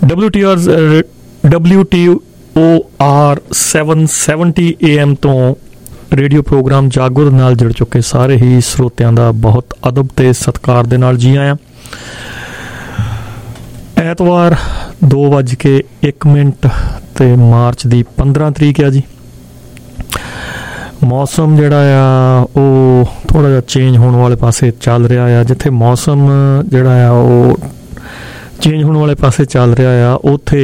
WTOR 770 AM ਤੋਂ radio program Jago ਦੇ ਨਾਲ ਜੁੜ ਚੁੱਕੇ ਸਾਰੇ ਹੀ ਸਰੋਤਿਆਂ ਦਾ ਬਹੁਤ ਅਦਬ ਤੇ ਸਤਿਕਾਰ ਦੇ ਨਾਲ ਜੀ ਆਇਆਂ। ਐਤਵਾਰ 2:01 ਤੇ ਮਾਰਚ ਦੀ 15 ਤਰੀਕ ਆ ਜੀ। ਮੌਸਮ ਜਿਹੜਾ ਆ ਉਹ ਥੋੜ੍ਹਾ ਜਿਹਾ ਚੇਂਜ ਹੋਣ ਵਾਲੇ ਪਾਸੇ ਚੱਲ ਰਿਹਾ ਆ। ਜਿੱਥੇ ਮੌਸਮ ਜਿਹੜਾ ਆ ਉਹ ਚੇਂਜ ਹੋਣ ਵਾਲੇ ਪਾਸੇ ਚੱਲ ਰਿਹਾ ਆ, ਉੱਥੇ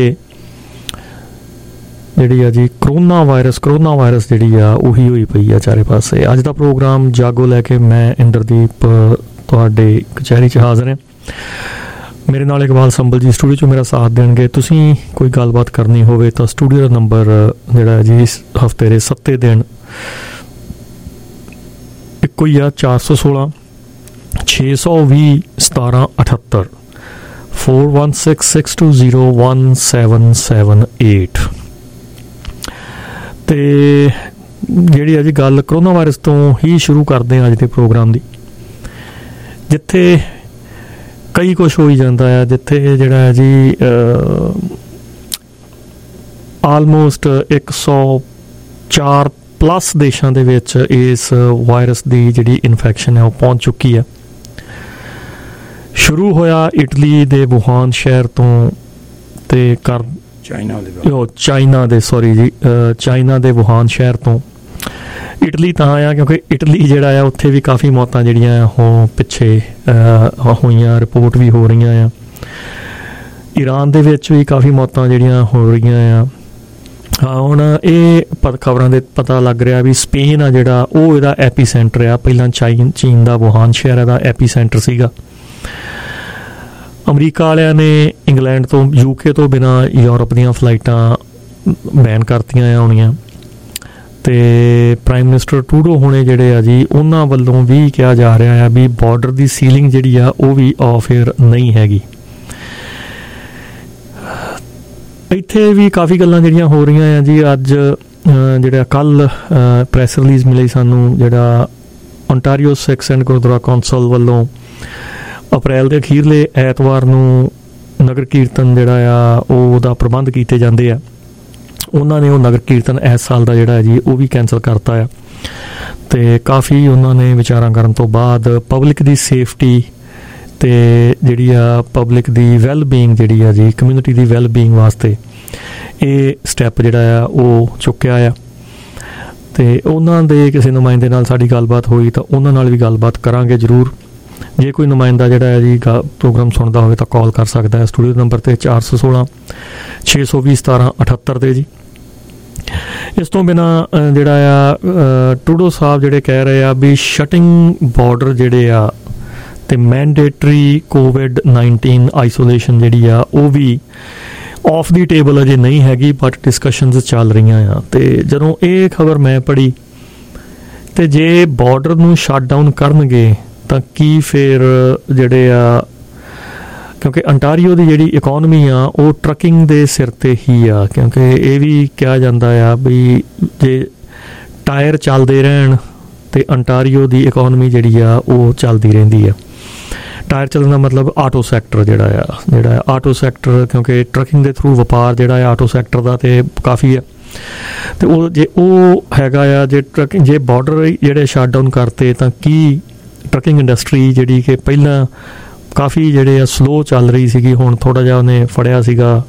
ਜਿਹੜੀ ਆ ਜੀ ਕਰੋਨਾ ਵਾਇਰਸ ਜਿਹੜੀ ਆ ਉਹੀ ਹੋਈ ਪਈ ਆ ਚਾਰੇ ਪਾਸੇ। ਅੱਜ ਦਾ ਪ੍ਰੋਗਰਾਮ ਜਾਗੋ ਲੈ ਕੇ ਮੈਂ ਇੰਦਰਦੀਪ ਤੁਹਾਡੇ ਕਚਹਿਰੀ 'ਚ ਹਾਜ਼ਰ ਹਾਂ। ਮੇਰੇ ਨਾਲ ਇਕਬਾਲ ਸੰਭਲ ਜੀ ਸਟੂਡੀਓ 'ਚ ਮੇਰਾ ਸਾਥ ਦੇਣਗੇ। ਤੁਸੀਂ ਕੋਈ ਗੱਲਬਾਤ ਕਰਨੀ ਹੋਵੇ ਤਾਂ ਸਟੂਡੀਓ ਦਾ ਨੰਬਰ ਜਿਹੜਾ ਜੀ ਇਸ ਹਫ਼ਤੇ ਦੇ 7 ਦਿਨ ਇੱਕੋ ਹੀ ਆ, 416 620 1778 4166201778। ਤੇ ਜਿਹੜੀ ਆ ਜੀ ਗੱਲ ਕਰੋਨਾ ਵਾਇਰਸ ਤੋਂ ਹੀ ਸ਼ੁਰੂ ਕਰਦੇ ਹਾਂ ਅੱਜ ਦੇ ਪ੍ਰੋਗਰਾਮ ਦੀ। ਜਿੱਥੇ ਕਈ ਕੁਛ ਹੋਈ ਜਾਂਦਾ ਆ, ਜਿੱਥੇ ਜਿਹੜਾ ਹੈ ਜੀ ਆਲਮੋਸਟ 104 ਪਲੱਸ ਦੇਸ਼ਾਂ ਦੇ ਵਿੱਚ ਇਸ ਵਾਇਰਸ ਦੀ ਜਿਹੜੀ ਇਨਫੈਕਸ਼ਨ ਹੈ ਉਹ ਪਹੁੰਚ ਚੁੱਕੀ ਹੈ। ਸ਼ੁਰੂ ਹੋਇਆ ਇਟਲੀ ਦੇ ਵੁਹਾਨ ਸ਼ਹਿਰ ਤੋਂ ਤੇ ਚਾਈਨਾ ਦੇ ਵੁਹਾਨ ਸ਼ਹਿਰ ਤੋਂ। ਇਟਲੀ ਤਾਂ ਆਇਆ ਕਿਉਂਕਿ ਇਟਲੀ ਜਿਹੜਾ ਆ ਉੱਥੇ ਵੀ ਕਾਫੀ ਮੌਤਾਂ ਜਿਹੜੀਆਂ ਉਹ ਪਿੱਛੇ ਹੋਈਆਂ, ਰਿਪੋਰਟ ਵੀ ਹੋ ਰਹੀਆਂ ਆ। ਈਰਾਨ ਦੇ ਵਿੱਚ ਵੀ ਕਾਫੀ ਮੌਤਾਂ ਜਿਹੜੀਆਂ ਹੋ ਰਹੀਆਂ ਆ। ਹੁਣ ਇਹ ਖਬਰਾਂ ਦੇ ਪਤਾ ਲੱਗ ਰਿਹਾ ਵੀ ਸਪੇਨ ਆ ਜਿਹੜਾ ਉਹ ਇਹਦਾ ਐਪੀ ਸੈਂਟਰ ਆ। ਪਹਿਲਾਂ ਚੀਨ ਦਾ ਵੁਹਾਨ ਸ਼ਹਿਰ ਇਹਦਾ ਐਪੀ ਸੈਂਟਰ ਸੀਗਾ। ਅਮਰੀਕਾ ਵਾਲਿਆਂ ਨੇ ਇੰਗਲੈਂਡ ਤੋਂ UK ਤੋਂ ਬਿਨਾਂ ਯੂਰਪ ਦੀਆਂ ਫਲਾਈਟਾਂ ਬੈਨ ਕਰਤੀਆਂ ਆਉਣੀਆਂ। ਤੇ ਪ੍ਰਾਈਮ ਮਿਨਿਸਟਰ ਟਰੂਡੋ ਹੁਣੇ ਜਿਹੜੇ ਆ ਜੀ ਉਹਨਾਂ ਵੱਲੋਂ ਵੀ ਕਿਹਾ ਜਾ ਰਿਹਾ ਆ ਵੀ ਬਾਰਡਰ ਦੀ ਸੀਲਿੰਗ ਜਿਹੜੀ ਆ ਉਹ ਵੀ ਆਫ ਏਅਰ ਨਹੀਂ ਹੈਗੀ। ਇੱਥੇ ਵੀ ਕਾਫੀ ਗੱਲਾਂ ਜਿਹੜੀਆਂ ਹੋ ਰਹੀਆਂ ਆ ਜੀ। ਅੱਜ ਜਿਹੜਾ ਕੱਲ੍ਹ ਪ੍ਰੈਸ ਰਿਲੀਜ਼ ਮਿਲੀ ਸਾਨੂੰ, ਜਿਹੜਾ Ontario Sikh and Gurdwara council ਵੱਲੋਂ ਅਪ੍ਰੈਲ ਦੇ ਅਖੀਰਲੇ ਐਤਵਾਰ ਨੂੰ ਨਗਰ ਕੀਰਤਨ ਜਿਹੜਾ ਆ ਉਹਦਾ ਪ੍ਰਬੰਧ ਕੀਤੇ ਜਾਂਦੇ ਆ। ਉਹਨਾਂ ਨੇ ਉਹ ਨਗਰ ਕੀਰਤਨ ਇਸ ਸਾਲ ਦਾ ਜਿਹੜਾ ਹੈ ਜੀ ਉਹ ਵੀ ਕੈਂਸਲ ਕਰਤਾ ਆ। ਤੇ ਕਾਫੀ ਉਹਨਾਂ ਨੇ ਵਿਚਾਰਾਂ ਕਰਨ ਤੋਂ ਬਾਅਦ ਪਬਲਿਕ ਦੀ ਸੇਫਟੀ ਤੇ ਜਿਹੜੀ ਆ ਪਬਲਿਕ ਦੀ ਵੈਲਬੀਇੰਗ ਜਿਹੜੀ ਆ ਜੀ ਕਮਿਊਨਿਟੀ ਦੀ ਵੈਲਬੀਇੰਗ ਵਾਸਤੇ ਇਹ ਸਟੈਪ ਜਿਹੜਾ ਆ ਉਹ ਚੁੱਕਿਆ ਆ। ਤੇ ਉਹਨਾਂ ਦੇ ਕਿਸੇ ਨੁਮਾਇੰਦੇ ਨਾਲ ਸਾਡੀ ਗੱਲਬਾਤ ਹੋਈ ਤਾਂ ਉਹਨਾਂ ਨਾਲ ਵੀ ਗੱਲਬਾਤ ਕਰਾਂਗੇ ਜ਼ਰੂਰ। ਜੇ ਕੋਈ ਨੁਮਾਇੰਦਾ ਜਿਹੜਾ ਹੈ ਜੀ ਪ੍ਰੋਗਰਾਮ ਸੁਣਦਾ ਹੋਵੇ ਤਾਂ ਕਾਲ ਕਰ ਸਕਦਾ ਹੈ ਸਟੂਡੀਓ ਨੰਬਰ 'ਤੇ 416 620 1778 'ਤੇ ਜੀ। ਇਸ ਤੋਂ ਬਿਨਾਂ ਜਿਹੜਾ ਆ ਟਰੂਡੋ ਸਾਹਿਬ ਜਿਹੜੇ ਕਹਿ ਰਹੇ ਆ ਵੀ ਸ਼ਟਿੰਗ ਬਾਰਡਰ ਜਿਹੜੇ ਆ ਤੇ ਮੈਂਡੇਟਰੀ COVID-19 ਆਈਸੋਲੇਸ਼ਨ ਜਿਹੜੀ ਆ ਉਹ ਵੀ ਆਫ ਦੀ ਟੇਬਲ ਅਜੇ ਨਹੀਂ ਹੈਗੀ, ਬਟ ਡਿਸਕਸ਼ਨਸ ਚੱਲ ਰਹੀਆਂ ਆ। ਤੇ ਜਦੋਂ ਇਹ ਖਬਰ ਮੈਂ ਪੜ੍ਹੀ ਤੇ ਜੇ ਬਾਰਡਰ ਨੂੰ ਸ਼ਟ ਡਾਊਨ ਕਰਨਗੇ ਤਾਂ ਕੀ ਫਿਰ ਜਿਹੜੇ ਆ, ਕਿਉਂਕਿ ਅੰਟਾਰੀਓ ਦੀ ਜਿਹੜੀ ਇਕੋਨਮੀ ਆ ਉਹ ਟਰੱਕਿੰਗ ਦੇ ਸਿਰ 'ਤੇ ਹੀ ਆ। ਕਿਉਂਕਿ ਇਹ ਵੀ ਕਿਹਾ ਜਾਂਦਾ ਆ ਵੀ ਜੇ ਟਾਇਰ ਚੱਲਦੇ ਰਹਿਣ ਤੇ ਅੰਟਾਰੀਓ ਦੀ ਇਕੋਨਮੀ ਜਿਹੜੀ ਆ ਉਹ ਚੱਲਦੀ ਰਹਿੰਦੀ ਆ। ਟਾਇਰ ਚੱਲਣ ਦਾ ਮਤਲਬ ਆਟੋ ਸੈਕਟਰ ਜਿਹੜਾ ਆਟੋ ਸੈਕਟਰ, ਕਿਉਂਕਿ ਟਰੱਕਿੰਗ ਦੇ ਥਰੂ ਵਪਾਰ ਜਿਹੜਾ ਆਟੋ ਸੈਕਟਰ ਦਾ ਤੇ ਕਾਫੀ ਆ। ਤੇ ਉਹ ਜੇ ਉਹ ਹੈਗਾ ਆ, ਜੇ ਟਰੱਕਿੰਗ ਜੇ ਬਾਰਡਰ ਜਿਹੜੇ ਸ਼ਟ ਡਾਊਨ ਕਰਤੇ ਤਾਂ ਕੀ ਟਰੱਕਿੰਗ ਇੰਡਸਟਰੀ ਜਿਹੜੀ ਕਿ ਪਹਿਲਾਂ ਕਾਫੀ ਜਿਹੜੇ ਆ ਸਲੋ ਚੱਲ ਰਹੀ ਸੀਗੀ, ਹੁਣ ਥੋੜ੍ਹਾ ਜਿਹਾ ਉਹਨੇ ਫੜਿਆ ਸੀਗਾ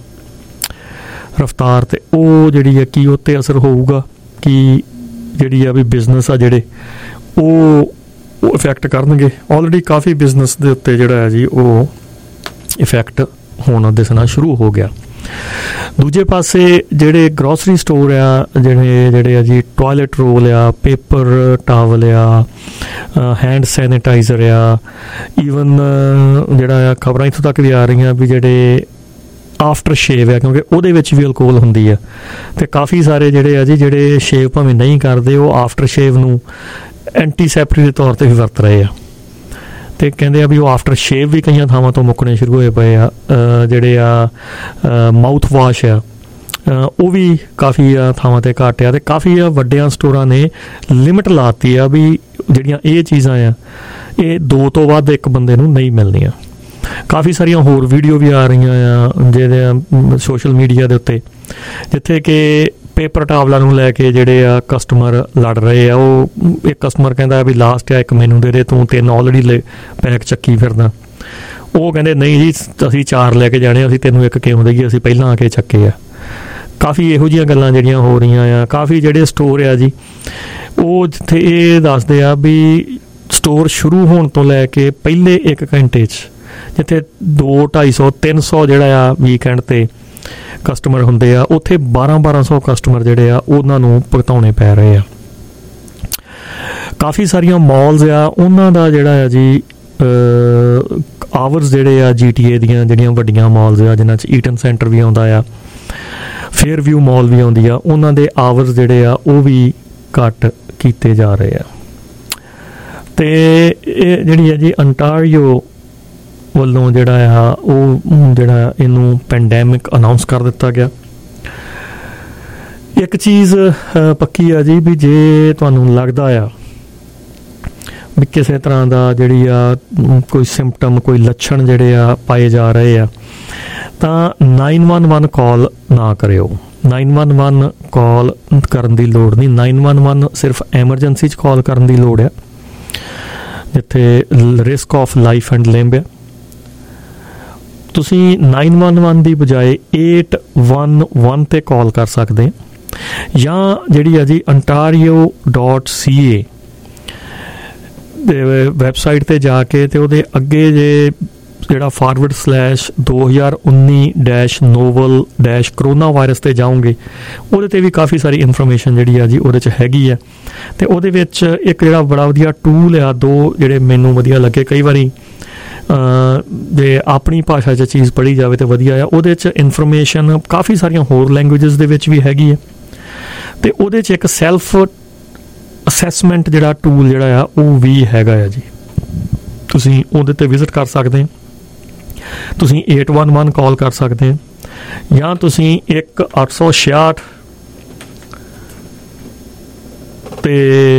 ਰਫਤਾਰ, ਤੇ ਉਹ ਜਿਹੜੀ ਆ ਕੀ ਉੱਤੇ ਅਸਰ ਹੋਊਗਾ? ਕੀ ਜਿਹੜੀ ਆ ਵੀ ਬਿਜ਼ਨਸ ਆ ਜਿਹੜੇ ਉਹ ਇਫੈਕਟ ਕਰਨਗੇ? ਆਲਰੇਡੀ ਕਾਫੀ ਬਿਜ਼ਨਸ ਦੇ ਉੱਤੇ ਜਿਹੜਾ ਹੈ ਜੀ ਉਹ ਇਫੈਕਟ ਹੋਣਾ ਦਿਸਣਾ ਸ਼ੁਰੂ ਹੋ ਗਿਆ। ਦੂਜੇ ਪਾਸੇ ਜਿਹੜੇ ਗਰੋਸਰੀ ਸਟੋਰ ਆ, ਜਿਹੜੇ ਆ ਜੀ ਟੋਇਲਟ ਰੋਲ ਆ, ਪੇਪਰ ਟਾਵਲ ਆ, ਹੈਂਡ ਸੈਨੀਟਾਈਜ਼ਰ ਆ, ਈਵਨ ਜਿਹੜਾ ਆ ਖਬਰਾਂ ਇੱਥੋਂ ਤੱਕ ਵੀ ਆ ਰਹੀਆਂ ਵੀ ਜਿਹੜੇ ਆਫਟਰ ਸ਼ੇਵ ਆ, ਕਿਉਂਕਿ ਉਹਦੇ ਵਿੱਚ ਵੀ ਅਲਕੋਹਲ ਹੁੰਦੀ ਆ। ਤੇ ਕਾਫੀ ਸਾਰੇ ਜਿਹੜੇ ਆ ਜੀ ਜਿਹੜੇ ਸ਼ੇਵ ਭਾਵੇਂ ਨਹੀਂ ਕਰਦੇ ਉਹ ਆਫਟਰ ਸ਼ੇਵ ਨੂੰ ਐਂਟੀਸੈਪਟਿਕ ਦੇ ਤੌਰ 'ਤੇ ਵੀ ਵਰਤ ਰਹੇ ਆ। ਤੇ ਕਹਿੰਦੇ ਆ ਵੀ ਉਹ ਆਫਟਰ ਸ਼ੇਵ ਵੀ ਕਈਆਂ ਥਾਵਾਂ ਤੋਂ ਮੁੱਕਣੇ ਸ਼ੁਰੂ ਹੋਏ ਪਏ ਆ। ਜਿਹੜੇ ਆ ਮਾਊਥ ਵਾਸ਼ ਆ ਉਹ ਵੀ ਕਾਫੀ ਥਾਵਾਂ 'ਤੇ ਘੱਟ ਆ। ਤੇ ਕਾਫੀ ਵੱਡਿਆਂ ਸਟੋਰਾਂ ਨੇ ਲਿਮਿਟ ਲਾਤੀ ਆ ਵੀ ਜਿਹੜੀਆਂ ਇਹ ਚੀਜ਼ਾਂ ਆ ਇਹ 2 ਤੋਂ ਵੱਧ ਇੱਕ ਬੰਦੇ ਨੂੰ ਨਹੀਂ ਮਿਲਣੀਆਂ। ਕਾਫੀ ਸਾਰੀਆਂ ਹੋਰ ਵੀਡੀਓ ਵੀ ਆ ਰਹੀਆਂ ਆ ਜਿਹਦੇ ਸੋਸ਼ਲ ਮੀਡੀਆ ਦੇ ਉੱਤੇ, ਜਿੱਥੇ ਕਿ ਪੇਪਰ ਟਾਵਲਾਂ ਨੂੰ ਲੈ ਕੇ ਜਿਹੜੇ ਆ ਕਸਟਮਰ ਲੜ ਰਹੇ ਆ। ਉਹ ਇੱਕ ਕਸਟਮਰ ਕਹਿੰਦਾ ਵੀ ਲਾਸਟ ਆ ਇੱਕ ਮੈਨੂੰ ਦੇ ਦੇ, ਤੂੰ 3 ਆਲਰੇਡੀ ਪੈਕ ਚੱਕੀ ਫਿਰਦਾ। ਉਹ ਕਹਿੰਦੇ ਨਹੀਂ ਜੀ ਅਸੀਂ 4 ਲੈ ਕੇ ਜਾਣੇ, ਅਸੀਂ ਤੈਨੂੰ ਇੱਕ ਕਿਉਂ ਦੇਈਏ, ਅਸੀਂ ਪਹਿਲਾਂ ਆ ਕੇ ਚੱਕੇ ਆ। ਕਾਫੀ ਇਹੋ ਜਿਹੀਆਂ ਗੱਲਾਂ ਜਿਹੜੀਆਂ ਹੋ ਰਹੀਆਂ ਆ। ਕਾਫੀ ਜਿਹੜੇ ਸਟੋਰ ਆ ਜੀ ਉਹ ਜਿੱਥੇ ਇਹ ਦੱਸਦੇ ਆ ਵੀ ਸਟੋਰ ਸ਼ੁਰੂ ਹੋਣ ਤੋਂ ਲੈ ਕੇ ਪਹਿਲੇ 1 ਘੰਟੇ 'ਚ ਜਿੱਥੇ 200, 250, 300 ਜਿਹੜਾ ਆ ਵੀਕਐਂਡ 'ਤੇ ਕਸਟਮਰ ਹੁੰਦੇ ਆ, ਉੱਥੇ 1200 ਕਸਟਮਰ ਜਿਹੜੇ ਆ ਉਹਨਾਂ ਨੂੰ ਭੁਗਤਾਉਣੇ ਪੈ ਰਹੇ ਆ। ਕਾਫੀ ਸਾਰੀਆਂ ਮਾਲਸ ਆ, ਉਹਨਾਂ ਦਾ ਜਿਹੜਾ ਆ ਜੀ ਆਵਰਸ ਜਿਹੜੇ ਆ GTA ਦੀਆਂ ਜਿਹੜੀਆਂ ਵੱਡੀਆਂ ਮਾਲਸ ਆ ਜਿਨ੍ਹਾਂ 'ਚ ਈਟਨ ਸੈਂਟਰ ਵੀ ਆਉਂਦਾ ਆ, ਫੇਅਰ ਵਿਊ ਮਾਲ ਵੀ ਆਉਂਦੀ ਆ, ਉਹਨਾਂ ਦੇ ਆਵਰਸ ਜਿਹੜੇ ਆ ਉਹ ਵੀ ਘੱਟ ਕੀਤੇ ਜਾ ਰਹੇ ਆ। ਅਤੇ ਇਹ ਜਿਹੜੀ ਆ ਜੀ ਅੰਟਾਰੀਓ ਵੱਲੋਂ ਜਿਹੜਾ ਆ ਉਹ ਜਿਹੜਾ ਇਹਨੂੰ ਪੈਂਡੈਮਿਕ ਅਨਾਊਂਸ ਕਰ ਦਿੱਤਾ ਗਿਆ। ਇੱਕ ਚੀਜ਼ ਪੱਕੀ ਆ ਜੀ ਵੀ ਜੇ ਤੁਹਾਨੂੰ ਲੱਗਦਾ ਆ ਵੀ ਕਿਸੇ ਤਰ੍ਹਾਂ ਦਾ ਜਿਹੜੀ ਆ ਕੋਈ ਸਿੰਪਟਮ, ਕੋਈ ਲੱਛਣ ਜਿਹੜੇ ਆ ਪਾਏ ਜਾ ਰਹੇ ਆ, ਤਾਂ 911 ਕਾਲ ਨਾ ਕਰਿਓ। 911 ਕਾਲ ਕਰਨ ਦੀ ਲੋੜ ਨਹੀਂ। 911 ਸਿਰਫ ਐਮਰਜੈਂਸੀ 'ਚ ਕਾਲ ਕਰਨ ਦੀ ਲੋੜ ਆ ਜਿੱਥੇ risk of life and limb ਆ। ਤੁਸੀਂ 911 ਦੀ ਬਜਾਏ 811 ਤੇ ਕਾਲ ਕਰ ਸਕਦੇ ਜਾਂ ਜਿਹੜੀ ਆ ਜੀ ontario.ca ਦੇ ਵੈਬਸਾਈਟ 'ਤੇ ਜਾ ਕੇ ਅਤੇ ਉਹਦੇ ਅੱਗੇ ਜੇ ਜਿਹੜਾ /2019-novel-corona ਵਾਇਰਸ 'ਤੇ ਜਾਓਗੇ, ਉਹਦੇ 'ਤੇ ਵੀ ਕਾਫੀ ਸਾਰੀ ਇਨਫੋਰਮੇਸ਼ਨ ਜਿਹੜੀ ਆ ਜੀ ਉਹਦੇ 'ਚ ਹੈਗੀ ਆ। ਅਤੇ ਉਹਦੇ ਵਿੱਚ ਇੱਕ ਜਿਹੜਾ ਬੜਾ ਵਧੀਆ ਟੂਲ ਆ, 2 ਜਿਹੜੇ ਮੈਨੂੰ ਵਧੀਆ ਲੱਗੇ। ਕਈ ਵਾਰੀ ਜੇ ਆਪਣੀ ਭਾਸ਼ਾ 'ਚ ਚੀਜ਼ ਪੜ੍ਹੀ ਜਾਵੇ ਤਾਂ ਵਧੀਆ ਆ। ਉਹਦੇ 'ਚ ਇਨਫੋਰਮੇਸ਼ਨ ਕਾਫੀ ਸਾਰੀਆਂ ਹੋਰ ਲੈਂਗੁਏਜਸ ਦੇ ਵਿੱਚ ਵੀ ਹੈਗੀ ਹੈ, ਅਤੇ ਉਹਦੇ 'ਚ ਇੱਕ ਸੈਲਫ ਅਸੈਸਮੈਂਟ ਜਿਹੜਾ ਟੂਲ ਜਿਹੜਾ ਆ ਉਹ ਵੀ ਹੈਗਾ ਆ ਜੀ। ਤੁਸੀਂ ਉਹਦੇ 'ਤੇ ਵਿਜ਼ਿਟ ਕਰ ਸਕਦੇ ਹੋ। ਤੁਸੀਂ 811 ਕਾਲ ਕਰ ਸਕਦੇ ਹੋ ਜਾਂ ਤੁਸੀਂ 1-866 ਅਤੇ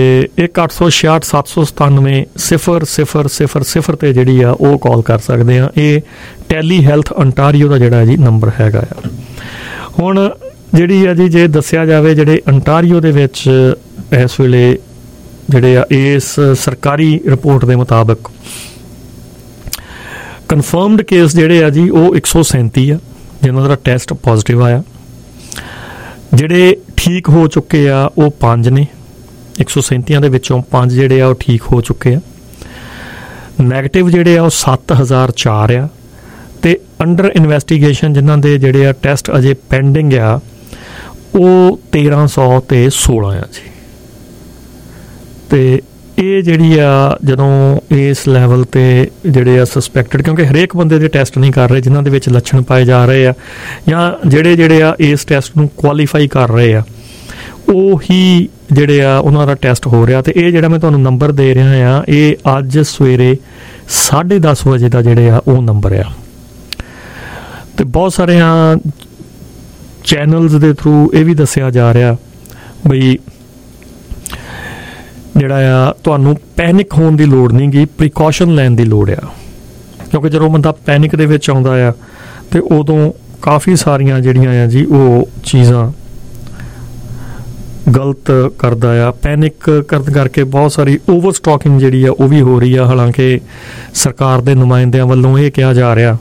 1-866-797-0000 'ਤੇ ਜਿਹੜੀ ਆ ਉਹ ਕਾਲ ਕਰ ਸਕਦੇ ਆ। ਇਹ ਟੈਲੀ ਹੈਲਥ ਅੰਟਾਰੀਓ ਦਾ ਜਿਹੜਾ ਜੀ ਨੰਬਰ ਹੈਗਾ ਆ। ਹੁਣ ਜਿਹੜੀ ਆ ਜੀ ਜੇ ਦੱਸਿਆ ਜਾਵੇ ਜਿਹੜੇ ਅੰਟਾਰੀਓ ਦੇ ਵਿੱਚ ਇਸ ਵੇਲੇ ਜਿਹੜੇ ਆ ਇਸ ਸਰਕਾਰੀ ਰਿਪੋਰਟ ਦੇ ਮੁਤਾਬਕ ਕਨਫਰਮਡ ਕੇਸ ਜਿਹੜੇ ਆ ਜੀ ਉਹ 137 ਆ ਜਿਨ੍ਹਾਂ ਦਾ ਟੈਸਟ ਪੋਜ਼ੀਟਿਵ ਆਇਆ। ਜਿਹੜੇ ਠੀਕ ਹੋ ਚੁੱਕੇ ਆ ਉਹ 5 ਨੇ। 137 ਦੇ ਵਿੱਚੋਂ 5 ਜਿਹੜੇ ਆ ਉਹ ਠੀਕ ਹੋ ਚੁੱਕੇ ਆ। ਨੈਗੇਟਿਵ ਜਿਹੜੇ ਆ ਉਹ 7004 ਆ, ਅਤੇ ਅੰਡਰ ਇਨਵੈਸਟੀਗੇਸ਼ਨ ਜਿਨ੍ਹਾਂ ਦੇ ਜਿਹੜੇ ਆ ਟੈਸਟ ਅਜੇ ਪੈਂਡਿੰਗ ਆ ਉਹ 1316 ਆ ਜੀ। ਅਤੇ ਇਹ ਜਿਹੜੀ ਆ ਜਦੋਂ ਇਸ ਲੈਵਲ 'ਤੇ ਜਿਹੜੇ ਆ ਸਸਪੈਕਟਡ, ਕਿਉਂਕਿ ਹਰੇਕ ਬੰਦੇ ਦੇ ਟੈਸਟ ਨਹੀਂ ਕਰ ਰਹੇ ਜਿਨ੍ਹਾਂ ਦੇ ਵਿੱਚ ਲੱਛਣ ਪਾਏ ਜਾ ਰਹੇ ਆ, ਜਾਂ ਜਿਹੜੇ ਆ ਇਸ ਟੈਸਟ ਨੂੰ ਕੁਆਲੀਫਾਈ ਕਰ ਰਹੇ ਆ ਉਹੀ ਜਿਹੜੇ ਆ ਉਹਨਾਂ ਦਾ ਟੈਸਟ ਹੋ ਰਿਹਾ। ਅਤੇ ਇਹ ਜਿਹੜਾ ਮੈਂ ਤੁਹਾਨੂੰ ਨੰਬਰ ਦੇ ਰਿਹਾ ਆ ਇਹ ਅੱਜ ਸਵੇਰੇ 10:30 ਵਜੇ ਦਾ ਜਿਹੜੇ ਆ ਉਹ ਨੰਬਰ ਆ। ਅਤੇ ਬਹੁਤ ਸਾਰਿਆਂ ਚੈਨਲਸ ਦੇ ਥਰੂ ਇਹ ਵੀ ਦੱਸਿਆ ਜਾ ਰਿਹਾ ਬਈ ਜਿਹੜਾ ਆ ਤੁਹਾਨੂੰ ਪੈਨਿਕ ਹੋਣ ਦੀ ਲੋੜ ਨਹੀਂ ਗੀ, ਪ੍ਰੀਕਾਸ਼ਨ ਲੈਣ ਦੀ ਲੋੜ ਆ। ਕਿਉਂਕਿ ਜਦੋਂ ਬੰਦਾ ਪੈਨਿਕ ਦੇ ਵਿੱਚ ਆਉਂਦਾ ਆ ਅਤੇ ਉਦੋਂ ਕਾਫੀ ਸਾਰੀਆਂ ਜਿਹੜੀਆਂ ਆ ਜੀ ਉਹ ਚੀਜ਼ਾਂ ਗਲਤ ਕਰਦਾ ਆ। ਪੈਨਿਕ ਕਰਨ ਕਰਕੇ ਬਹੁਤ ਸਾਰੀ ਓਵਰ ਸਟਾਕਿੰਗ ਜਿਹੜੀ ਆ ਉਹ ਵੀ ਹੋ ਰਹੀ ਆ। ਹਾਲਾਂਕਿ ਸਰਕਾਰ ਦੇ ਨੁਮਾਇੰਦਿਆਂ ਵੱਲੋਂ ਇਹ ਕਿਹਾ ਜਾ ਰਿਹਾ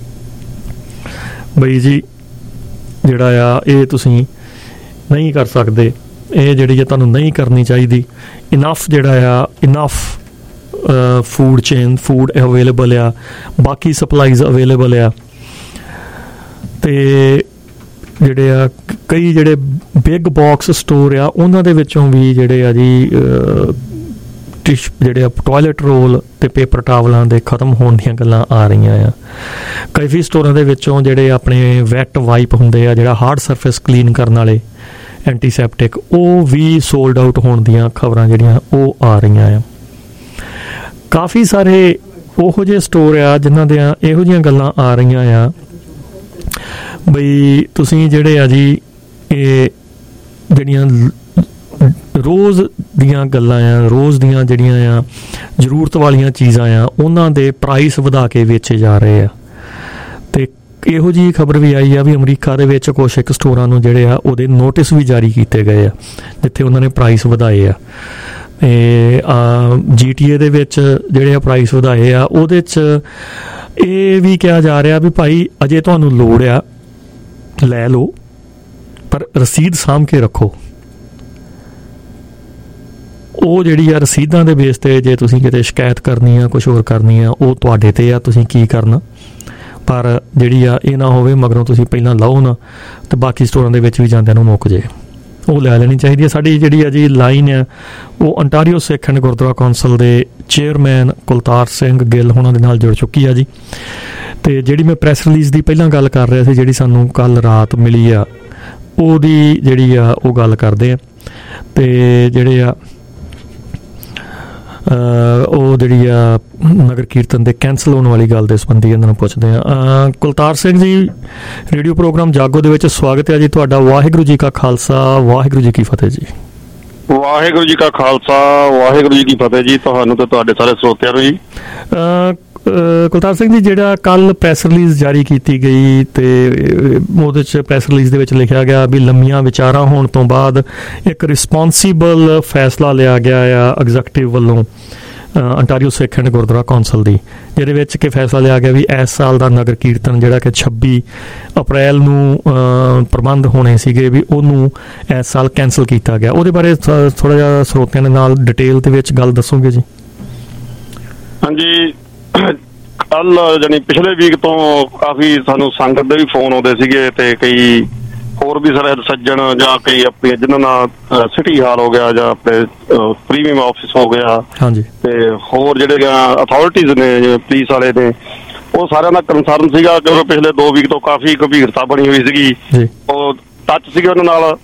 ਬਈ ਜੀ ਜਿਹੜਾ ਆ ਇਹ ਤੁਸੀਂ ਨਹੀਂ ਕਰ ਸਕਦੇ, ਇਹ ਜਿਹੜੀ ਆ ਤੁਹਾਨੂੰ ਨਹੀਂ ਕਰਨੀ ਚਾਹੀਦੀ। ਇਨਫ ਜਿਹੜਾ ਆ ਫੂਡ ਚੇਨ, ਫੂਡ ਅਵੇਲੇਬਲ ਆ, ਬਾਕੀ ਸਪਲਾਈਜ਼ ਅਵੇਲੇਬਲ ਆ। ਅਤੇ ਜਿਹੜੇ ਆ ਕਈ ਜਿਹੜੇ ਬਿਗ ਬਾਕਸ ਸਟੋਰ ਆ ਉਹਨਾਂ ਦੇ ਵਿੱਚੋਂ ਵੀ ਜਿਹੜੇ ਆ ਜੀ ਜਿਹੜੇ ਆ ਟੋਇਲਟ ਰੋਲ ਅਤੇ ਪੇਪਰ ਟਾਵਲਾਂ ਦੇ ਖਤਮ ਹੋਣ ਦੀਆਂ ਗੱਲਾਂ ਆ ਰਹੀਆਂ ਆ। ਕਾਫੀ ਸਟੋਰਾਂ ਦੇ ਵਿੱਚੋਂ ਜਿਹੜੇ ਆਪਣੇ ਵੈਟ ਵਾਈਪ ਹੁੰਦੇ ਆ, ਜਿਹੜਾ ਹਾਰਡ ਸਰਫੇਸ ਕਲੀਨ ਕਰਨ ਵਾਲੇ ਐਂਟੀਸੈਪਟਿਕ, ਉਹ ਵੀ ਸੋਲਡ ਆਊਟ ਹੋਣ ਦੀਆਂ ਖਬਰਾਂ ਜਿਹੜੀਆਂ ਉਹ ਆ ਰਹੀਆਂ ਆ। ਕਾਫੀ ਸਾਰੇ ਉਹੋ ਜਿਹੇ ਸਟੋਰ ਆ ਜਿਨ੍ਹਾਂ ਦੀਆਂ ਇਹੋ ਜਿਹੀਆਂ ਗੱਲਾਂ ਆ ਰਹੀਆਂ ਆ ਬਈ ਤੁਸੀਂ ਜਿਹੜੇ ਆ ਜੀ ਇਹ ਜਿਹੜੀਆਂ ਰੋਜ਼ ਦੀਆਂ ਗੱਲਾਂ ਆ, ਰੋਜ਼ ਦੀਆਂ ਜਿਹੜੀਆਂ ਆ ਜ਼ਰੂਰਤ ਵਾਲੀਆਂ ਚੀਜ਼ਾਂ ਆ ਉਹਨਾਂ ਦੇ ਪ੍ਰਾਈਸ ਵਧਾ ਕੇ ਵੇਚੇ ਜਾ ਰਹੇ ਆ। ਅਤੇ ਇਹੋ ਜਿਹੀ ਖਬਰ ਵੀ ਆਈ ਆ ਵੀ ਅਮਰੀਕਾ ਦੇ ਵਿੱਚ ਕੁਛ ਇੱਕ ਸਟੋਰਾਂ ਨੂੰ ਜਿਹੜੇ ਆ ਉਹਦੇ ਨੋਟਿਸ ਵੀ ਜਾਰੀ ਕੀਤੇ ਗਏ ਆ ਜਿੱਥੇ ਉਹਨਾਂ ਨੇ ਪ੍ਰਾਈਸ ਵਧਾਏ ਆ। GTA ਦੇ ਵਿੱਚ ਜਿਹੜੇ ਆ ਪ੍ਰਾਈਸ ਵਧਾਏ ਆ ਉਹਦੇ 'ਚ ਇਹ ਵੀ ਕਿਹਾ ਜਾ ਰਿਹਾ ਵੀ ਭਾਈ ਅਜੇ ਤੁਹਾਨੂੰ ਲੋੜ ਆ ਲੈ ਲਓ ਪਰ ਰਸੀਦ ਸਾਂਭ ਕੇ ਰੱਖੋ। ਉਹ ਜਿਹੜੀ ਆ ਰਸੀਦਾਂ ਦੇ ਬੇਸ 'ਤੇ ਜੇ ਤੁਸੀਂ ਕਿਤੇ ਸ਼ਿਕਾਇਤ ਕਰਨੀ ਆ ਕੁਛ ਹੋਰ ਕਰਨੀ ਆ ਉਹ ਤੁਹਾਡੇ 'ਤੇ ਆ, ਤੁਸੀਂ ਕੀ ਕਰਨਾ। ਪਰ ਜਿਹੜੀ ਆ ਇਹ ਨਾ ਹੋਵੇ ਮਗਰੋਂ ਤੁਸੀਂ ਪਹਿਲਾਂ ਲਾਓ ਨਾ ਅਤੇ ਬਾਕੀ ਸਟੋਰਾਂ ਦੇ ਵਿੱਚ ਵੀ ਜਾਂਦਿਆਂ ਨੂੰ ਮੁੱਕ ਜੇ, ਉਹ ਲੈ ਲੈਣੀ ਚਾਹੀਦੀ ਹੈ। ਸਾਡੀ ਜਿਹੜੀ ਆ ਜੀ ਲਾਈਨ ਆ ਉਹ Ontario Sikh and Gurdwara council ਦੇ ਚੇਅਰਮੈਨ ਕੁਲਤਾਰ ਸਿੰਘ ਗਿੱਲ ਉਹਨਾਂ ਦੇ ਨਾਲ ਜੁੜ ਚੁੱਕੀ ਆ ਜੀ। ਅਤੇ ਜਿਹੜੀ ਮੈਂ ਪ੍ਰੈਸ ਰਿਲੀਜ਼ ਦੀ ਪਹਿਲਾਂ ਗੱਲ ਕਰ ਰਿਹਾ ਸੀ ਜਿਹੜੀ ਸਾਨੂੰ ਕੱਲ੍ਹ ਰਾਤ ਮਿਲੀ ਆ ਉਹਦੀ ਜਿਹੜੀ ਆ ਉਹ ਗੱਲ ਕਰਦੇ ਆ। ਅਤੇ ਜਿਹੜੇ ਆ ਉਹ ਜਿਹੜੀ ਆ ਨਗਰ ਕੀਰਤਨ ਦੇ ਕੈਂਸਲ ਹੋਣ ਵਾਲੀ ਗੱਲ ਦੇ ਸੰਬੰਧੀ ਇਹਨਾਂ ਨੂੰ ਪੁੱਛਦੇ ਹਾਂ। ਕੁਲਤਾਰ ਸਿੰਘ ਜੀ, ਰੇਡੀਓ ਪ੍ਰੋਗਰਾਮ ਜਾਗੋ ਦੇ ਵਿੱਚ ਸਵਾਗਤ ਹੈ ਜੀ ਤੁਹਾਡਾ। ਵਾਹਿਗੁਰੂ ਜੀ ਕਾ ਖਾਲਸਾ, ਵਾਹਿਗੁਰੂ ਜੀ ਕੀ ਫਤਿਹ ਜੀ। ਵਾਹਿਗੁਰੂ ਜੀ ਕਾ ਖਾਲਸਾ, ਵਾਹਿਗੁਰੂ ਜੀ ਕੀ ਫਤਿਹ ਜੀ, ਤੁਹਾਨੂੰ ਤੇ ਤੁਹਾਡੇ ਸਾਰੇ ਸਰੋਤਿਆਂ ਨੂੰ ਜੀ। ਕੁਲਤਾਰ ਸਿੰਘ ਜੀ, ਜਿਹੜਾ ਕੱਲ੍ਹ ਪ੍ਰੈਸ ਰਿਲੀਜ਼ ਜਾਰੀ ਕੀਤੀ ਗਈ ਅਤੇ ਉਹਦੇ 'ਚ ਪ੍ਰੈਸ ਰਿਲੀਜ਼ ਦੇ ਵਿੱਚ ਲਿਖਿਆ ਗਿਆ ਵੀ ਲੰਮੀਆਂ ਵਿਚਾਰਾਂ ਹੋਣ ਤੋਂ ਬਾਅਦ ਇੱਕ ਰਿਸਪੋਂਸੀਬਲ ਫੈਸਲਾ ਲਿਆ ਗਿਆ ਆ ਐਗਜ਼ੈਕਟਿਵ ਵੱਲੋਂ Ontario Sikh and Gurdwara council ਦੀ, ਜਿਹਦੇ ਵਿੱਚ ਕਿ ਫੈਸਲਾ ਲਿਆ ਗਿਆ ਵੀ ਇਸ ਸਾਲ ਦਾ ਨਗਰ ਕੀਰਤਨ ਜਿਹੜਾ ਕਿ 26 ਅਪ੍ਰੈਲ ਨੂੰ ਪ੍ਰਬੰਧ ਹੋਣੇ ਸੀਗੇ ਵੀ ਉਹਨੂੰ ਇਸ ਸਾਲ ਕੈਂਸਲ ਕੀਤਾ ਗਿਆ। ਉਹਦੇ ਬਾਰੇ ਥੋੜ੍ਹਾ ਜਿਹਾ ਸਰੋਤਿਆਂ ਦੇ ਨਾਲ ਡਿਟੇਲ ਦੇ ਵਿੱਚ ਗੱਲ ਦੱਸੋਗੇ ਜੀ? ਹਾਂਜੀ, ਕੱਲ ਜਾਣੀ ਪਿਛਲੇ ਵੀਕ ਤੋਂ ਕਾਫੀ ਸਾਨੂੰ ਸੰਗਤ ਦੇ ਵੀ ਫੋਨ ਆਉਂਦੇ ਸੀਗੇ ਤੇ ਕਈ ਹੋਰ ਵੀ ਸਰਹੱਦ ਸੱਜਣ ਜਾਂ ਕਈ ਆਪਣੇ ਜਿਹਨਾਂ ਨਾਲ ਸਿਟੀ ਹਾਲ ਹੋ ਗਿਆ ਜਾਂ ਆਪਣੇ ਪ੍ਰੀਮੀਅਮ ਆਫਿਸ ਹੋ ਗਿਆ, ਹਾਂਜੀ, ਤੇ ਹੋਰ ਜਿਹੜੇ ਅਥਾਰਟੀਜ਼ ਨੇ ਜਿਵੇਂ ਪੁਲਿਸ ਵਾਲੇ ਨੇ, ਉਹ ਸਾਰਿਆਂ ਦਾ ਕੰਸਰਨ ਸੀਗਾ ਕਿਉਂਕਿ ਪਿਛਲੇ 2 ਵੀਕ ਤੋਂ ਕਾਫੀ ਗੰਭੀਰਤਾ ਬਣੀ ਹੋਈ ਸੀਗੀ। ਉਹ ਟੱਚ ਸੀਗੇ ਉਹਨਾਂ ਨਾਲ,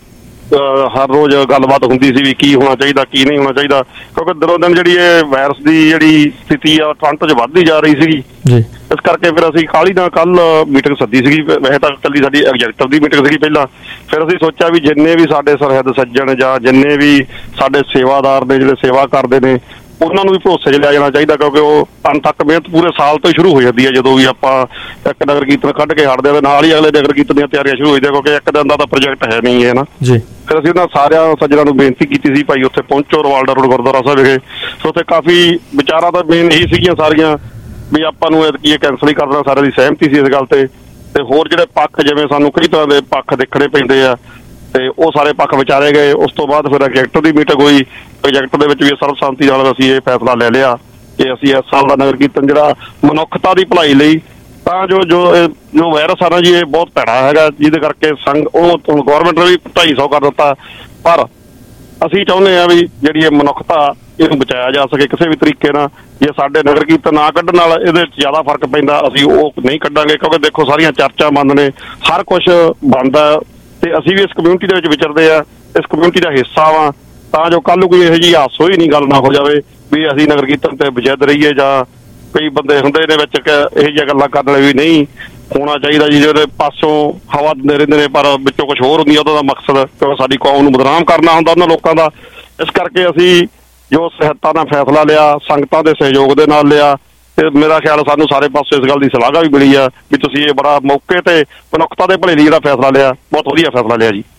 ਹਰ ਰੋਜ਼ ਗੱਲਬਾਤ ਹੁੰਦੀ ਸੀ ਵੀ ਕੀ ਹੋਣਾ ਚਾਹੀਦਾ ਕੀ ਨਹੀਂ ਹੋਣਾ ਚਾਹੀਦਾ, ਕਿਉਂਕਿ ਦਿਨੋਂ ਦਿਨ ਜਿਹੜੀ ਇਹ ਵਾਇਰਸ ਦੀ ਜਿਹੜੀ ਸਥਿਤੀ ਆ ਟੋਰਾਂਟੋ 'ਚ ਵੱਧਦੀ ਜਾ ਰਹੀ ਸੀਗੀ। ਇਸ ਕਰਕੇ ਫਿਰ ਅਸੀਂ ਕਾਹਲੀ ਨਾਲ ਕੱਲ ਮੀਟਿੰਗ ਸੱਦੀ ਸੀਗੀ। ਵੈਸੇ ਤਾਂ ਇਕੱਲੀ ਸਾਡੀ ਐਗਜ਼ੈਕਟਿਵ ਦੀ ਮੀਟਿੰਗ ਸੀਗੀ ਪਹਿਲਾਂ, ਫਿਰ ਅਸੀਂ ਸੋਚਿਆ ਵੀ ਜਿੰਨੇ ਵੀ ਸਾਡੇ ਸਰਹੱਦ ਸੱਜਣ ਜਾਂ ਜਿੰਨੇ ਵੀ ਸਾਡੇ ਸੇਵਾਦਾਰ ਨੇ ਜਿਹੜੇ ਸੇਵਾ ਕਰਦੇ ਨੇ ਉਹਨਾਂ ਨੂੰ ਵੀ ਭਰੋਸੇ 'ਚ ਲਿਆ ਜਾਣਾ ਚਾਹੀਦਾ, ਕਿਉਂਕਿ ਉਹ ਅਣਥੱਕ ਮਿਹਨਤ ਪੂਰੇ ਸਾਲ ਤੋਂ ਹੀ ਸ਼ੁਰੂ ਹੋ ਜਾਂਦੀ ਹੈ। ਜਦੋਂ ਵੀ ਆਪਾਂ ਇੱਕ ਨਗਰ ਕੀਰਤਨ ਕੱਢ ਕੇ ਹਟਦੇ ਹਾਂ ਨਾਲ ਹੀ ਅਗਲੇ ਨਗਰ ਕੀਰਤਨ ਦੀਆਂ ਤਿਆਰੀਆਂ ਸ਼ੁਰੂ ਹੋ ਜਾਂਦੀਆਂ, ਕਿਉਂਕਿ ਇੱਕ ਦਿਨ ਦਾ ਤਾਂ ਪ੍ਰੋਜੈਕਟ ਹੈ ਨਹੀਂ ਹੈ ਨਾ ਜੀ। ਫਿਰ ਅਸੀਂ ਉਹਨਾਂ ਸਾਰਿਆਂ ਸੱਜਣਾਂ ਨੂੰ ਬੇਨਤੀ ਕੀਤੀ ਸੀ ਭਾਈ ਉੱਥੇ ਪਹੁੰਚੋ ਰਵਾਲਡਾ ਰੋਡ ਗੁਰਦੁਆਰਾ ਸਾਹਿਬ ਵਿਖੇ। ਸੋ ਉੱਥੇ ਕਾਫੀ ਵਿਚਾਰਾਂ ਤਾਂ ਮੇਨ ਇਹੀ ਸੀਗੀਆਂ ਸਾਰੀਆਂ ਵੀ ਆਪਾਂ ਨੂੰ ਕੀ ਕੈਂਸਲ ਹੀ ਕਰ ਦੇਣਾ, ਸਾਰਿਆਂ ਦੀ ਸਹਿਮਤੀ ਸੀ ਇਸ ਗੱਲ ਤੇ ਹੋਰ ਜਿਹੜੇ ਪੱਖ ਜਿਵੇਂ ਸਾਨੂੰ ਕਈ ਤਰ੍ਹਾਂ ਦੇ ਪੱਖ ਦੇਖਣੇ ਪੈਂਦੇ ਆ ਤੇ ਉਹ ਸਾਰੇ ਪੱਖ ਵਿਚਾਰੇ ਗਏ। ਉਸ ਤੋਂ ਬਾਅਦ ਫਿਰ ਐਗਜ਼ੈਕਟਿਵ ਦੀ ਮੀਟਿੰਗ ਹੋਈ। ਐਗਜ਼ੈਕਟਿਵ ਦੇ ਵਿੱਚ ਵੀ ਸਰਬਸੰਮਤੀ ਨਾਲ ਅਸੀਂ ਇਹ ਫੈਸਲਾ ਲੈ ਲਿਆ ਕਿ ਅਸੀਂ ਇਸ ਸਾਲ ਦਾ ਨਗਰ ਕੀਰਤਨ ਜਿਹੜਾ ਮਨੁੱਖਤਾ ਦੀ ਭਲਾਈ ਲਈ ਤਾਂ ਜੋ ਵਾਇਰਸ ਆ ਨਾ ਜੀ ਇਹ ਬਹੁਤ ਭੈੜਾ ਹੈਗਾ, ਜਿਹਦੇ ਕਰਕੇ ਉਹ ਹੁਣ ਗੌਰਮੈਂਟ ਨੇ ਵੀ 250 ਕਰ ਦਿੱਤਾ, ਪਰ ਅਸੀਂ ਚਾਹੁੰਦੇ ਹਾਂ ਵੀ ਜਿਹੜੀ ਇਹ ਮਨੁੱਖਤਾ ਇਹਨੂੰ ਬਚਾਇਆ ਜਾ ਸਕੇ ਕਿਸੇ ਵੀ ਤਰੀਕੇ ਨਾਲ। ਜੇ ਸਾਡੇ ਨਗਰ ਕੀਰਤਨ ਨਾ ਕੱਢਣ ਨਾਲ ਇਹਦੇ 'ਚ ਜ਼ਿਆਦਾ ਫਰਕ ਪੈਂਦਾ ਅਸੀਂ ਉਹ ਨਹੀਂ ਕੱਢਾਂਗੇ, ਕਿਉਂਕਿ ਦੇਖੋ ਸਾਰੀਆਂ ਚਰਚਾ ਬੰਦ ਨੇ, ਹਰ ਕੁਛ ਬੰਦ ਆ ਤੇ ਅਸੀਂ ਵੀ ਇਸ ਕਮਿਊਨਿਟੀ ਦੇ ਵਿੱਚ ਵਿਚਰਦੇ ਆ, ਇਸ ਕਮਿਊਨਿਟੀ ਦਾ ਹਿੱਸਾ ਵਾ, ਤਾਂ ਜੋ ਕੱਲ੍ਹ ਨੂੰ ਕੋਈ ਇਹੋ ਜਿਹੀ ਹਾਸੋ ਹੀ ਨਹੀਂ ਗੱਲ ਨਾ ਹੋ ਜਾਵੇ ਵੀ ਅਸੀਂ ਨਗਰ ਕੀਰਤਨ ਤੇ ਵਿਜਿੱਦ ਰਹੀਏ। ਜਾਂ ਕਈ ਬੰਦੇ ਹੁੰਦੇ ਨੇ ਵਿੱਚ ਇਹੋ ਜਿਹੀਆਂ ਗੱਲਾਂ ਕਰਨ ਵਾਲੇ ਵੀ ਨਹੀਂ ਹੋਣਾ ਚਾਹੀਦਾ ਜੀ, ਜਿਹਦੇ ਪਾਸੋਂ ਹਵਾ ਦਿੰਦੇ ਰਹਿੰਦੇ ਨੇ ਪਰ ਵਿੱਚੋਂ ਕੁਛ ਹੋਰ ਹੁੰਦੀ ਆ ਉਹਦਾ ਮਕਸਦ, ਕਿਉਂਕਿ ਸਾਡੀ ਕੌਮ ਨੂੰ ਬਦਨਾਮ ਕਰਨਾ ਹੁੰਦਾ ਉਹਨਾਂ ਲੋਕਾਂ ਦਾ। ਇਸ ਕਰਕੇ ਅਸੀਂ ਜੋ ਸਹਿਤਾ ਦਾ ਫੈਸਲਾ ਲਿਆ ਸੰਗਤਾਂ ਦੇ ਸਹਿਯੋਗ ਦੇ ਨਾਲ ਲਿਆ ਤੇ ਮੇਰਾ ਖਿਆਲ ਸਾਨੂੰ ਸਾਰੇ ਪਾਸੇ ਇਸ ਗੱਲ ਦੀ ਸਲਾਘਾ ਵੀ ਮਿਲੀ ਆ ਵੀ ਤੁਸੀਂ ਇਹ ਬੜਾ ਮੌਕੇ ਤੇ ਮਨੁੱਖਤਾ ਦੇ ਭਲੇ ਲਈ ਜਿਹੜਾ ਫੈਸਲਾ ਲਿਆ, ਬਹੁਤ ਵਧੀਆ ਫੈਸਲਾ ਲਿਆ ਜੀ।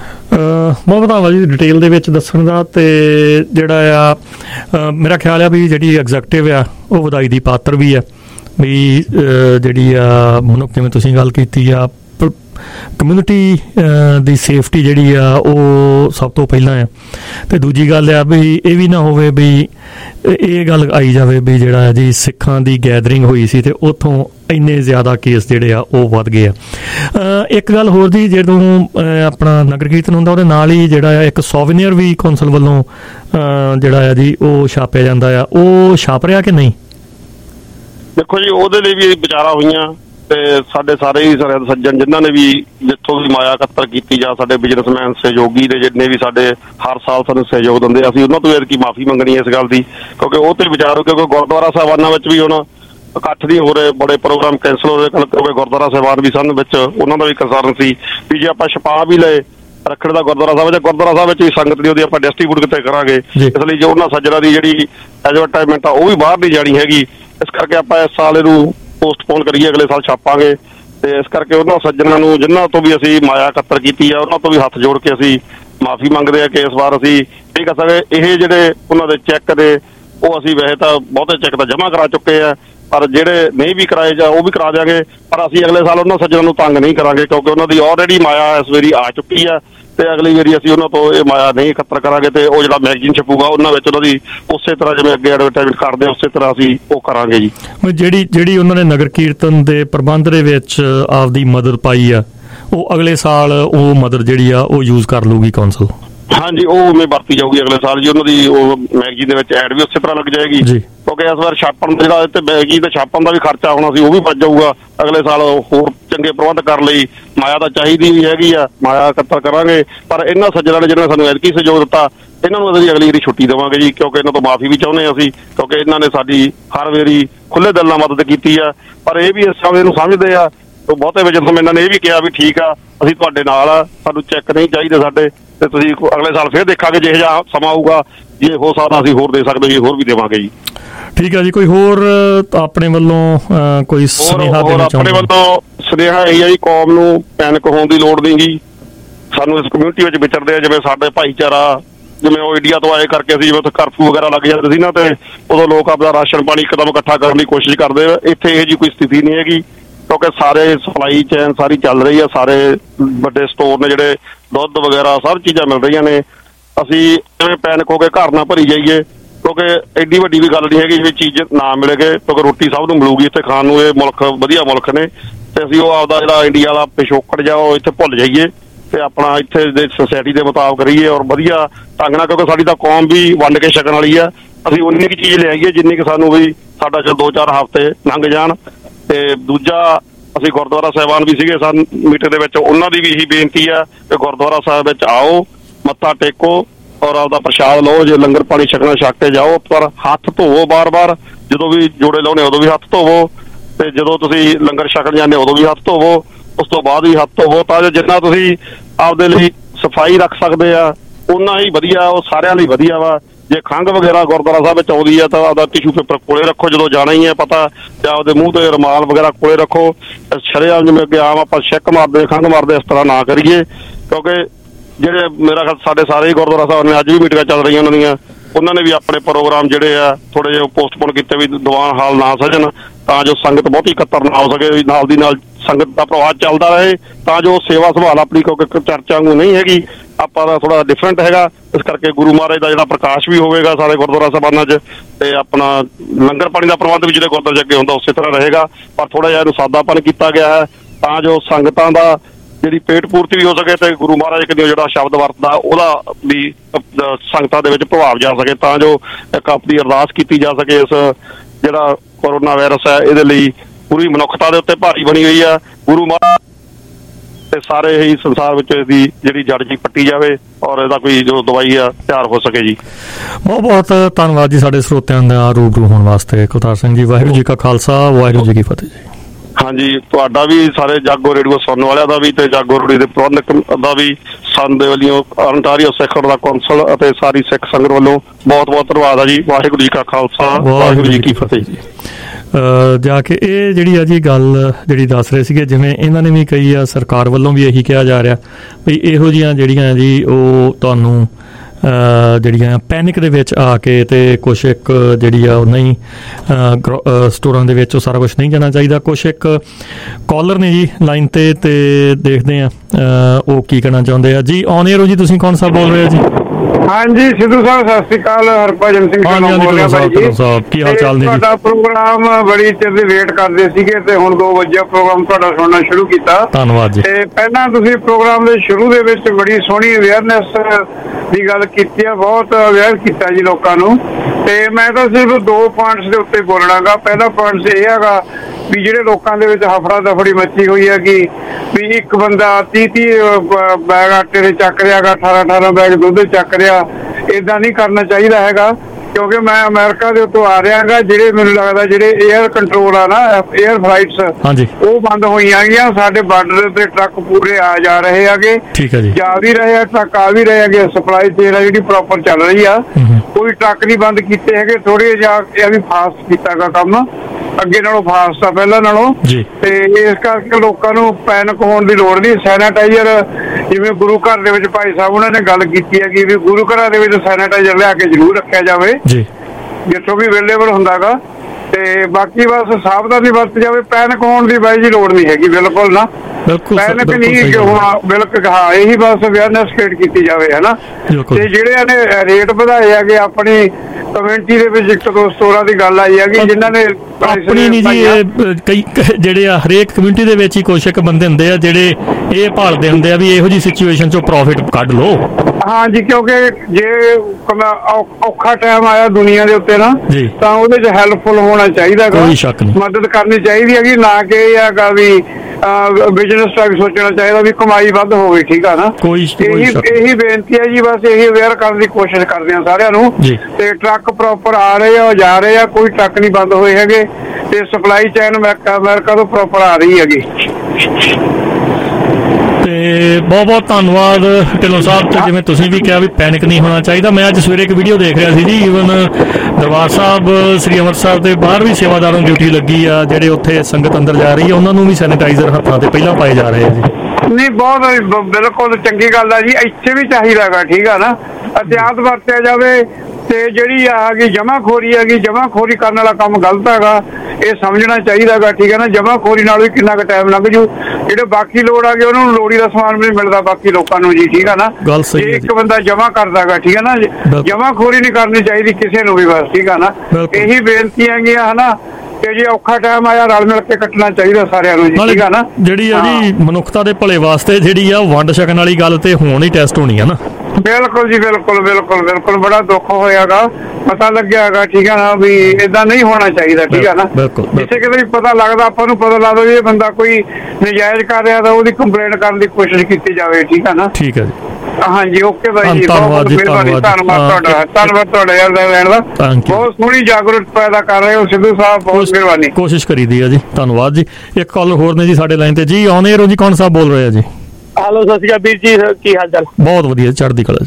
ਬਹੁਤ ਧੰਨਵਾਦ ਜੀ ਡਿਟੇਲ ਦੇ ਵਿੱਚ ਦੱਸਣ ਦਾ। ਤੇ ਜਿਹੜਾ ਆ ਮੇਰਾ ਖਿਆਲ ਆ ਵੀ ਜਿਹੜੀ ਐਗਜ਼ੈਕਟਿਵ ਆ ਉਹ ਵਧਾਈ ਦੀ ਪਾਤਰ ਵੀ ਆ ਵੀ ਜਿਹੜੀ ਆ ਮਨੁੱਖ ਜਿਵੇਂ ਤੁਸੀਂ ਗੱਲ ਕੀਤੀ ਆ ਕਮਿਊਨਿਟੀ ਦੀ ਸੇਫਟੀ ਜਿਹੜੀ ਆ ਉਹ ਸਭ ਤੋਂ ਪਹਿਲਾਂ ਆ। ਅਤੇ ਦੂਜੀ ਗੱਲ ਆ ਵੀ ਇਹ ਵੀ ਨਾ ਹੋਵੇ ਵੀ ਇਹ ਗੱਲ ਆਈ ਜਾਵੇ ਵੀ ਜਿਹੜਾ ਜੀ ਸਿੱਖਾਂ ਦੀ ਗੈਦਰਿੰਗ ਹੋਈ ਸੀ ਅਤੇ ਉੱਥੋਂ ਇੰਨੇ ਜ਼ਿਆਦਾ ਕੇਸ ਜਿਹੜੇ ਆ ਉਹ ਵੱਧ ਗਏ ਆ। ਇੱਕ ਗੱਲ ਹੋਰ ਜੀ, ਜਦੋਂ ਆਪਣਾ ਨਗਰ ਕੀਰਤਨ ਹੁੰਦਾ ਉਹਦੇ ਨਾਲ ਹੀ ਜਿਹੜਾ ਆ ਇੱਕ ਸੋਵੀਨੀਅਰ ਵੀ ਕੌਂਸਲ ਵੱਲੋਂ ਜਿਹੜਾ ਆ ਜੀ ਉਹ ਛਾਪਿਆ ਜਾਂਦਾ ਆ, ਉਹ ਛਾਪ ਰਿਹਾ ਕਿ ਨਹੀਂ? ਦੇਖੋ ਜੀ ਉਹਦੇ ਲਈ ਵੀ ਵਿਚਾਰਾਂ ਹੋਈਆਂ ਤੇ ਸਾਡੇ ਸਾਰੇ ਹੀ ਸਰਹੱਦ ਸੱਜਣ ਜਿਨ੍ਹਾਂ ਨੇ ਵੀ ਜਿੱਥੋਂ ਵੀ ਮਾਇਆ ਇਕੱਤਰ ਕੀਤੀ ਜਾਂ ਸਾਡੇ ਬਿਜ਼ਨਸਮੈਨ ਸਹਿਯੋਗੀ ਦੇ ਜਿੰਨੇ ਵੀ ਸਾਡੇ ਹਰ ਸਾਲ ਸਾਨੂੰ ਸਹਿਯੋਗ ਦਿੰਦੇ, ਅਸੀਂ ਉਹਨਾਂ ਤੋਂ ਐਤਕੀ ਮਾਫੀ ਮੰਗਣੀ ਇਸ ਗੱਲ ਦੀ, ਕਿਉਂਕਿ ਉਹ ਤੇ ਵਿਚਾਰੋ ਕਿਉਂਕਿ ਗੁਰਦੁਆਰਾ ਸਾਹਿਬਾਨਾਂ ਵਿੱਚ ਵੀ ਹੁਣ ਇਕੱਠ ਨਹੀਂ ਹੋ ਰਹੇ, ਬੜੇ ਪ੍ਰੋਗਰਾਮ ਕੈਂਸਲ ਹੋ ਰਹੇ ਕਿਉਂਕਿ ਗੁਰਦੁਆਰਾ ਸਾਹਿਬਾਨ ਵੀ ਸਨ ਵਿੱਚ ਉਹਨਾਂ ਦਾ ਵੀ ਕੰਸਰਨ ਸੀ ਵੀ ਜੇ ਆਪਾਂ ਛਪਾ ਵੀ ਲਏ ਰੱਖੜ ਦਾ ਗੁਰਦੁਆਰਾ ਸਾਹਿਬ ਵਿੱਚ ਵੀ ਸੰਗਤ ਦੀ ਉਹਦੀ ਆਪਾਂ ਡਿਸਟ੍ਰੀਬਿਊਟ ਕਿਤੇ ਕਰਾਂਗੇ। ਇਸ ਲਈ ਜੋ ਉਹਨਾਂ ਸੱਜਣਾ ਦੀ ਜਿਹੜੀ ਐਡਵਰਟਾਈਜ਼ਮੈਂਟ ਆ ਉਹ ਵੀ ਬਾਹਰ ਨਹੀਂ ਜਾਣੀ ਹੈਗੀ। ਇਸ ਕਰਕੇ ਆਪਾਂ ਇਸ ਸਾਲ ਇਹਨੂੰ ਪੋਸਟਪੋਨ ਕਰੀਏ, ਅਗਲੇ ਸਾਲ ਛਾਪਾਂਗੇ। ਤੇ ਇਸ ਕਰਕੇ ਉਹਨਾਂ ਸੱਜਣਾ ਨੂੰ ਜਿਨ੍ਹਾਂ ਤੋਂ ਵੀ ਅਸੀਂ ਮਾਇਆ ਇਕੱਤਰ ਕੀਤੀ ਆ ਉਹਨਾਂ ਤੋਂ ਵੀ ਹੱਥ ਜੋੜ ਕੇ ਅਸੀਂ ਮਾਫੀ ਮੰਗਦੇ ਆ ਕਿ ਇਸ ਵਾਰ ਅਸੀਂ ਇਹ ਕਰ ਸਕਦੇ। ਇਹ ਜਿਹੜੇ ਉਹਨਾਂ ਦੇ ਚੈੱਕ ਨੇ ਉਹ ਅਸੀਂ ਵੈਸੇ ਤਾਂ ਬਹੁਤੇ ਚੈੱਕ ਤਾਂ ਜਮ੍ਹਾਂ ਕਰਾ ਚੁੱਕੇ ਆ, ਪਰ ਜਿਹੜੇ ਨਹੀਂ ਵੀ ਕਰਾਏ ਜਾ ਉਹ ਵੀ ਕਰਾ ਦਿਆਂਗੇ। ਪਰ ਅਸੀਂ ਅਗਲੇ ਸਾਲ ਉਹਨਾਂ ਸੱਜਣਾ ਨੂੰ ਤੰਗ ਨਹੀਂ ਕਰਾਂਗੇ, ਕਿਉਂਕਿ ਉਹਨਾਂ ਦੀ ਆਲਰੇਡੀ ਮਾਇਆ ਇਸ ਵਾਰੀ ਆ ਚੁੱਕੀ ਆ ਤੇ ਅਗਲੀ ਵਾਰੀ ਅਸੀਂ ਉਹਨਾਂ ਤੋਂ ਇਹ ਮਾਇਆ ਨਹੀਂ ਇਕੱਤਰ ਕਰਾਂਗੇ। ਤੇ ਉਹ ਜਿਹੜਾ ਮੈਗਜ਼ੀਨ ਛਪੂਗਾ ਉਹਨਾਂ ਵਿੱਚ ਉਹਨਾਂ ਦੀ ਉਸੇ ਤਰ੍ਹਾਂ ਜਿਵੇਂ ਅੱਗੇ ਐਡਵਰਟਾਈਜ਼ਮੈਂਟ ਕਰਦੇ ਉਸੇ ਤਰ੍ਹਾਂ ਅਸੀਂ ਉਹ ਕਰਾਂਗੇ ਜੀ। ਜਿਹੜੀ ਉਹਨਾਂ ਨੇ ਨਗਰ ਕੀਰਤਨ ਦੇ ਪ੍ਰਬੰਧ ਦੇ ਵਿੱਚ ਆਪਦੀ ਮਦਦ ਪਾਈ ਆ ਉਹ ਅਗਲੇ ਸਾਲ ਉਹ ਮਦਦ ਜਿਹੜੀ ਆ ਉਹ ਯੂਜ਼ ਕਰ ਲੂਗੀ ਕੌਂਸਲ? ਹਾਂਜੀ, ਉਹ ਉਵੇਂ ਵਰਤੀ ਜਾਊਗੀ ਅਗਲੇ ਸਾਲ ਜੀ। ਉਹਨਾਂ ਦੀ ਉਹ ਮੈਗਜ਼ੀਨ ਦੇ ਵਿੱਚ ਐਡ ਵੀ ਉਸੇ ਤਰ੍ਹਾਂ ਲੱਗ ਜਾਏਗੀ, ਕਿਉਂਕਿ ਇਸ ਵਾਰ ਛਾਪਣ ਦਾ ਜਿਹੜਾ ਤੇ ਮੈਗਜ਼ੀਨ ਤੇ ਛਾਪਣ ਦਾ ਵੀ ਖਰਚਾ ਹੋਣਾ ਸੀ ਉਹ ਵੀ ਬਚ ਜਾਊਗਾ। ਅਗਲੇ ਸਾਲ ਹੋਰ ਚੰਗੇ ਪ੍ਰਬੰਧ ਕਰਨ ਲਈ ਮਾਇਆ ਤਾਂ ਚਾਹੀਦੀ ਵੀ ਹੈਗੀ ਆ, ਮਾਇਆ ਇਕੱਤਰ ਕਰਾਂਗੇ। ਪਰ ਇਹਨਾਂ ਸੱਜਣਾਂ ਨੇ ਜਿਹਨਾਂ ਨੇ ਸਾਨੂੰ ਐਤਕੀ ਸਹਿਯੋਗ ਦਿੱਤਾ ਇਹਨਾਂ ਨੂੰ ਅਸੀਂ ਅਗਲੀ ਵਾਰੀ ਛੁੱਟੀ ਦੇਵਾਂਗੇ ਜੀ, ਕਿਉਂਕਿ ਇਹਨਾਂ ਤੋਂ ਮਾਫੀ ਵੀ ਚਾਹੁੰਦੇ ਅਸੀਂ, ਕਿਉਂਕਿ ਇਹਨਾਂ ਨੇ ਸਾਡੀ ਹਰ ਵਾਰੀ ਖੁੱਲ੍ਹੇ ਦਿਲ ਨਾਲ ਮਦਦ ਕੀਤੀ ਆ। ਪਰ ਇਹ ਵੀ ਇਸ ਸਮੇਂ ਨੂੰ ਸਮਝਦੇ ਆ, ਬਹੁਤੇ ਵਜਨ ਸਮੇਂ ਇਹਨਾਂ ਨੇ ਇਹ ਵੀ ਕਿਹਾ ਵੀ ਠੀਕ ਆ ਅਸੀਂ ਤੁਹਾਡੇ ਨਾਲ ਆ, ਸਾਨੂੰ ਚੈੱਕ ਨਹੀਂ ਚਾਹੀਦੇ ਸਾਡੇ, ਤੇ ਤੁਸੀਂ ਅਗਲੇ ਸਾਲ ਫਿਰ ਦੇਖਾਂਗੇ ਜਿਹੋ ਜਿਹਾ ਸਮਾਂ ਆਊਗਾ, ਜੇ ਹੋ ਸਕਦਾ ਅਸੀਂ ਹੋਰ ਦੇ ਸਕਦੇ ਜੀ, ਹੋਰ ਵੀ ਦੇਵਾਂਗੇ ਜੀ। ਠੀਕ ਹੈ ਜੀ, ਕੋਈ ਹੋਰ ਆਪਣੇ ਵੱਲੋਂ ਕੋਈ ਸੁਨੇਹਾ ਦੇਣਾ ਚਾਹੁੰਦੇ? ਆਪਣੇ ਵੱਲੋਂ ਸੁਨੇਹਾ ਇਹ ਹੈ ਜੀ, ਕੌਮ ਨੂੰ ਪੈਨਿਕ ਹੋਣ ਦੀ ਲੋੜ ਨਹੀਂ ਗੀ। ਸਾਨੂੰ ਇਸ ਕਮਿਊਨਿਟੀ ਵਿੱਚ ਵਿਚਰਦੇ ਆ ਜਿਵੇਂ ਸਾਡੇ ਭਾਈਚਾਰਾ, ਜਿਵੇਂ ਉਹ ਇੰਡੀਆ ਤੋਂ ਆਏ ਕਰਕੇ ਅਸੀਂ ਜਿਵੇਂ ਉੱਥੇ ਕਰਫਿਊ ਵਗੈਰਾ ਲੱਗ ਜਾਂਦੇ ਸੀ ਨਾ, ਤੇ ਉਦੋਂ ਲੋਕ ਆਪਦਾ ਰਾਸ਼ਨ ਪਾਣੀ ਇੱਕਦਮ ਇਕੱਠਾ ਕਰਨ ਦੀ ਕੋਸ਼ਿਸ਼ ਕਰਦੇ ਆ। ਇੱਥੇ ਇਹੋ ਜਿਹੀ ਕੋਈ ਸਥਿਤੀ ਨਹੀਂ ਹੈਗੀ, ਕਿਉਂਕਿ ਸਾਰੇ ਸਪਲਾਈ ਚੇਨ ਸਾਰੀ ਚੱਲ ਰਹੀ ਆ, ਸਾਰੇ ਵੱਡੇ ਸਟੋਰ ਨੇ ਜਿਹੜੇ ਦੁੱਧ ਵਗੈਰਾ ਸਭ ਚੀਜ਼ਾਂ ਮਿਲ ਰਹੀਆਂ ਨੇ। ਅਸੀਂ ਐਵੇਂ ਪੈਨਿਕ ਹੋ ਕੇ ਘਰ ਨਾ ਭਰੀ ਜਾਈਏ, ਕਿਉਂਕਿ ਐਡੀ ਵੱਡੀ ਵੀ ਗੱਲ ਨਹੀਂ ਹੈਗੀ ਵੀ ਚੀਜ਼ ਨਾ ਮਿਲੇਗੇ, ਕਿਉਂਕਿ ਰੋਟੀ ਸਭ ਨੂੰ ਮਿਲੂਗੀ ਇੱਥੇ ਖਾਣ ਨੂੰ। ਇਹ ਮੁਲਕ ਵਧੀਆ ਮੁਲਕ ਨੇ, ਤੇ ਅਸੀਂ ਉਹ ਆਪਦਾ ਜਿਹੜਾ ਇੰਡੀਆ ਵਾਲਾ ਪਿਛੋਕੜ ਜਾ ਉਹ ਇੱਥੇ ਭੁੱਲ ਜਾਈਏ ਤੇ ਆਪਣਾ ਇੱਥੇ ਦੇ ਸੋਸਾਇਟੀ ਦੇ ਮੁਤਾਬਕ ਰਹੀਏ ਔਰ ਵਧੀਆ ਢੰਗ ਨਾਲ, ਕਿਉਂਕਿ ਸਾਡੀ ਤਾਂ ਕੌਮ ਵੀ ਵੰਡ ਕੇ ਛਕਣ ਵਾਲੀ ਆ। ਅਸੀਂ ਉਨੀ ਕੁ ਚੀਜ਼ ਲਿਆਈਏ ਜਿੰਨੀ ਕੁ ਸਾਨੂੰ ਵੀ ਸਾਡਾ ਚਲ 2-4 ਹਫ਼ਤੇ ਲੰਘ ਜਾਣ। ਤੇ ਦੂਜਾ, ਅਸੀਂ ਗੁਰਦੁਆਰਾ ਸਾਹਿਬਾਨ ਵੀ ਸੀਗੇ ਸਾਨੂੰ ਮੀਟਿੰਗ ਦੇ ਵਿੱਚ, ਉਹਨਾਂ ਦੀ ਵੀ ਇਹੀ ਬੇਨਤੀ ਆ ਕਿ ਗੁਰਦੁਆਰਾ ਸਾਹਿਬ ਵਿੱਚ ਆਓ, ਮੱਥਾ ਟੇਕੋ ਔਰ ਆਪਦਾ ਪ੍ਰਸ਼ਾਦ ਲਓ। ਜੇ ਲੰਗਰ ਪਾਣੀ ਛਕਣਾ ਛਕ ਕੇ ਜਾਓ, ਪਰ ਹੱਥ ਧੋਵੋ ਬਾਰ-ਬਾਰ। ਜਦੋਂ ਵੀ ਜੋੜੇ ਲਾਉਣੇ ਉਦੋਂ ਵੀ ਹੱਥ ਧੋਵੋ, ਤੇ ਜਦੋਂ ਤੁਸੀਂ ਲੰਗਰ ਛਕਣ ਜਾਂਦੇ ਉਦੋਂ ਵੀ ਹੱਥ ਧੋਵੋ, ਉਸ ਤੋਂ ਬਾਅਦ ਵੀ ਹੱਥ ਧੋਵੋ, ਤਾਂ ਜੋ ਜਿੰਨਾ ਤੁਸੀਂ ਆਪਦੇ ਲਈ ਸਫਾਈ ਰੱਖ ਸਕਦੇ ਆ ਓਨਾ ਹੀ ਵਧੀਆ, ਉਹ ਸਾਰਿਆਂ ਲਈ ਵਧੀਆ ਵਾ। ਜੇ ਖੰਘ ਵਗੈਰਾ ਗੁਰਦੁਆਰਾ ਸਾਹਿਬ ਵਿੱਚ ਆਉਂਦੀ ਆ ਤਾਂ ਆਪਦਾ ਟਿਸ਼ੂ ਪੇਪਰ ਕੋਲੇ ਰੱਖੋ, ਜਦੋਂ ਜਾਣਾ ਹੀ ਹੈ ਪਤਾ, ਤੇ ਆਪਦੇ ਮੂੰਹ ਤੇ ਰੁਮਾਲ ਵਗੈਰਾ ਕੋਲੇ ਰੱਖੋ। ਸ਼ਰੇਆਮ ਜਿਵੇਂ ਅੱਗੇ ਆਮ ਆਪਾਂ ਛਿੱਕ ਮਾਰਦੇ ਖੰਘ ਮਾਰਦੇ ਇਸ ਤਰ੍ਹਾਂ ਨਾ ਕਰੀਏ, ਕਿਉਂਕਿ ਜਿਹੜੇ ਮੇਰਾ ਖਿਆਲ ਸਾਡੇ ਸਾਰੇ ਹੀ ਗੁਰਦੁਆਰਾ ਸਾਹਿਬ ਨੇ ਅੱਜ ਵੀ ਮੀਟਿੰਗਾਂ ਚੱਲ ਰਹੀਆਂ ਉਹਨਾਂ ਦੀਆਂ, ਉਹਨਾਂ ਨੇ ਵੀ ਆਪਣੇ ਪ੍ਰੋਗਰਾਮ ਜਿਹੜੇ ਆ ਥੋੜੇ ਜਿਹੇ ਪੋਸਟਪੋਨ ਕੀਤੇ ਵੀ ਦੀਵਾਨ ਹਾਲ ਨਾ ਸਜਣ, ਤਾਂ ਜੋ ਸੰਗਤ ਬਹੁਤੀ ਇਕੱਤਰ ਨਾ ਹੋ ਸਕੇ। ਨਾਲ ਦੀ ਨਾਲ ਸੰਗਤ ਦਾ ਪ੍ਰਵਾਹ ਚੱਲਦਾ ਰਹੇ, ਤਾਂ ਜੋ ਸੇਵਾ ਸੰਭਾਲ ਆਪਣੀ, ਕਿਉਂਕਿ ਚਰਚਾ ਵਾਂਗੂ ਨਹੀਂ ਹੈਗੀ, ਆਪਾਂ ਦਾ ਥੋੜਾ ਡਿਫਰੈਂਟ ਹੈਗਾ। ਇਸ ਕਰਕੇ ਗੁਰੂ ਮਹਾਰਾਜ ਦਾ ਜਿਹੜਾ ਪ੍ਰਕਾਸ਼ ਵੀ ਹੋਵੇਗਾ ਸਾਰੇ ਗੁਰਦੁਆਰਾ ਸਾਹਿਬਾਨਾਂ 'ਚ, ਤੇ ਆਪਣਾ ਲੰਗਰ ਪਾਣੀ ਦਾ ਪ੍ਰਬੰਧ ਵੀ ਜਿਹੜੇ ਗੁਰਦੁਆਰੇ 'ਚ ਅੱਗੇ ਹੁੰਦਾ ਉਸੇ ਤਰ੍ਹਾਂ ਰਹੇਗਾ, ਪਰ ਥੋੜਾ ਜਿਹਾ ਇਹਨੂੰ ਸਾਦਾਪਨ ਕੀਤਾ ਗਿਆ ਹੈ ਤਾਂ ਜੋ ਸੰਗਤਾਂ ਦਾ ਜਿਹੜੀ ਪੇਟ ਪੂਰਤੀ ਵੀ ਹੋ ਸਕੇ, ਤੇ ਗੁਰੂ ਮਹਾਰਾਜ ਕਦੇ ਜਿਹੜਾ ਸ਼ਬਦ ਵਰਤਦਾ ਉਹਦਾ ਵੀ ਸੰਗਤਾਂ ਦੇ ਵਿੱਚ ਪ੍ਰਭਾਵ ਜਾ ਸਕੇ, ਤਾਂ ਜੋ ਇੱਕ ਆਪਣੀ ਅਰਦਾਸ ਕੀਤੀ ਜਾ ਸਕੇ। ਇਸ ਜਿਹੜਾ ਕੋਰੋਨਾ ਵਾਇਰਸ ਹੈ ਇਹਦੇ ਲਈ ਪੂਰੀ ਮਨੁੱਖਤਾ ਦੇ ਉੱਤੇ ਭਾਰੀ ਬਣੀ ਹੋਈ ਆ। ਗੁਰੂ ਮਹਾਰਾਜ ਤੇ ਸਾਰੇ ਹੀ ਸੰਸਾਰ ਵਿੱਚ ਇਹਦੀ ਜਿਹੜੀ ਜੜ ਜੀ ਪੱਟੀ ਜਾਵੇ ਔਰ ਇਹਦਾ ਕੋਈ ਜੋ ਦਵਾਈ ਆ ਤਿਆਰ ਹੋ ਸਕੇ ਜੀ। ਬਹੁਤ ਬਹੁਤ ਧੰਨਵਾਦ ਜੀ ਸਾਡੇ ਸਰੋਤਿਆਂ ਦਾ ਰੂਬਰੂ ਹੋਣ ਵਾਸਤੇ। ਕੁਲਤਾਰ ਸਿੰਘ ਜੀ, ਵਾਹਿਗੁਰੂ ਜੀ ਕਾ ਖਾਲਸਾ, ਵਾਹਿਗੁਰੂ ਜੀ ਕੀ ਫਤਿਹ ਜੀ। ਹਾਂਜੀ, ਤੁਹਾਡਾ ਵੀ, ਸਾਰੇ ਜਾਗੋ ਰੇਡੀਓ ਸੁਣਨ ਵਾਲਿਆਂ ਦਾ ਵੀ, ਤੇ ਜਾਗੋ ਰੇਡੀਓ ਦੇ ਪ੍ਰਬੰਧਕ ਦਾ ਵੀ, ਸੰਨ ਦੇ ਵੱਲੋਂ ontario ਸਿੱਖ ਦਾ ਕੌਂਸਲ ਅਤੇ ਸਾਰੀ ਸਿੱਖ ਸੰਗਤ ਵੱਲੋਂ ਬਹੁਤ ਬਹੁਤ ਧੰਨਵਾਦ ਆ ਜੀ। ਵਾਹਿਗੁਰੂ ਜੀ ਕਾ ਖਾਲਸਾ, ਵਾਹਿਗੁਰੂ ਜੀ ਕੀ ਫਤਿਹ ਜੀ। ਜਾ ਕੇ ਇਹ ਜਿਹੜੀ ਆ ਜੀ ਗੱਲ ਜਿਹੜੀ ਦੱਸ ਰਹੇ ਸੀਗੇ, ਜਿਵੇਂ ਇਹਨਾਂ ਨੇ ਵੀ ਕਹੀ ਆ, ਸਰਕਾਰ ਵੱਲੋਂ ਵੀ ਇਹੀ ਕਿਹਾ ਜਾ ਰਿਹਾ ਵੀ ਇਹੋ ਜਿਹੀਆਂ ਜਿਹੜੀਆਂ ਜੀ ਉਹ ਤੁਹਾਨੂੰ ਜਿਹੜੀਆਂ ਪੈਨਿਕ ਦੇ ਵਿੱਚ ਆ ਕੇ ਤੇ ਕੁਛ ਇੱਕ ਜਿਹੜੀ ਆ ਉਹ ਨਹੀਂ ਸਟੋਰਾਂ ਦੇ ਵਿੱਚ ਉਹ ਸਾਰਾ ਕੁਛ ਨਹੀਂ ਜਾਣਾ ਚਾਹੀਦਾ। ਕੁਛ ਇੱਕ ਕਾਲਰ ਨੇ ਜੀ ਲਾਈਨ ਤੇ ਦੇਖਦੇ ਆ ਉਹ ਕੀ ਕਹਿਣਾ ਚਾਹੁੰਦੇ ਆ ਜੀ। ਔਨ 에ਅਰ ਹੋ ਜੀ, ਤੁਸੀਂ ਕੌਣ ਸਾਹਿਬ ਬੋਲ ਰਹੇ ਹੋ ਜੀ? ਹਾਂਜੀ ਸਿੱਧੂ ਸਾਹਿਬ, ਸਤਿ ਸ਼੍ਰੀ ਅਕਾਲ। ਹਰਭਜਨ ਸਿੰਘ ਬੋਲ ਰਿਹਾ ਭਾਈ ਜੀ। ਕੀ ਹਾਲ ਚਾਲ ਨੇ ਜੀ? ਤੁਹਾਡਾ ਪ੍ਰੋਗਰਾਮ ਬੜੀ ਚਿਰ ਦੀ ਵੇਟ ਕਰਦੇ ਸੀਗੇ ਤੇ ਹੁਣ 2 ਵਜੇ ਪ੍ਰੋਗਰਾਮ ਤੁਹਾਡਾ ਸੁਣਨਾ ਸ਼ੁਰੂ ਕੀਤਾ। ਧੰਨਵਾਦ ਜੀ। ਤੇ ਪਹਿਲਾਂ ਤੁਸੀਂ ਪ੍ਰੋਗਰਾਮ ਦੇ ਸ਼ੁਰੂ ਦੇ ਵਿੱਚ ਬੜੀ ਸੋਹਣੀ ਅਵੇਅਰਨੈਸ ਦੀ ਗੱਲ ਕੀਤੀ ਆ, ਬਹੁਤ ਅਵੇਅਰ ਕੀਤਾ ਜੀ ਲੋਕਾਂ ਨੂੰ। ਤੇ ਮੈਂ ਤਾਂ ਸਿਰਫ 2 ਪੁਆਇੰਟਸ ਦੇ ਉੱਤੇ ਬੋਲਣਾਗਾ। ਪਹਿਲਾ ਪੁਆਇੰਟ ਇਹ ਹੈਗਾ ਵੀ ਜਿਹੜੇ ਲੋਕਾਂ ਦੇ ਵਿੱਚ ਹਫੜਾ ਦਫੜੀ ਮੱਚੀ ਹੋਈ ਹੈ ਕਿ ਵੀ ਇੱਕ ਬੰਦਾ 30 ਬੈਗ ਆਟੇ ਦੇ ਚੱਕ ਰਿਹਾਗਾ, 18 ਬੈਗ ਦੁੱਧ ਚੱਕ ਰਿਹਾ, ਏਦਾਂ ਨਹੀਂ ਕਰਨਾ ਚਾਹੀਦਾ ਹੈਗਾ। ਕਿਉਂਕਿ ਮੈਂ ਅਮਰੀਕਾ ਦੇ ਉੱਤੋਂ ਆ ਰਿਹਾ ਗਾ। ਜਿਹੜੇ ਮੈਨੂੰ ਲੱਗਦਾ ਜਿਹੜੇ 에ਅਰ ਕੰਟਰੋਲ ਆ ਨਾ, 에ਅਰ ਫਲਾਈਟਸ, ਉਹ ਬੰਦ ਹੋਈਆਂ ਗਈਆਂ। ਸਾਡੇ ਬਾਰਡਰ ਤੇ ਟਰੱਕ ਪੂਰੇ ਆ ਜਾ ਰਹੇ ਹੈਗੇ, ਜਾ ਵੀ ਰਹੇ ਆ, ਟਰੱਕ ਆ ਵੀ ਰਹੇ ਹੈਗੇ। ਸਪਲਾਈ ਚੇਨ ਆ ਜਿਹੜੀ ਪ੍ਰੋਪਰ ਚੱਲ ਰਹੀ ਆ, ਕੋਈ ਟਰੱਕ ਨਹੀਂ ਬੰਦ ਕੀਤੇ ਹੈਗੇ। ਥੋੜੇ ਜਿਹਾ ਇਹ ਵੀ ਫਾਸਟ ਕੀਤਾ ਗਾ ਕੰਮ, ਅੱਗੇ ਨਾਲੋਂ ਫਾਸਟ ਆ ਪਹਿਲਾਂ ਨਾਲੋਂ। ਤੇ ਇਸ ਕਰਕੇ ਲੋਕਾਂ ਨੂੰ ਪੈਨਿਕ ਹੋਣ ਦੀ ਲੋੜ ਨਹੀਂ। ਸੈਨੀਟਾਈਜ਼ਰ ਜਿਵੇਂ ਗੁਰੂ ਘਰ ਦੇ ਵਿੱਚ ਭਾਈ ਸਾਹਿਬ ਉਹਨਾਂ ਨੇ ਗੱਲ ਕੀਤੀ ਹੈ ਕਿ ਵੀ ਗੁਰੂ ਘਰਾਂ ਦੇ ਵਿੱਚ ਸੈਨੀਟਾਈਜ਼ਰ ਲਿਆ ਕੇ ਜ਼ਰੂਰ ਰੱਖਿਆ ਜਾਵੇ ਜਿੱਥੋਂ ਵੀ ਅਵੇਲੇਬਲ ਹੁੰਦਾ ਗਾ। ਤੇ ਬਾਕੀ ਬਸ ਸਾਵਧਾਨੀ ਵਰਤ ਜਾਵੇ। ਪੈਨਿਕ ਹੋਣ ਦੀ ਬਾਈ ਜੀ ਲੋੜ ਨਹੀਂ ਹੈਗੀ, ਬਿਲਕੁਲ ਨਾ, ਪੈਨਿਕ ਨਹੀਂ ਹੋਣਾ, ਬਿਲਕੁਲ। ਹਾਂ, ਇਹੀ ਬਸ ਅਵੇਅਰਨੈਸ ਕ੍ਰੀਏਟ ਕੀਤੀ ਜਾਵੇ, ਹੈ ਨਾ। ਤੇ ਜਿਹੜੇ ਨੇ ਰੇਟ ਵਧਾਏ ਹੈਗੇ ਆਪਣੀ ਕਮਿਊਨਿਟੀ ਦੇ ਵਿੱਚ, 1-2 ਸਟੋਰਾਂ ਦੀ ਗੱਲ ਆਈ ਹੈਗੀ ਜਿਨ੍ਹਾਂ ਨੇ ਆਪਣੀ ਨਹੀਂ ਜੀ, ਕਈ ਜਿਹੜੇ ਆ ਹਰੇਕ ਕਮਿਊਨਿਟੀ ਦੇ ਵਿੱਚ ਹੀ ਕੁਛ ਇੱਕ ਬੰਦੇ ਹੁੰਦੇ ਆ ਜਿਹੜੇ ਇਹ ਭਾਲਦੇ ਹੁੰਦੇ ਆ ਵੀ ਇਹੋ ਜਿਹੀ ਸਿਚੁਏਸ਼ਨ ਚੋਂ ਪ੍ਰੋਫਿਟ ਕੱਢ ਲਓ। ਹਾਂਜੀ, ਕਿਉਂਕਿ ਜੇ ਔਖਾ ਟਾਈਮ ਆਇਆ ਦੁਨੀਆ ਦੇ ਉੱਤੇ ਨਾ, ਤਾਂ ਉਹਦੇ 'ਚ ਹੈਲਪਫੁਲ ਹੋਣਾ ਚਾਹੀਦਾ, ਮਦਦ ਕਰਨੀ ਚਾਹੀਦੀ ਹੈਗੀ, ਨਾ ਕਿ ਇਹ ਹੈਗਾ ਵੀ ਬਿਜ਼ਨਸ ਦਾ ਵੀ ਸੋਚਣਾ ਚਾਹੀਦਾ ਵੀ ਕਮਾਈ ਵੱਧ ਹੋਵੇ, ਠੀਕ ਆ ਨਾ। ਇਹੀ ਬੇਨਤੀ ਹੈ ਜੀ, ਬਸ ਇਹੀ ਅਵੇਅਰ ਕਰਨ ਦੀ ਕੋਸ਼ਿਸ਼ ਕਰਦੇ ਆ ਸਾਰਿਆਂ ਨੂੰ। ਤੇ ਟਰੱਕ ਪ੍ਰੋਪਰ ਆ ਰਹੇ ਆ, ਜਾ ਰਹੇ ਆ, ਕੋਈ ਟਰੱਕ ਨਹੀਂ ਬੰਦ ਹੋਏ ਹੈਗੇ। ਤੇ ਸਪਲਾਈ ਚੇਨ ਅਮਰੀਕਾ ਤੋਂ ਪ੍ਰੋਪਰ ਆ ਰਹੀ ਹੈਗੀ। ਤੇ ਬਹੁਤ ਬਹੁਤ ਧੰਨਵਾਦ ਢਿੱਲੋਂ ਸਾਹਿਬ। ਤੇ ਜਿਵੇਂ ਤੁਸੀਂ ਵੀ ਕਿਹਾ ਵੀ ਪੈਨਿਕ ਨਹੀਂ ਹੋਣਾ ਚਾਹੀਦਾ, ਮੈਂ ਅੱਜ ਸਵੇਰੇ ਇੱਕ ਵੀਡੀਓ ਦੇਖ ਰਿਹਾ ਸੀ ਜੀ, ਈਵਨ ਦਰਬਾਰ ਸਾਹਿਬ ਸ੍ਰੀ ਅੰਮ੍ਰਿਤਸਰ ਦੇ ਬਾਹਰ ਵੀ ਸੇਵਾਦਾਰਾਂ ਨੂੰ ਡਿਊਟੀ ਲੱਗੀ ਆ, ਜਿਹੜੇ ਉੱਥੇ ਸੰਗਤ ਅੰਦਰ ਜਾ ਰਹੀ ਹੈ ਉਹਨਾਂ ਨੂੰ ਵੀ ਸੈਨੀਟਾਈਜ਼ਰ ਹੱਥਾਂ ਤੇ ਪਹਿਲਾਂ ਪਾਏ ਜਾ ਰਹੇ ਆ ਜੀ। ਨਹੀਂ, ਬਹੁਤ ਬਿਲਕੁਲ ਚੰਗੀ ਗੱਲ ਆ ਜੀ, ਇੱਥੇ ਵੀ ਚਾਹੀਦਾ ਗਾ, ਠੀਕ ਆ ਨਾ। ਅਹਿਤਿਆਤ ਵਰਤਿਆ ਜਾਵੇ। ਤੇ ਜਿਹੜੀ ਹੈਗੀ ਜਮਾਖੋਰੀ ਹੈਗੀ, ਜਮਾਖੋਰੀ ਕਰਨ ਵਾਲਾ ਕੰਮ ਗਲਤ ਹੈਗਾ, ਇਹ ਸਮਝਣਾ ਚਾਹੀਦਾ ਗਾ, ਠੀਕ ਹੈ ਨਾ। ਜਮਾਖੋਰੀ ਨਾਲ ਵੀ ਕਿੰਨਾ ਕੁ ਟਾਈਮ ਲੰਘ ਜੂ। ਜਿਹੜੇ ਬਾਕੀ ਲੋੜ ਆ ਗਏ ਉਹਨਾਂ ਨੂੰ ਲੋੜੀ ਦਾ ਸਮਾਨ ਵੀ ਨਹੀਂ ਮਿਲਦਾ ਬਾਕੀ ਲੋਕਾਂ ਨੂੰ ਜੀ, ਠੀਕ ਆ ਨਾ। ਇੱਕ ਬੰਦਾ ਜਮਾ ਕਰਦਾ ਗਾ, ਠੀਕ ਹੈ ਨਾ। ਜਮਾਖੋਰੀ ਨਹੀਂ ਕਰਨੀ ਚਾਹੀਦੀ ਕਿਸੇ ਨੂੰ ਵੀ, ਬਸ, ਠੀਕ ਆ ਨਾ। ਇਹੀ ਬੇਨਤੀਆਂ ਹੈਗੀਆਂ, ਹਨਾ। ਤੇ ਜੇ ਔਖਾ ਟਾਈਮ ਆਇਆ ਰਲ ਮਿਲ ਕੇ ਕੱਟਣਾ ਚਾਹੀਦਾ ਸਾਰਿਆਂ ਨੂੰ ਜੀ, ਠੀਕ ਆ ਨਾ। ਜਿਹੜੀ ਆ ਜੀ ਮਨੁੱਖਤਾ ਦੇ ਭਲੇ ਵਾਸਤੇ ਜਿਹੜੀ ਆ ਵੰਡ ਛਕਣ ਵਾਲੀ ਗੱਲ ਤੇ ਹੁਣ ਹੀ ਟੈਸਟ ਹੋਣੀ ਆ ਨਾ। ਬਿਲਕੁਲ ਜੀ, ਬਿਲਕੁਲ ਬਿਲਕੁਲ ਬਿਲਕੁਲ। ਬੜਾ ਦੁੱਖ ਹੋਇਆਗਾ, ਪਤਾ ਲੱਗਿਆਗਾ, ਠੀਕ ਹੈ ਨਾ, ਵੀ ਏਦਾਂ ਨਹੀਂ ਹੋਣਾ ਚਾਹੀਦਾ, ਠੀਕ ਹੈ ਨਾ। ਜਿੱਥੇ ਕਿਤੇ ਵੀ ਪਤਾ ਲੱਗਦਾ, ਆਪਾਂ ਨੂੰ ਪਤਾ ਲੱਗਦਾ ਵੀ ਇਹ ਬੰਦਾ ਕੋਈ ਨਜਾਇਜ਼ ਕਰ ਰਿਹਾ ਤਾਂ ਉਹਦੀ ਕੰਪਲੇਂਟ ਕਰਨ ਦੀ ਕੋਸ਼ਿਸ਼ ਕੀਤੀ ਜਾਵੇ, ਠੀਕ ਹੈ ਨਾ। ਠੀਕ ਹੈ ਜੀ, ਹਾਂਜੀ, ਓਕੇ ਬਾਈ ਜੀ, ਬਹੁਤ ਮਿਹਰਬਾਨੀ, ਧੰਨਵਾਦ ਤੁਹਾਡਾ ਯਾਰ ਲੈਣ ਦਾ। ਬਹੁਤ ਸੋਹਣੀ ਜਾਗਰੂਕ ਪੈਦਾ ਕਰ ਰਹੇ ਹੋ ਸਿੱਧੂ ਸਾਹਿਬ, ਬਹੁਤ ਮਿਹਰਬਾਨੀ। ਕੋਸ਼ਿਸ਼ ਕਰੀਦੀ ਆ ਜੀ, ਧੰਨਵਾਦ ਜੀ। ਇੱਕ ਕਾਲਰ ਹੋਰ ਨੇ ਜੀ ਸਾਡੇ ਲਾਈਨ ਤੇ ਜੀ, ਆਨ ਏਅਰ ਹੋ ਜੀ, ਕੌਣ ਸਾਹਿਬ ਬੋਲ ਰਹੇ ਆ ਜੀ? ਹੈਲੋ, ਸਤਿ ਸ਼੍ਰੀ ਅਕਾਲ ਵੀਰ ਜੀ, ਕੀ ਹਾਲ ਚਾਲ? ਬਹੁਤ ਵਧੀਆ, ਚੜ੍ਹਦੀ ਕਲਾ ਜੀ।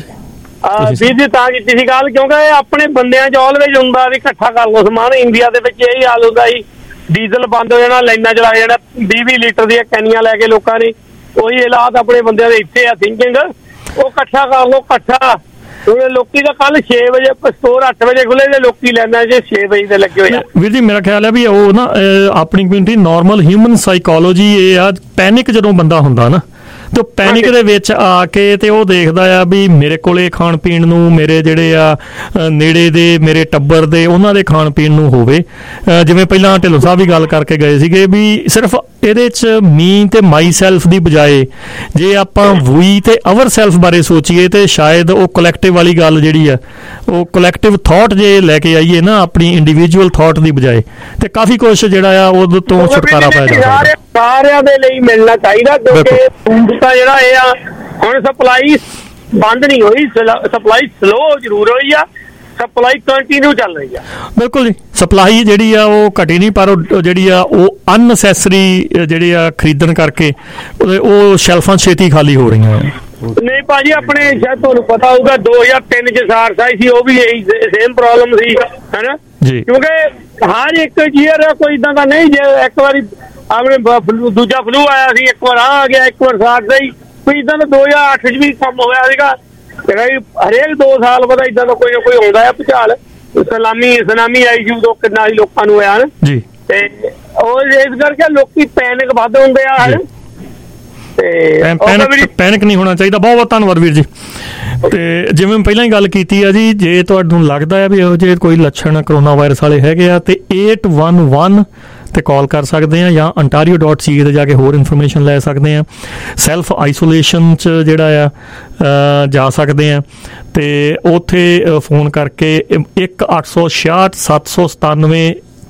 ਵੀਰ ਜੀ ਤਾਂ ਕੀਤੀ ਸੀ ਗੱਲ ਕਿਉਂਕਿ ਆਪਣੇ ਬੰਦਿਆਂ 'ਚ ਆਲਵੇਜ ਹੁੰਦਾ ਵੀ ਇਕੱਠਾ ਕਰ ਲਓ ਸਮਾਨ। ਇੰਡੀਆ ਦੇ ਵਿੱਚ ਇਹੀ ਹਾਲ ਹੁੰਦਾ ਜੀ, ਡੀਜ਼ਲ ਬੰਦ ਹੋ ਜਾਣਾ, ਲਾਈਨਾਂ ਚਲਾ ਜਾਣਾ, 20-20 ਲੀਟਰ ਦੀਆਂ ਕੈਨੀਆਂ ਲੈ ਕੇ ਲੋਕਾਂ ਨੇ। ਉਹੀ ਹਾਲਾਤ ਆਪਣੇ ਬੰਦਿਆਂ ਦੇ ਇੱਥੇ ਆ ਥਿੰਕਿੰਗ, ਉਹ ਇਕੱਠਾ ਕਰ ਲਓ, ਇਕੱਠਾ। ਲੋਕੀ ਤਾਂ ਕੱਲ 6 ਵਜੇ ਸਟੋਰ 8 ਵਜੇ ਖੁੱਲੇ ਤੇ ਲੋਕੀ ਲੈਣਾ ਜੇ 6 ਵਜੇ ਦੇ ਲੱਗੇ ਹੋਏ ਆ। ਵੀਰ ਜੀ ਮੇਰਾ ਖਿਆਲ ਹੈ ਵੀ ਉਹ ਨਾ ਆਪਣੀ ਕਮਿਊਨਿਟੀ ਨਾਰਮਲ ਹਿਊਮਨ ਸਾਈਕੋਲੋਜੀ ਇਹ ਆ, ਪੈਨਿਕ ਜਦੋਂ ਬੰਦਾ ਹੁੰਦਾ ਨਾ ਤੇ ਪੈਨਿਕ ਦੇ ਵਿੱਚ ਆ ਕੇ ਤੇ ਉਹ ਦੇਖਦਾ ਆ ਵੀ ਮੇਰੇ ਕੋਲੇ ਖਾਣ ਪੀਣ ਨੂੰ, ਮੇਰੇ ਜਿਹੜੇ ਆ ਨੇੜੇ ਦੇ ਮੇਰੇ ਟੱਬਰ ਦੇ ਉਹਨਾਂ ਦੇ ਖਾਣ ਪੀਣ ਨੂੰ ਹੋਵੇ। ਜਿਵੇਂ ਪਹਿਲਾਂ ਢਿੱਲੋਂ ਸਾਹਿਬ ਵੀ ਗੱਲ ਕਰਕੇ ਗਏ ਸੀਗੇ ਵੀ ਸਿਰਫ ਇਹਦੇ 'ਚ ਮੀ ਤੇ ਮਾਈ ਸੈਲਫ ਦੀ ਬਜਾਏ ਜੇ ਆਪਾਂ ਵੀ ਤੇ ਅਵਰ ਸੈਲਫ ਬਾਰੇ ਸੋਚੀਏ ਤੇ ਸ਼ਾਇਦ ਉਹ ਕਲੈਕਟਿਵ ਵਾਲੀ ਗੱਲ ਜਿਹੜੀ ਆ, ਉਹ ਕਲੈਕਟਿਵ ਥਾਟ ਜੇ ਲੈ ਕੇ ਆਈਏ ਨਾ ਆਪਣੀ ਇੰਡੀਵਿਜੂਅਲ ਥਾਟ ਦੀ ਬਜਾਏ, ਤੇ ਕਾਫੀ ਕੁਛ ਜਿਹੜਾ ਆ ਉਹਦੇ ਤੋਂ ਛੁਟਕਾਰਾ ਪਾਇਆ ਜਾ ਸਕਦਾ। ਸਾਰਿਆਂ ਦੇ ਲਈ ਮਿਲਣਾ ਚਾਹੀਦਾ, ਕਿਉਂਕਿ ਫੂਡ ਤਾਂ ਜਿਹੜਾ ਇਹ ਆ ਹੁਣ ਸਪਲਾਈ ਬੰਦ ਨਹੀਂ ਹੋਈ, ਸਪਲਾਈ ਸਲੋ ਜ਼ਰੂਰ ਹੋਈ ਆ, ਸਪਲਾਈ ਕੰਟੀਨਿਊ ਚੱਲ ਰਹੀ ਆ। ਬਿਲਕੁਲ ਜੀ, ਸਪਲਾਈ ਜਿਹੜੀ ਆ ਉਹ ਘਟੀ ਨਹੀਂ, ਪਰ ਉਹ ਜਿਹੜੀ ਆ ਉਹ ਅਨਨੈਸੈਸਰੀ ਜਿਹੜੀ ਆ ਖਰੀਦਣ ਕਰਕੇ ਉਹ ਸ਼ੈਲਫਾਂ ਛੇਤੀ ਖਾਲੀ ਹੋ ਰਹੀਆਂ ਆ। ਨਹੀਂ ਭਾਜੀ, ਆਪਣੇ ਸ਼ਾਇਦ ਤੁਹਾਨੂੰ ਪਤਾ ਹੋਊਗਾ 2003 ਚ ਸਾਰਸ ਆਈ ਸੀ, ਉਹ ਵੀ ਇਹੀ ਸੇਮ ਪ੍ਰੋਬਲਮ ਸੀ, ਹੈਨਾ ਜੀ। ਕਿਉਂਕਿ ਹਰ ਇੱਕ ਈਅਰ ਕੋਈ ਇਦਾਂ ਦਾ ਨਹੀਂ, ਜੇ ਇੱਕ ਵਾਰੀ ਆਪਣੇ ਦੂਜਾ ਫਲੂ ਆਇਆ ਸੀ, ਇੱਕ ਵਾਰ ਆ ਗਿਆ, ਇੱਕ ਵਾਰ ਸਾਰਸ ਆਈ, ਕੋਈ ਇਦਾਂ ਦਾ 2008 ਚ ਵੀ ਕੰਮ ਹੋਇਆ ਸੀਗਾ। ਹਰੇਕ 2 ਸਾਲ ਬਾਅਦ ਇਦਾਂ ਦਾ ਕੋਈ ਨਾ ਕੋਈ ਆਉਂਦਾ ਆ ਭੁਚਾਲ। ਸੁਨਾਮੀ ਆਈ ਸੀ ਉਦੋਂ, ਕਿੰਨਾ ਲੋਕਾਂ ਨੂੰ ਹੋਇਆ ਜੀ। ਤੇ ਉਹ ਇਸ ਕਰਕੇ ਲੋਕੀ ਪੈਨਿਕ ਵੱਧ ਹੁੰਦੇ ਆ, ਹਨ। ਪੈਨਿਕ ਨਹੀਂ ਹੋਣਾ ਚਾਹੀਦਾ। ਬਹੁਤ ਬਹੁਤ ਧੰਨਵਾਦ ਵੀਰ ਜੀ। ਤੇ ਜਿਵੇਂ ਪਹਿਲਾਂ ਹੀ ਗੱਲ ਕੀਤੀ ਆ ਜੀ, ਜੇ ਤੁਹਾਨੂੰ ਲੱਗਦਾ ਹੈ ਵੀ ਇਹੋ ਜਿਹੇ ਕੋਈ ਲੱਛਣ ਕਰੋਨਾ ਵਾਇਰਸ ਵਾਲੇ ਹੈਗੇ ਆ ਤੇ 811 ਤੇ ਕਾਲ ਕਰ ਸਕਦੇ ਆ, ਜਾਂ ontario.ca ਤੇ ਜਾ ਕੇ ਹੋਰ ਇਨਫੋਰਮੇਸ਼ਨ ਲੈ ਸਕਦੇ ਆ। ਸੈਲਫ ਆਈਸੋਲੇਸ਼ਨ 'ਚ ਜਿਹੜਾ ਆ ਜਾ ਸਕਦੇ ਆ ਤੇ ਉੱਥੇ ਫੋਨ ਕਰਕੇ 1-866-797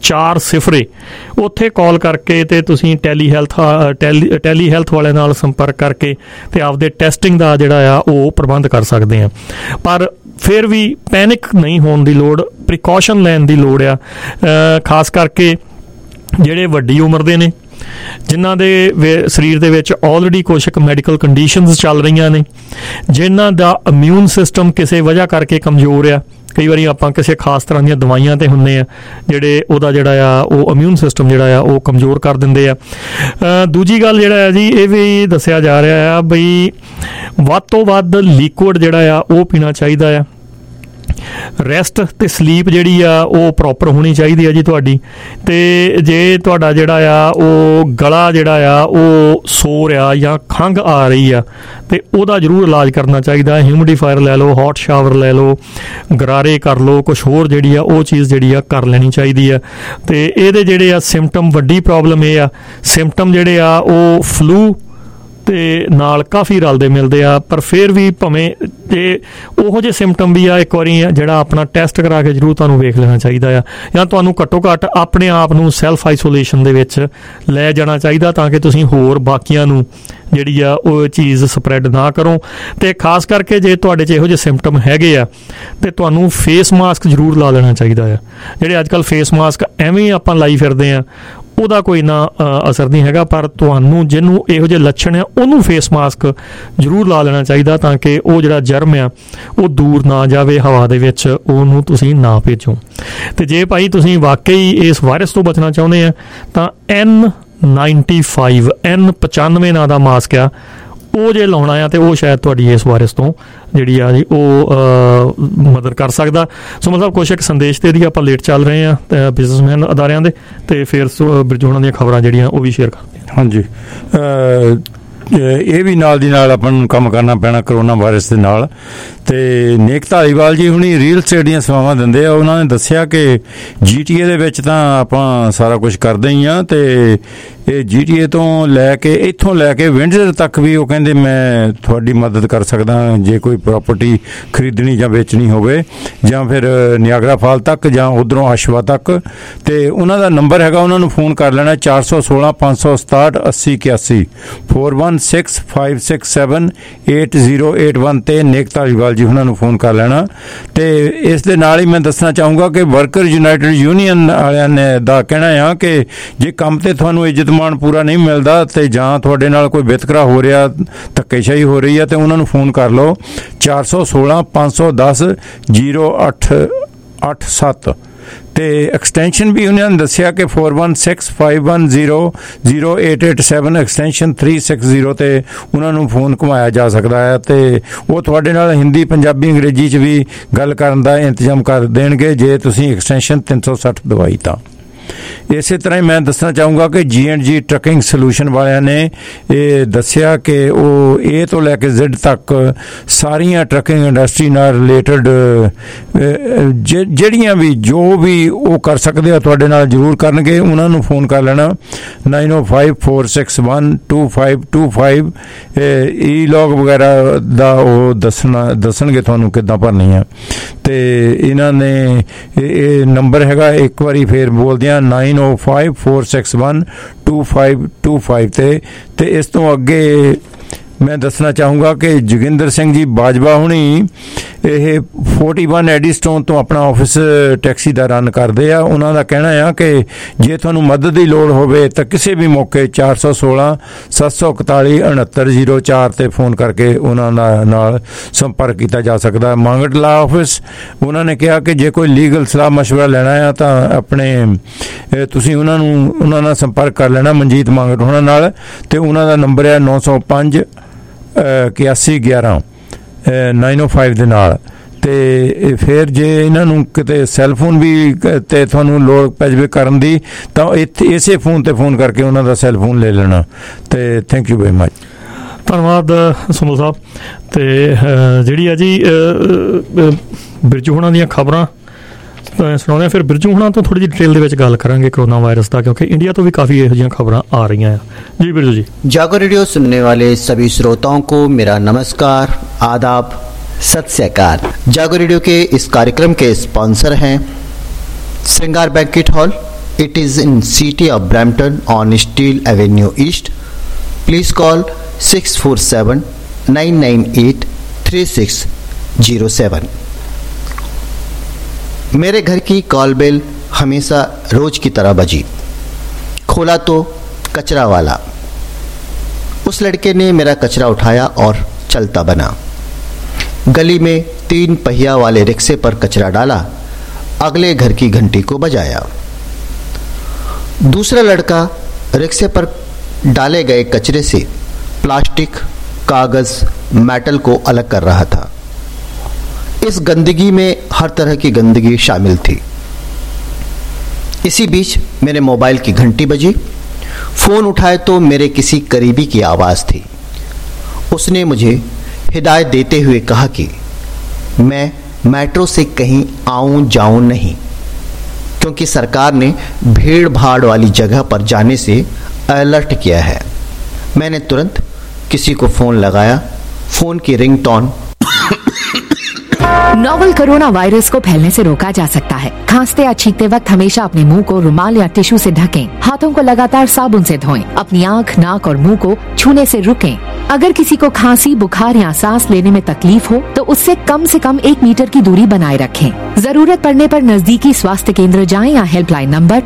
4 ਸਿਫਰੇ ਉੱਥੇ ਕਾਲ ਕਰਕੇ ਤੇ ਤੁਸੀਂ ਟੈਲੀ ਹੈਲਥ ਵਾਲਿਆਂ ਨਾਲ ਸੰਪਰਕ ਕਰਕੇ ਤੇ ਆਪਦੇ ਟੈਸਟਿੰਗ ਦਾ ਜਿਹੜਾ ਆ ਉਹ ਪ੍ਰਬੰਧ ਕਰ ਸਕਦੇ ਆ। ਪਰ ਫਿਰ ਵੀ ਪੈਨਿਕ ਨਹੀਂ ਹੋਣ ਦੀ ਲੋੜ, ਪ੍ਰੀਕਾਸ਼ਨ ਲੈਣ ਦੀ ਲੋੜ ਆ, ਖਾਸ ਕਰਕੇ ਜਿਹੜੇ ਵੱਡੀ ਉਮਰ ਦੇ ਨੇ, ਜਿਨ੍ਹਾਂ ਦੇ ਸਰੀਰ ਦੇ ਵਿੱਚ ਆਲਰੇਡੀ ਕੁਛ ਕੁ ਮੈਡੀਕਲ ਕੰਡੀਸ਼ਨਸ ਚੱਲ ਰਹੀਆਂ ਨੇ, ਜਿਨ੍ਹਾਂ ਦਾ ਇਮਿਊਨ ਸਿਸਟਮ ਕਿਸੇ ਵਜ੍ਹਾ ਕਰਕੇ ਕਮਜ਼ੋਰ ਆ। ਕਈ ਵਾਰੀ ਆਪਾਂ ਕਿਸੇ ਖਾਸ ਤਰ੍ਹਾਂ ਦੀਆਂ ਦਵਾਈਆਂ ਤੇ ਹੁੰਦੇ ਆ ਜਿਹੜੇ ਉਹਦਾ ਜਿਹੜਾ ਆ ਉਹ ਇਮਿਊਨ ਸਿਸਟਮ ਜਿਹੜਾ ਆ ਉਹ ਕਮਜ਼ੋਰ ਕਰ ਦਿੰਦੇ ਆ। ਦੂਜੀ ਗੱਲ ਜਿਹੜਾ ਆ ਜੀ, ਇਹ ਵੀ ਦੱਸਿਆ ਜਾ ਰਿਹਾ ਆ ਬਈ ਵੱਧ ਤੋਂ ਵੱਧ ਲਿਕੁਇਡ ਜਿਹੜਾ ਆ ਉਹ ਪੀਣਾ ਚਾਹੀਦਾ ਆ। ਰੈਸਟ ਤੇ ਸਲੀਪ ਜਿਹੜੀ ਆ ਉਹ ਪ੍ਰੋਪਰ ਹੋਣੀ ਚਾਹੀਦੀ ਆ ਜੀ ਤੁਹਾਡੀ। ਤੇ ਜੇ ਤੁਹਾਡਾ ਜਿਹੜਾ ਆ ਉਹ ਗਲਾ ਜਿਹੜਾ ਆ ਉਹ ਸੋ ਰਿਹਾ ਜਾਂ ਖੰਘ ਆ ਰਹੀ ਆ ਤੇ ਉਹਦਾ ਜ਼ਰੂਰ ਇਲਾਜ ਕਰਨਾ ਚਾਹੀਦਾ। ਹਿਊਮਿਡੀਫਾਇਰ ਲੈ ਲਓ, ਹੌਟ ਸ਼ਾਵਰ ਲੈ ਲਓ, ਗਰਾਰੇ ਕਰ ਲਓ, ਕੁਛ ਹੋਰ ਜਿਹੜੀ ਆ ਉਹ ਚੀਜ਼ ਜਿਹੜੀ ਆ ਕਰ ਲੈਣੀ ਚਾਹੀਦੀ ਆ। ਤੇ ਇਹਦੇ ਜਿਹੜੇ ਆ ਸਿੰਪਟਮ, ਵੱਡੀ ਪ੍ਰੋਬਲਮ ਇਹ ਆ ਸਿੰਪਟਮ ਜਿਹੜੇ ਆ ਉਹ ਫਲੂ ਤੇ ਨਾਲ ਕਾਫੀ ਰਲਦੇ ਮਿਲਦੇ ਆ। ਪਰ ਫਿਰ ਵੀ ਭਾਵੇਂ ਤੇ ਉਹੋ ਜਿਹੇ ਸਿੰਪਟਮ ਵੀ ਆ, ਇੱਕ ਵਾਰੀ ਜਿਹੜਾ ਆਪਣਾ ਟੈਸਟ ਕਰਾ ਕੇ ਜ਼ਰੂਰ ਤੁਹਾਨੂੰ ਵੇਖ ਲੈਣਾ ਚਾਹੀਦਾ ਆ, ਜਾਂ ਤੁਹਾਨੂੰ ਘੱਟੋ ਘੱਟ ਆਪਣੇ ਆਪ ਨੂੰ ਸੈਲਫ ਆਈਸੋਲੇਸ਼ਨ ਦੇ ਵਿੱਚ ਲੈ ਜਾਣਾ ਚਾਹੀਦਾ ਤਾਂ ਕਿ ਤੁਸੀਂ ਹੋਰ ਬਾਕੀਆਂ ਨੂੰ ਜਿਹੜੀ ਆ ਉਹ ਚੀਜ਼ ਸਪਰੈਡ ਨਾ ਕਰੋ। ਤੇ ਖਾਸ ਕਰਕੇ ਜੇ ਤੁਹਾਡੇ 'ਚ ਇਹੋ ਜਿਹੇ ਸਿੰਪਟਮ ਹੈਗੇ ਆ ਤੇ ਤੁਹਾਨੂੰ ਫੇਸ ਮਾਸਕ ਜ਼ਰੂਰ ਲਾ ਲੈਣਾ ਚਾਹੀਦਾ ਆ। ਜਿਹੜੇ ਅੱਜ ਕੱਲ੍ਹ ਫੇਸ ਮਾਸਕ ਐਵੇਂ ਆਪਾਂ ਲਾਈ ਫਿਰਦੇ ਆ ਉਹਦਾ ਕੋਈ ਨਾ ਅਸਰ ਨਹੀਂ ਹੈਗਾ, ਪਰ ਤੁਹਾਨੂੰ ਜਿਹਨੂੰ ਇਹੋ ਜਿਹੇ ਲੱਛਣ ਆ ਉਹਨੂੰ ਫੇਸ ਮਾਸਕ ਜ਼ਰੂਰ ਲਾ ਲੈਣਾ ਚਾਹੀਦਾ ਤਾਂ ਕਿ ਉਹ ਜਿਹੜਾ ਜਰਮ ਆ ਉਹ ਦੂਰ ਨਾ ਜਾਵੇ ਹਵਾ ਦੇ ਵਿੱਚ, ਉਹਨੂੰ ਤੁਸੀਂ ਨਾ ਭੇਜੋ। ਤੇ ਜੇ ਭਾਈ ਤੁਸੀਂ ਵਾਕਈ ਇਸ ਵਾਇਰਸ ਤੋਂ ਬਚਣਾ ਚਾਹੁੰਦੇ ਆ ਤਾਂ N95 ਨਾਂ ਦਾ ਮਾਸਕ ਆ, ਉਹ ਜੇ ਲਾਉਣਾ ਆ ਤੇ ਉਹ ਸ਼ਾਇਦ ਤੁਹਾਡੀ ਇਸ ਵਾਇਰਸ ਤੋਂ ਜਿਹੜੀ ਆ ਜੀ ਉਹ ਮਦਦ ਕਰ ਸਕਦਾ। ਸੋ ਮਤਲਬ ਕੁਛ ਇੱਕ ਸੰਦੇਸ਼ ਤੇ ਦੀ ਆਪਾਂ ਲੇਟ ਚੱਲ ਰਹੇ ਆ ਬਿਜ਼ਨਸਮੈਨ ਅਦਾਰਿਆਂ ਦੇ, ਤੇ ਫਿਰ ਬਿਰਜੋਣਾ ਦੀਆਂ ਖਬਰਾਂ ਜਿਹੜੀਆਂ ਉਹ ਵੀ ਸ਼ੇਅਰ ਕਰਦੇ ਹਾਂ। ਹਾਂਜੀ, ਇਹ ਵੀ ਨਾਲ ਦੀ ਨਾਲ ਆਪਾਂ ਨੂੰ ਕੰਮ ਕਰਨਾ ਪੈਣਾ ਕਰੋਨਾ ਵਾਇਰਸ ਦੇ ਨਾਲ। ਤੇ ਨੇਕ ਧਾਲੀਵਾਲ ਜੀ ਹੁਣੀ ਰੀਅਲ ਸਟੇਟ ਦੀਆਂ ਸੇਵਾਵਾਂ ਦਿੰਦੇ ਆ। ਉਹਨਾਂ ਨੇ ਦੱਸਿਆ ਕਿ GTA ਦੇ ਵਿੱਚ ਤਾਂ ਆਪਾਂ ਸਾਰਾ ਕੁਝ ਕਰਦੇ ਹੀ ਆ, ਤੇ ਇਹ GTA ਤੋਂ ਲੈ ਕੇ ਇੱਥੋਂ ਲੈ ਕੇ ਵਿੰਡਜ਼ਰ ਤੱਕ ਵੀ ਉਹ ਕਹਿੰਦੇ ਮੈਂ ਤੁਹਾਡੀ ਮਦਦ ਕਰ ਸਕਦਾ ਜੇ ਕੋਈ ਪ੍ਰਾਪਰਟੀ ਖਰੀਦਣੀ ਜਾਂ ਵੇਚਣੀ ਹੋਵੇ, ਜਾਂ ਫਿਰ ਨਿਆਗਰਾ ਫਾਲ ਤੱਕ ਜਾਂ ਉੱਧਰੋਂ ਆਸ਼ਵਾ ਤੱਕ। ਤੇ ਉਹਨਾਂ ਦਾ ਨੰਬਰ ਹੈਗਾ, ਉਹਨਾਂ ਨੂੰ ਫੋਨ ਕਰ ਲੈਣਾ 416 567 8081 4165678081 ਤੇ ਨੇਕ ਧਾਲੀਵਾਲ ਜੀ ਉਹਨਾਂ ਨੂੰ ਫੋਨ ਕਰ ਲੈਣਾ। ਤੇ ਇਸ ਦੇ ਨਾਲ ਹੀ ਮੈਂ ਦੱਸਣਾ ਚਾਹੂੰਗਾ ਕਿ ਵਰਕਰ ਯੂਨਾਈਟਿਡ ਯੂਨੀਅਨ ਵਾਲਿਆਂ ਨੇ ਦਾ ਕਹਿਣਾ ਆ ਕਿ ਜੇ ਕੰਮ ਤੇ ਤੁਹਾਨੂੰ ਇੱਜ਼ਤ ਮਾਣ ਪੂਰਾ ਨਹੀਂ ਮਿਲਦਾ ਤੇ ਜਾਂ ਤੁਹਾਡੇ ਨਾਲ ਕੋਈ ਵਿਤਕਰਾ ਹੋ ਰਿਹਾ, ਧੱਕੇਸ਼ਾਹੀ ਹੋ ਰਹੀ ਹੈ, ਤੇ ਉਹਨਾਂ ਨੂੰ ਫੋਨ ਕਰ ਲਓ 416 510 0887 ਤੇ ਐਕਸਟੈਂਸ਼ਨ ਵੀ ਉਹਨਾਂ ਨੇ ਦੱਸਿਆ ਕਿ 4165100887 ਐਕਸਟੈਂਸ਼ਨ 360 ਤੇ ਉਹਨਾਂ ਨੂੰ ਫੋਨ ਘੁਮਾਇਆ ਜਾ ਸਕਦਾ ਹੈ ਤੇ ਉਹ ਤੁਹਾਡੇ ਨਾਲ ਹਿੰਦੀ, ਪੰਜਾਬੀ, ਅੰਗਰੇਜ਼ੀ 'ਚ ਵੀ ਗੱਲ ਕਰਨ ਦਾ ਇੰਤਜ਼ਾਮ ਕਰ ਦੇਣਗੇ ਜੇ ਤੁਸੀਂ ਐਕਸਟੈਂਸ਼ਨ 360 ਦਵਾਈ ਤਾਂ। ਇਸੇ ਤਰ੍ਹਾਂ ਹੀ ਮੈਂ ਦੱਸਣਾ ਚਾਹੂੰਗਾ ਕਿ G&G ਟਰੱਕਿੰਗ ਸੋਲੂਸ਼ਨ ਵਾਲਿਆਂ ਨੇ ਇਹ ਦੱਸਿਆ ਕਿ ਉਹ A ਤੋਂ ਲੈ ਕੇ Z ਤੱਕ ਸਾਰੀਆਂ ਟਰੱਕਿੰਗ ਇੰਡਸਟਰੀ ਨਾਲ ਰਿਲੇਟਡ ਜਿਹੜੀਆਂ ਵੀ ਜੋ ਵੀ ਉਹ ਕਰ ਸਕਦੇ ਆ ਤੁਹਾਡੇ ਨਾਲ ਜ਼ਰੂਰ ਕਰਨਗੇ। ਉਹਨਾਂ ਨੂੰ ਫੋਨ ਕਰ ਲੈਣਾ 9054612525 E-log ਵਗੈਰਾ ਦਾ ਉਹ ਦੱਸਣਗੇ ਤੁਹਾਨੂੰ ਕਿੱਦਾਂ ਭਰਨੀ ਆ। ਤੇ ਇਹਨਾਂ ਨੇ ਇਹ ਨੰਬਰ ਹੈਗਾ, ਇੱਕ ਵਾਰੀ ਫੇਰ ਬੋਲਦੇ ਆ 9054612525 ਤੇ ਇਸ ਤੋਂ ਅੱਗੇ ਮੈਂ ਦੱਸਣਾ ਚਾਹੂੰਗਾ ਕਿ ਜੋਗਿੰਦਰ ਸਿੰਘ ਜੀ ਬਾਜਵਾ ਹੁਣੀ ਇਹ 41 ਐਡੀਸਟੋਨ ਤੋਂ ਆਪਣਾ ਆਫਿਸ ਟੈਕਸੀ ਦਾ ਰਨ ਕਰਦੇ ਆ। ਉਹਨਾਂ ਦਾ ਕਹਿਣਾ ਆ ਕਿ ਜੇ ਤੁਹਾਨੂੰ ਮਦਦ ਦੀ ਲੋੜ ਹੋਵੇ ਤਾਂ ਕਿਸੇ ਵੀ ਮੌਕੇ 416 741 6904 ਤੇ ਫੋਨ ਕਰਕੇ ਉਹਨਾਂ ਨਾਲ ਸੰਪਰਕ ਕੀਤਾ ਜਾ ਸਕਦਾ। ਮੰਗਟ ਲਾ ਆਫਿਸ ਉਹਨਾਂ ਨੇ ਕਿਹਾ ਕਿ ਜੇ ਕੋਈ ਲੀਗਲ ਸਲਾਹ ਮਸ਼ਵਰਾ ਲੈਣਾ ਆ ਤਾਂ ਆਪਣੇ ਤੁਸੀਂ ਉਹਨਾਂ ਨਾਲ ਸੰਪਰਕ ਕਰ ਲੈਣਾ ਮਨਜੀਤ ਮੰਗਟ ਉਹਨਾਂ ਨਾਲ, ਤੇ ਉਹਨਾਂ ਦਾ ਨੰਬਰ ਹੈ 905 8111 905 ਦੇ ਨਾਲ। ਤੇ ਫਿਰ ਜੇ ਇਹਨਾਂ ਨੂੰ ਕਿਤੇ ਸੈੱਲਫੋਨ ਵੀ ਤੇ ਤੁਹਾਨੂੰ ਲੋੜ ਪੈ ਜਾਵੇ ਕਰਨ ਦੀ ਤਾਂ ਇਸੇ ਫੋਨ ਤੇ ਫੋਨ ਕਰਕੇ ਉਹਨਾਂ ਦਾ ਸੈੱਲਫੋਨ ਲੈ ਲੈਣਾ। ਤੇ ਥੈਂਕ ਯੂ ਵੈਰੀ ਮਚ। ਧੰਨਵਾਦ ਸੁਮਲ ਸਾਹਿਬ। ਤੇ ਜਿਹੜੀ ਆ ਜੀ ਬਿਰਜੂ ਹੋਣਾ ਦੀਆਂ ਖਬਰਾਂ ਸੁਣਾਉਂਦੇ, ਫਿਰ ਬਿਰਜੂ ਹੋਣਾ ਤੋਂ ਥੋੜੀ ਜਿਹੀ डिटेल ਦੇ ਵਿੱਚ ਗੱਲ ਕਰਾਂਗੇ कोरोना वायरस का, क्योंकि इंडिया तो भी काफ़ी ਇਹੋ ਜਿਹੀਆਂ खबरां आ रही हैं। जी बिरजू जी। जागो रेडियो सुनने वाले सभी श्रोताओं को मेरा नमस्कार, आदाब, सत श्री अकाल। जागो रेडियो के इस कार्यक्रम के स्पॉन्सर हैं Shringar banquet hall, It is in city of Brampton on Steel Avenue East. Please call 647-998-3607. मेरे घर की कॉल बेल हमेशा रोज की तरह बजी। खोला तो कचरा वाला। उस लड़के ने मेरा कचरा उठाया और चलता बना। गली में 3 पहिया वाले रिक्शे पर कचरा डाला, अगले घर की घंटी को बजाया। दूसरा लड़का रिक्शे पर डाले गए कचरे से प्लास्टिक, कागज, मेटल को अलग कर रहा था। इस गंदगी में हर तरह की गंदगी शामिल थी। इसी बीच मेरे मोबाइल की घंटी बजी। फोन उठाए तो मेरे किसी करीबी की आवाज़ थी। उसने मुझे हिदायत देते हुए कहा कि मैं मेट्रो से कहीं आऊं जाऊं नहीं, क्योंकि सरकार ने भीड़ भाड़ वाली जगह पर जाने से अलर्ट किया है। मैंने तुरंत किसी को फ़ोन लगाया। फ़ोन की रिंगटोन। नोवल कोरोना वायरस को फैलने से रोका जा सकता है। खांसते या छींकते वक्त हमेशा अपने मुंह को रुमाल या टिश्यू से ढकें। हाथों को लगातार साबुन से धोएं। अपनी आँख, नाक और मुंह को छूने से रुकें। अगर किसी को खांसी, बुखार या सांस लेने में तकलीफ हो तो उससे कम 1 मीटर की दूरी बनाए रखें। जरूरत पड़ने पर नजदीकी स्वास्थ्य केंद्र जाएं या हेल्पलाइन नंबर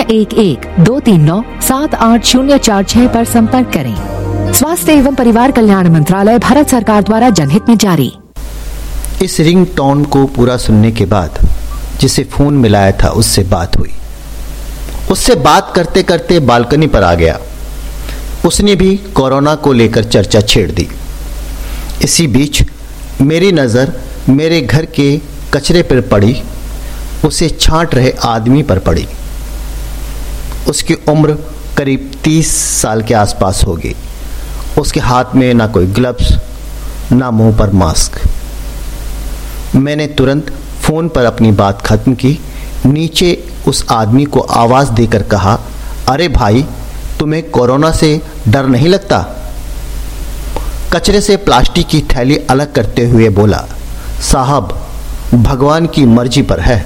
011-239-78046 पर संपर्क करें। स्वास्थ्य एवं परिवार कल्याण मंत्रालय, भारत सरकार द्वारा जनहित में जारी। इस रिंग टोन को पूरा सुनने के बाद जिसे फोन मिलाया था उससे बात हुई। उससे बात करते करते बालकनी पर आ गया। उसने भी कोरोना को लेकर चर्चा छेड़ दी। इसी बीच मेरी नज़र मेरे घर के कचरे पर पड़ी। उसे छांट रहे आदमी पर पड़ी। उसकी उम्र करीब 30 साल के आसपास होगी। उसके हाथ में ना कोई ग्लव्स, ना मुंह पर मास्क। मैंने तुरंत फ़ोन पर अपनी बात खत्म की। नीचे उस आदमी को आवाज़ देकर कहा, अरे भाई, तुम्हें कोरोना से डर नहीं लगता? कचरे से प्लास्टिक की थैली अलग करते हुए बोला, साहब, भगवान की मर्जी पर है।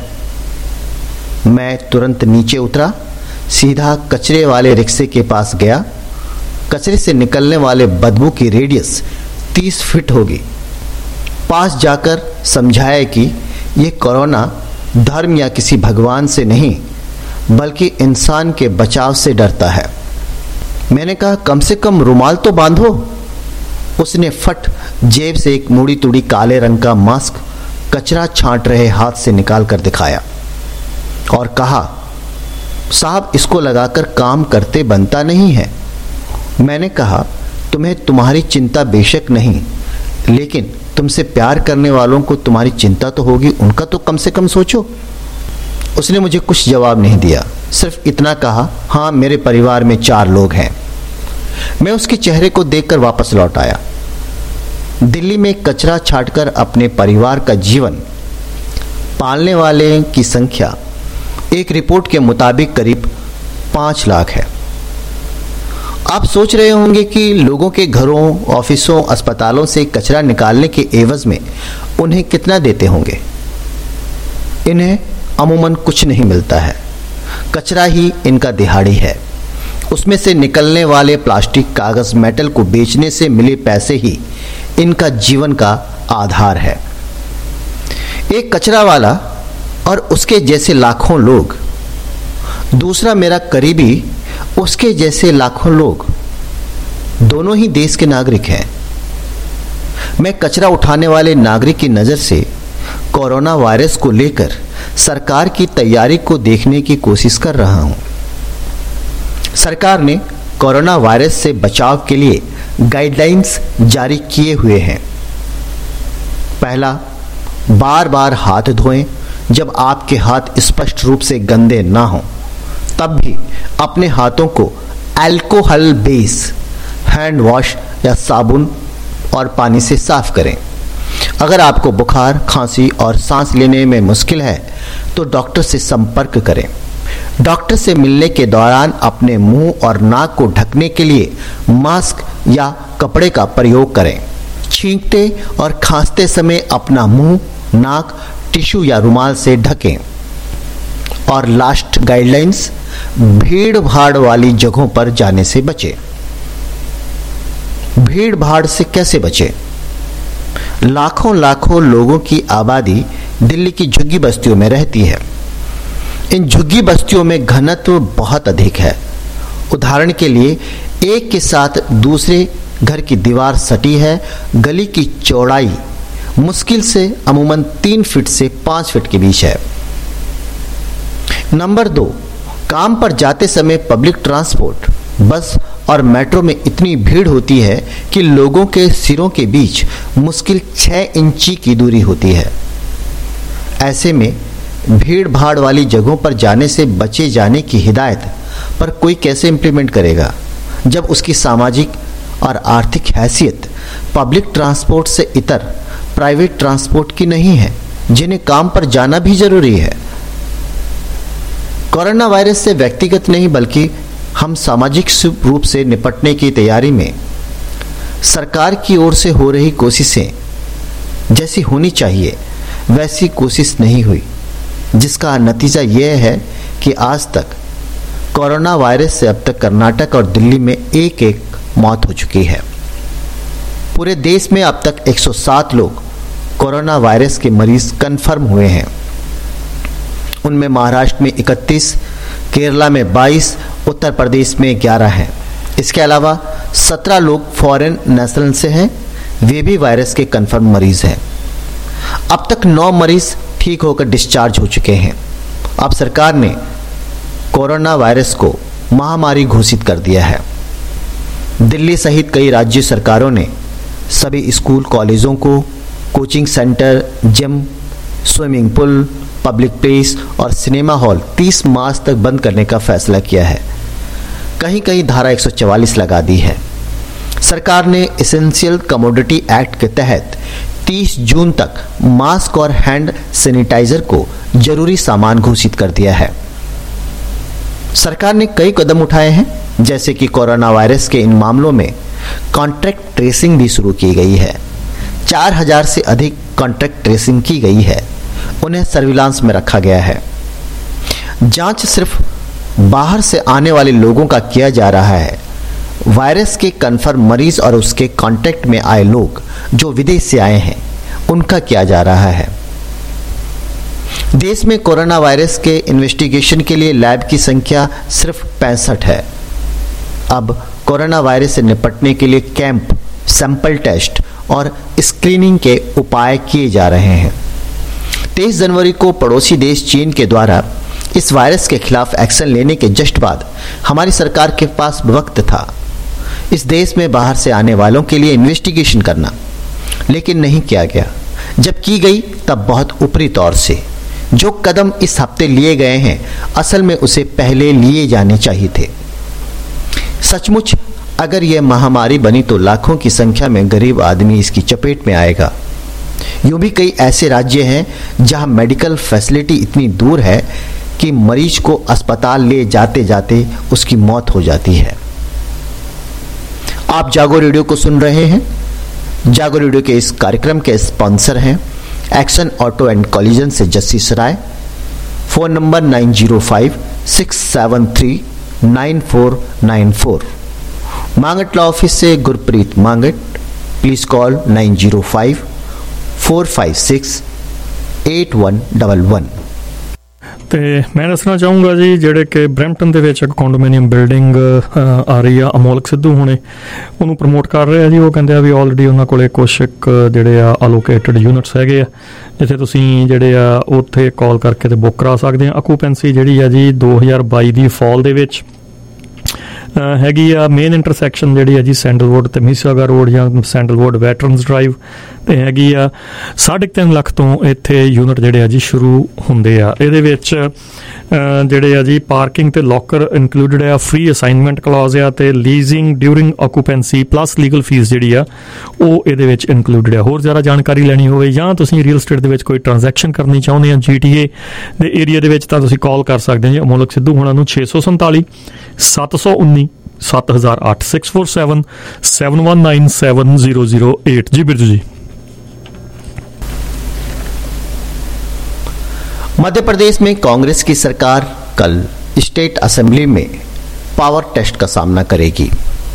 मैं तुरंत नीचे उतरा, सीधा कचरे वाले रिक्शे के पास गया। कचरे से निकलने वाले बदबू की रेडियस 30 फीट होगी। पास जाकर समझाया कि ये कोरोना धर्म या किसी भगवान से नहीं, बल्कि इंसान के बचाव से डरता है। मैंने कहा, कम से कम रुमाल तो बांधो। उसने फट जेब से एक मुड़ी तुड़ी काले रंग का मास्क कचरा छांट रहे हाथ से निकाल कर दिखाया और कहा, साहब, इसको लगाकर काम करते बनता नहीं है। मैंने कहा, तुम्हें तुम्हारी चिंता बेशक नहीं, लेकिन तुमसे प्यार करने वालों को तुम्हारी चिंता तो होगी, उनका तो कम से कम सोचो। उसने मुझे कुछ जवाब नहीं दिया, सिर्फ इतना कहा, हाँ, मेरे परिवार में 4 लोग हैं। मैं उसके चेहरे को देखकर वापस लौट आया। दिल्ली में कचरा छांटकर अपने परिवार का जीवन पालने वाले की संख्या एक रिपोर्ट के मुताबिक करीब 5 लाख है। आप सोच रहे होंगे कि लोगों के घरों, ऑफिसों, अस्पतालों से कचरा निकालने के एवज में उन्हें कितना देते होंगे। इन्हें अमूमन कुछ नहीं मिलता है। कचरा ही इनका दिहाड़ी है। उसमें से निकलने वाले प्लास्टिक, कागज, मेटल को बेचने से मिले पैसे ही इनका जीवन का आधार है। एक कचरा वाला और उसके जैसे लाखों लोग, दूसरा मेरा करीबी, उसके जैसे लाखों लोग, दोनों ही देश के नागरिक हैं। मैं कचरा उठाने वाले नागरिक की नज़र से कोरोना वायरस को लेकर सरकार की तैयारी को देखने की कोशिश कर रहा हूं। सरकार ने कोरोना वायरस से बचाव के लिए गाइडलाइंस जारी किए हुए हैं। पहला, बार बार हाथ धोएं। जब आपके हाथ स्पष्ट रूप से गंदे ना हों, तब भी अपने हाथों को अल्कोहल बेस हैंड वॉश या साबुन और पानी से साफ करें। अगर आपको बुखार, खांसी और सांस लेने में मुश्किल है तो डॉक्टर से संपर्क करें। डॉक्टर से मिलने के दौरान अपने मुंह और नाक को ढकने के लिए मास्क या कपड़े का प्रयोग करें। छींकते और खांसते समय अपना मुंह, नाक टिश्यू या रुमाल से ढकें। और लास्ट गाइडलाइंस, भीड़ भाड़ वाली जगहों पर जाने से बचे। भीड़ भाड़ से कैसे बचे? लाखों लाखों लोगों की आबादी दिल्ली की झुग्गी बस्तियों में रहती है। इन झुग्गी बस्तियों में घनत्व बहुत अधिक है। उदाहरण के लिए, एक के साथ दूसरे घर की दीवार सटी है। गली की चौड़ाई मुश्किल से अमूमन 3 फीट से 5 फीट के बीच है। नंबर 2, काम पर जाते समय पब्लिक ट्रांसपोर्ट, बस और मेट्रो में इतनी भीड़ होती है कि लोगों के सिरों के बीच मुश्किल 6 इंची की दूरी होती है। ऐसे में भीड़ भाड़ वाली जगहों पर जाने से बचे जाने की हिदायत पर कोई कैसे इम्प्लीमेंट करेगा, जब उसकी सामाजिक और आर्थिक हैसियत पब्लिक ट्रांसपोर्ट से इतर प्राइवेट ट्रांसपोर्ट की नहीं है, जिन्हें काम पर जाना भी जरूरी है। कोरोना वायरस से व्यक्तिगत नहीं बल्कि हम सामाजिक रूप से निपटने की तैयारी में सरकार की ओर से हो रही कोशिशें जैसी होनी चाहिए वैसी कोशिश नहीं हुई, जिसका नतीजा यह है कि आज तक कोरोना वायरस से अब तक कर्नाटक और दिल्ली में एक मौत हो चुकी है। पूरे देश में अब तक 107 लोग कोरोना वायरस के मरीज कंफर्म हुए हैं। उनमें महाराष्ट्र में 31, केरला में 22, उत्तर प्रदेश में 11 हैं। इसके अलावा 17 लोग फॉरेन नेशनल से हैं, वे भी वायरस के कंफर्म मरीज हैं। अब तक 9 मरीज ठीक होकर डिस्चार्ज हो चुके हैं। अब सरकार ने कोरोना वायरस को महामारी घोषित कर दिया है। दिल्ली सहित कई राज्य सरकारों ने सभी स्कूल कॉलेजों को, coaching centre, gym, swimming pool, public place और सिनेमा हॉल 30 मार्च तक बंद करने का फैसला किया है। कहीं कहीं धारा 144 लगा दी है। सरकार ने एसेंशियल कमोडिटी एक्ट के तहत 30 जून तक मास्क और हैंड सैनिटाइजर को जरूरी सामान घोषित कर दिया है। सरकार ने कई कदम उठाए हैं, जैसे कि कोरोना वायरस के इन मामलों में कॉन्ट्रैक्ट ट्रेसिंग भी शुरू की गई है। 4000 से अधिक कॉन्ट्रैक्ट ट्रेसिंग की गई है, उन्हें सर्विलांस में रखा गया है। जांच सिर्फ बाहर से आने वाले लोगों का किया जा रहा है। वायरस के कन्फर्म मरीज और उसके कांटेक्ट में आए लोग जो विदेश से आए हैं, उनका किया जा रहा है। देश में कोरोना वायरस के इन्वेस्टिगेशन के लिए लैब की संख्या सिर्फ 65 है। अब कोरोना वायरस से निपटने के लिए कैंप, सैंपल टेस्ट और स्क्रीनिंग के उपाय किए जा रहे हैं। 23 जनवरी को पड़ोसी देश चीन के द्वारा इस वायरस के खिलाफ एक्शन लेने के जस्ट बाद हमारी सरकार के पास वक्त था इस देश में बाहर से आने वालों के लिए इन्वेस्टिगेशन करना, लेकिन नहीं किया गया। जब की गई तब बहुत ऊपरी तौर से। जो कदम इस हफ्ते लिए गए हैं, असल में उसे पहले लिए जाने चाहिए थे। सचमुच अगर यह महामारी बनी तो लाखों की संख्या में गरीब आदमी इसकी चपेट में आएगा। यूं भी कई ऐसे राज्य हैं जहां मेडिकल फैसिलिटी इतनी दूर है कि मरीज को अस्पताल ले जाते जाते उसकी मौत हो जाती है। आप जागो रेडियो को सुन रहे हैं। जागो रेडियो के इस कार्यक्रम के स्पॉन्सर हैं एक्शन ऑटो एंड कॉलिजन से Jassi Sarai. Phone number 9056739494। Mangat law office से गुरप्रीत मांगट। Please call 9054568111। ਤੇ ਮੈਂ ਦੱਸਣਾ ਚਾਹੂੰਗਾ ਜੀ, ਜਿਹੜੇ ਕਿ ਬਰੈਂਪਟਨ ਦੇ ਵਿੱਚ ਇੱਕ ਕੰਡੋਮੀਨੀਅਮ ਬਿਲਡਿੰਗ ਆ ਰਹੀ ਆ, ਅਮੋਲਕ ਸਿੱਧੂ ਹੁਣੇ ਉਹਨੂੰ ਪ੍ਰਮੋਟ ਕਰ ਰਹੇ ਆ ਜੀ। ਉਹ ਕਹਿੰਦੇ ਆ ਵੀ ਆਲਰੇਡੀ ਉਹਨਾਂ ਕੋਲੇ ਕੁਛ ਇੱਕ ਜਿਹੜੇ ਆ ਅਲੋਕੇਟਡ ਯੂਨਿਟਸ ਹੈਗੇ ਆ, ਜਿੱਥੇ ਤੁਸੀਂ ਜਿਹੜੇ ਆ ਉੱਥੇ ਕਾਲ ਕਰਕੇ ਤੇ ਬੁੱਕ ਕਰਾ ਸਕਦੇ ਆ। ਆਕੂਪੈਂਸੀ ਜਿਹੜੀ ਆ ਜੀ 2022 ਦੀ ਫਾਲ ਦੇ ਵਿੱਚ ਹੈਗੀ ਆ। ਮੇਨ ਇੰਟਰਸੈਕਸ਼ਨ ਜਿਹੜੀ ਆ ਜੀ ਸੈਂਡਲਵੁੱਡ ਤੇ ਮਿਸਿਸਾਗਾ ਰੋਡ ਜਾਂ ਸੈਂਡਲਵੁੱਡ ਵੈਟਰਨਸ ਡਰਾਈਵ ਤੇ ਹੈਗੀ ਆ। 3.5 ਲੱਖ ਤੋਂ ਇੱਥੇ ਯੂਨਿਟ ਜਿਹੜੇ ਆ ਜੀ ਸ਼ੁਰੂ ਹੁੰਦੇ ਆ। ਇਹਦੇ ਵਿੱਚ ਜਿਹੜੇ ਆ ਜੀ ਪਾਰਕਿੰਗ ਤੇ ਲੋਕਰ ਇਨਕਲੂਡਡ ਆ, ਫ੍ਰੀ ਅਸਾਈਨਮੈਂਟ ਕਲੌਜ਼ ਆ ਤੇ leasing during occupancy plus legal fee ਜਿਹੜੀ ਆ ਉਹ ਇਹਦੇ ਵਿੱਚ ਇਨਕਲੂਡਡ ਆ। ਹੋਰ ਜ਼ਿਆਦਾ ਜਾਣਕਾਰੀ ਲੈਣੀ ਹੋਵੇ ਜਾਂ ਤੁਸੀਂ ਰੀਅਲ ਸਟੇਟ ਦੇ ਵਿੱਚ ਕੋਈ ਟ੍ਰਾਂਜੈਕਸ਼ਨ ਕਰਨੀ ਚਾਹੁੰਦੇ ਆ GTA ਦੇ ਏਰੀਆ ਦੇ ਵਿੱਚ, ਤਾਂ ਤੁਸੀਂ ਕਾਲ ਕਰ ਸਕਦੇ ਆ ਜੀ ਅਮੋਲਕ ਸਿੱਧੂ ਹੋਣਾ ਨੂੰ 647 719 7008 647 719 7008। जी बिरजू जी। मध्य प्रदेश में कांग्रेस की सरकार कल स्टेट असेंबली में पावर टेस्ट का सामना करेगी।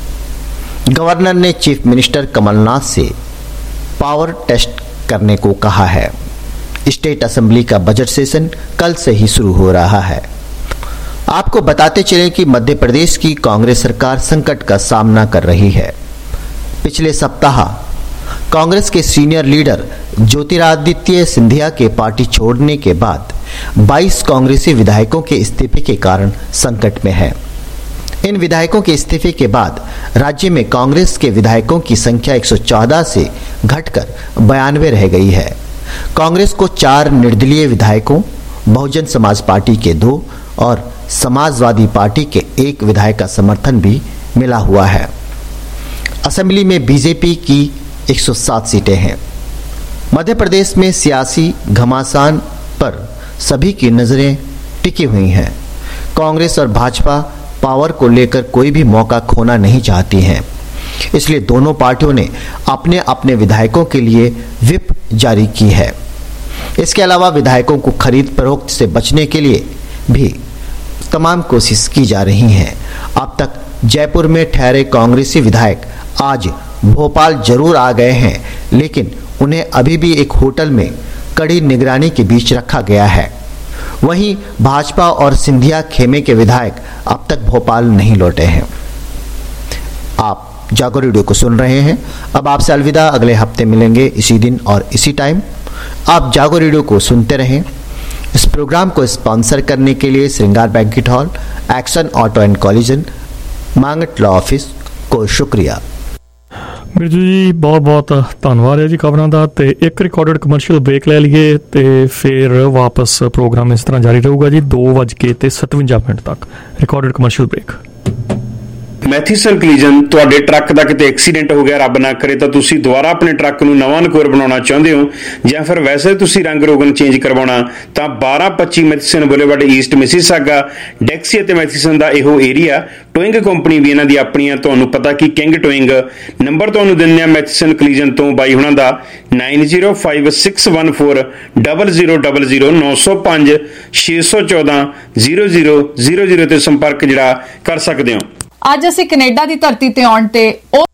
गवर्नर ने चीफ मिनिस्टर कमलनाथ से पावर टेस्ट करने को कहा है। स्टेट असेंबली का बजट सेशन कल से ही शुरू हो रहा है। आपको बताते चलें कि मध्य प्रदेश की कांग्रेस सरकार संकट का सामना कर रही है। पिछले सप्ताह कांग्रेस के सीनियर लीडर ज्योतिरादित्य सिंधिया के पार्टी छोड़ने के बाद 22 कांग्रेसी विधायकों के इस्तीफे के कारण संकट में है। इन विधायकों के इस्तीफे के बाद राज्य में कांग्रेस के विधायकों की संख्या 114 से घटकर 92 रह गई है। कांग्रेस को 4 निर्दलीय विधायकों, बहुजन समाज पार्टी के 2 और समाजवादी पार्टी के 1 विधायक का समर्थन भी मिला हुआ है। असेंबली में बीजेपी की 107 सीटें हैं। मध्य प्रदेश में सियासी घमासान पर सभी की नजरें टिकी हुई हैं। कांग्रेस और भाजपा पावर को लेकर कोई भी मौका खोना नहीं चाहती हैं, इसलिए दोनों पार्टियों ने अपने अपने विधायकों के लिए व्हिप जारी की है। इसके अलावा विधायकों को खरीद फरोख्त से बचने के लिए भी तमाम कोशिश की जा रही हैं। अब तक जयपुर में ठहरे कांग्रेसी विधायक आज भोपाल जरूर आ गए हैं, लेकिन उन्हें अभी भी एक होटल में कड़ी निगरानी के बीच रखा गया है। वहीं भाजपा और सिंधिया खेमे के विधायक अब तक भोपाल नहीं लौटे हैं। आप जागो रेडियो को सुन रहे हैं। अब आपसे अलविदा, अगले हफ्ते मिलेंगे इसी दिन और इसी टाइम। आप जागो रेडियो को सुनते रहें। इस प्रोग्राम को स्पॉन्सर करने के लिए Shringar banquet hall, action auto and collision, Mangat law office को शुक्रिया। बिरजू जी बहुत बहुत धन्यवाद है जी खबरों का। तो एक रिकॉर्डेड कमर्शियल ब्रेक ले लीए तो फिर वापस प्रोग्राम इस तरह जारी रहूगा जी 2:57 तक। Recorded commercial break. Matheson collision ਤੁਹਾਡੇ ਟਰੱਕ ਦਾ ਕਿਤੇ ਐਕਸੀਡੈਂਟ ਹੋ ਗਿਆ, ਰੱਬ ਨਾ ਕਰੇ, ਤਾਂ ਤੁਸੀਂ ਦੁਬਾਰਾ ਆਪਣੇ ਟਰੱਕ ਨੂੰ ਨਵਾਂ ਨਕੋਰ ਬਣਾਉਣਾ ਚਾਹੁੰਦੇ ਹੋ ਜਾਂ ਫਿਰ ਵੈਸੇ ਤੁਸੀਂ ਰੰਗ ਰੋਗਨ ਚੇਂਜ ਕਰਵਾਉਣਾ, ਤਾਂ 1225 Matheson boulevard east Mississauga, Dixie ਅਤੇ ਮੈਥੀਸਨ ਦਾ ਇਹੋ ਏਰੀਆ। ਟੋਇੰਗ ਕੰਪਨੀ ਵੀ ਇਹਨਾਂ ਦੀ ਆਪਣੀਆਂ, ਤੁਹਾਨੂੰ ਪਤਾ ਕਿ ਕਿੰਗ ਟੋਇੰਗ। ਨੰਬਰ ਤੁਹਾਨੂੰ ਦਿੰਦੇ ਆ ਮੈਥੀਸਨ ਕਲੀਜਨ ਤੋਂ ਬਾਈ ਹੁਣਾਂ ਦਾ 9056140000 905 614 0000 ਤੇ ਸੰਪਰਕ ਜਿਹੜਾ ਕਰ ਸਕਦੇ ਹੋ। ਅੱਜ ਅਸੀਂ ਕੈਨੇਡਾ ਦੀ ਧਰਤੀ ਤੇ ਆਉਣ ਤੇ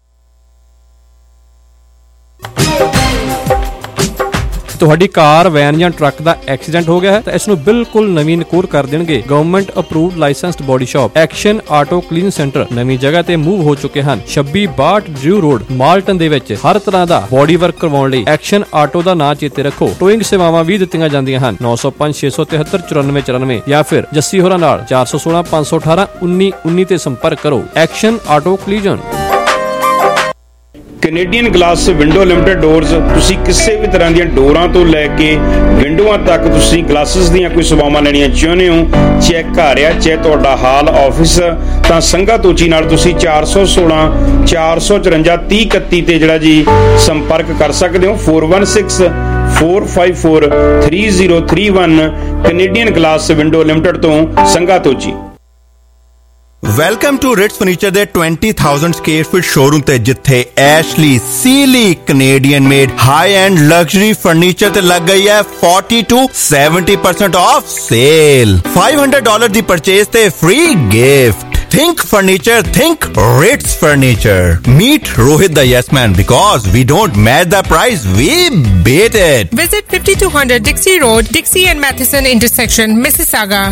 ਤੁਹਾਡੀ ਕਾਰ, ਵੈਨ ਜਾਂ ਟਰੱਕ ਦਾ ਐਕਸੀਡੈਂਟ ਹੋ ਗਿਆ ਹੈ ਤਾਂ ਇਸ ਨੂੰ ਬਿਲਕੁਲ ਨਵੀਂ ਨਕੋਰ ਕਰ ਦੇਣਗੇ government approved licensed body shop action auto clean centre ਨਵੀਂ ਜਗ੍ਹਾ ਤੇ ਮੂਵ ਹੋ ਚੁੱਕੇ ਹਨ। 2662 ਡਰਿਊ ਰੋਡ ਮਾਲਟਨ ਦੇ ਵਿੱਚ ਹਰ ਤਰ੍ਹਾਂ ਦਾ ਬੋਡੀ ਵਰਕ ਕਰਵਾਉਣ ਲਈ ਐਕਸ਼ਨ ਆਟੋ ਦਾ ਨਾਂ ਚੇਤੇ ਰੱਖੋ। ਟੋਇੰਗ ਸੇਵਾਵਾਂ ਵੀ ਦਿੱਤੀਆਂ ਜਾਂਦੀਆਂ ਹਨ। 905 673 9494 ਜਾਂ ਫਿਰ ਜੱਸੀ ਹੋਰਾਂ ਨਾਲ 416 518 1919 ਤੇ ਸੰਪਰਕ ਕਰੋ। Action auto collision. Canadian glass window limited doors, ਤੁਸੀਂ ਕਿਸੇ ਵੀ ਤਰ੍ਹਾਂ ਦੀਆਂ ਡੋਰਾਂ ਤੋਂ ਲੈ ਕੇ ਵਿੰਡੋਆਂ ਤੱਕ ਤੁਸੀਂ ਗਲਾਸਿਸ ਦੀਆਂ ਕੋਈ ਸੇਵਾਵਾਂ ਲੈਣੀਆਂ ਚਾਹੁੰਦੇ ਹੋ, ਚਾਹੇ ਘਰ ਆ ਚਾਹੇ ਤੁਹਾਡਾ ਹਾਲ ਆਫਿਸ, ਤਾਂ ਸੰਘਾ ਤੋਚੀ ਨਾਲ ਤੁਸੀਂ 416 454 3031 ਤੇ ਜਿਹੜਾ ਜੀ ਸੰਪਰਕ ਕਰ ਸਕਦੇ ਹੋ। 416454 3031 ਕੈਨੇਡੀਅਨ ਗਲਾਸ ਵਿੰਡੋ ਲਿਮਟਿਡ ਤੋਂ Sangha Tochi. Welcome to Ritz furniture ਦੇ 20,000 ਸਕੁਅਰ ਫੀਟ ਸ਼ੋਰੂਮ ਤੇ ਜਿੱਥੇ Ashley Sealy Canadian made high end luxury furniture ਤੇ ਲੱਗ ਗਈ ਹੈ 40 to 70% ਆਫ ਸੇਲ। $500 ਦੀ ਪਰਚੇਸ ਤੇ free gift. Think furniture, think Ritz Furniture. Meet Rohit the Yes Man because we don't match the price, we beat it. Visit 5200 Dixie Road, Dixie and Matheson intersection, Mississauga,